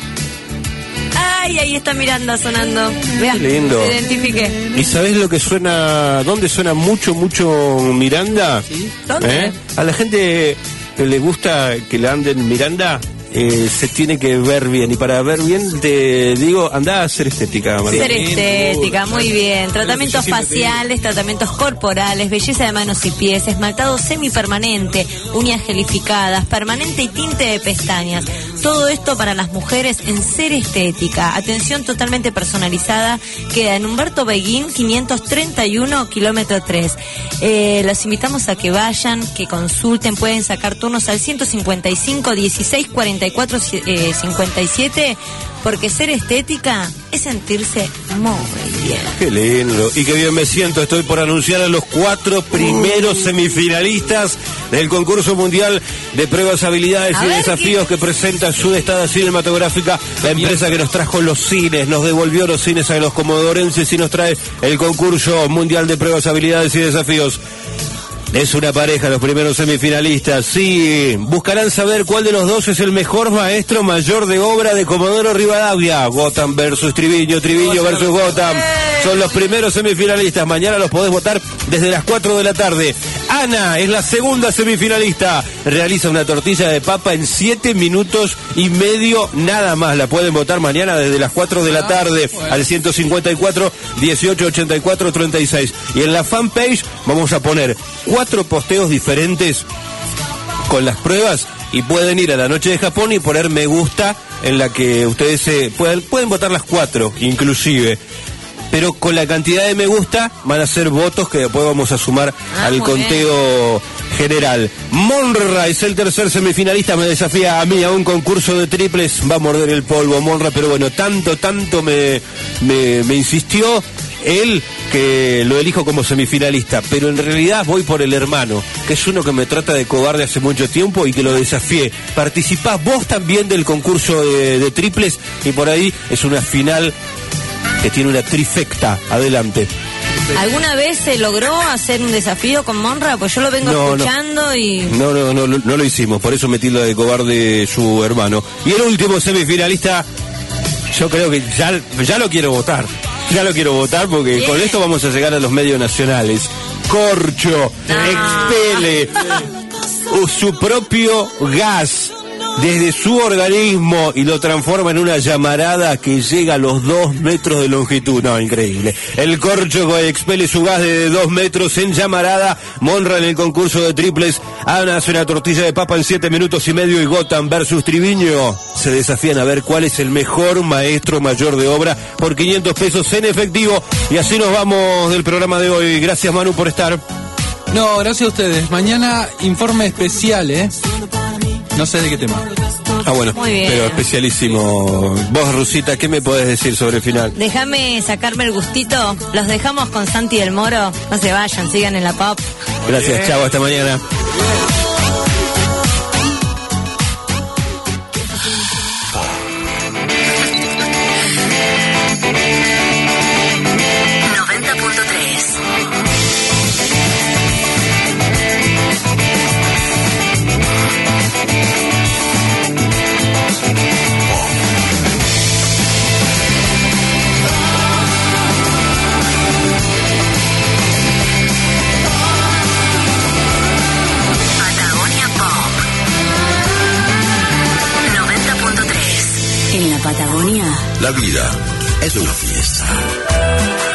Ay, ahí está Miranda sonando. Vea, Qué lindo. te identifiqué. ¿Y sabés lo que suena, dónde suena mucho, mucho Miranda? ¿Dónde? ¿Eh? A la gente que le gusta que le anden Miranda, eh, se tiene que ver bien. Y para ver bien, te digo, andá a hacer estética, María. Ser estética, muy bien. Tratamientos faciales, tratamientos corporales, belleza de manos y pies, esmaltado semipermanente, uñas gelificadas, permanente y tinte de pestañas. Todo esto para las mujeres en Ser Estética. Atención totalmente personalizada. Queda en Humberto Beguín, quinientos treinta y uno, kilómetro tres. Eh, los invitamos a que vayan, que consulten, pueden sacar turnos al ciento cincuenta y cinco, dieciséis, cuarenta y cuatro, cincuenta y siete, porque Ser Estética es sentirse muy bien. Qué lindo. Y qué bien me siento. Estoy por anunciar a los cuatro primeros semifinalistas del concurso mundial de pruebas, habilidades A y ver, desafíos que presenta Sudestada Cinematográfica, la empresa que nos trajo los cines, nos devolvió los cines a los comodorenses y nos trae el concurso mundial de pruebas, habilidades y desafíos. Es una pareja, los primeros semifinalistas. Sí, buscarán saber cuál de los dos es el mejor maestro mayor de obra de Comodoro Rivadavia. Gotham versus Triviño, Triviño versus Gotham. Son los primeros semifinalistas. Mañana los podés votar desde las cuatro de la tarde. Ana es la segunda semifinalista. Realiza una tortilla de papa en siete minutos y medio nada más. La pueden votar mañana desde las cuatro de la tarde al ciento cincuenta y cuatro, dieciocho ochenta y cuatro, treinta y seis. Y en la fanpage vamos a poner cuatro posteos diferentes con las pruebas y pueden ir a la Noche de Japón y poner me gusta en la que ustedes se pueden, pueden votar las cuatro inclusive. pero con la cantidad de me gusta van a ser votos que después vamos a sumar Ah, al muy conteo general. Monra es el tercer semifinalista, me desafía a mí a un concurso de triples, va a morder el polvo Monra, pero bueno, tanto, tanto me, me, me insistió él que lo elijo como semifinalista, pero en realidad voy por el hermano, que es uno que me trata de cobarde hace mucho tiempo y que lo desafié. Participás vos también del concurso de, de triples y por ahí es una final que tiene una trifecta. Adelante. ¿Alguna vez se logró hacer un desafío con Monra? Pues yo lo vengo No, no. escuchando y... No, no, no, no, no lo hicimos, por eso me tilda de cobarde su hermano. Y el último semifinalista, yo creo que ya, ya lo quiero votar. Ya lo quiero votar porque Bien. con esto vamos a llegar a los medios nacionales. Corcho expele uh, su propio gas desde su organismo y lo transforma en una llamarada que llega a los dos metros de longitud. No, increíble. El Corcho expele su gas de dos metros en llamarada. Monra en el concurso de triples. Ana hace una tortilla de papa en siete minutos y medio y Gotham versus Triviño se desafían a ver cuál es el mejor maestro mayor de obra por quinientos pesos en efectivo. Y así nos vamos del programa de hoy. Gracias, Manu, por estar. No, gracias a ustedes. Mañana informe especial, ¿eh? No sé de qué tema. Ah, bueno, Muy bien. pero especialísimo. Vos, Rusita, ¿qué me podés decir sobre el final? Déjame sacarme el gustito. Los dejamos con Santi del Moro. No se vayan, sigan en la pop. Gracias, chavo, hasta mañana. noventa punto tres. Patagonia Pop. noventa punto tres. En la Patagonia. La vida es una fiesta.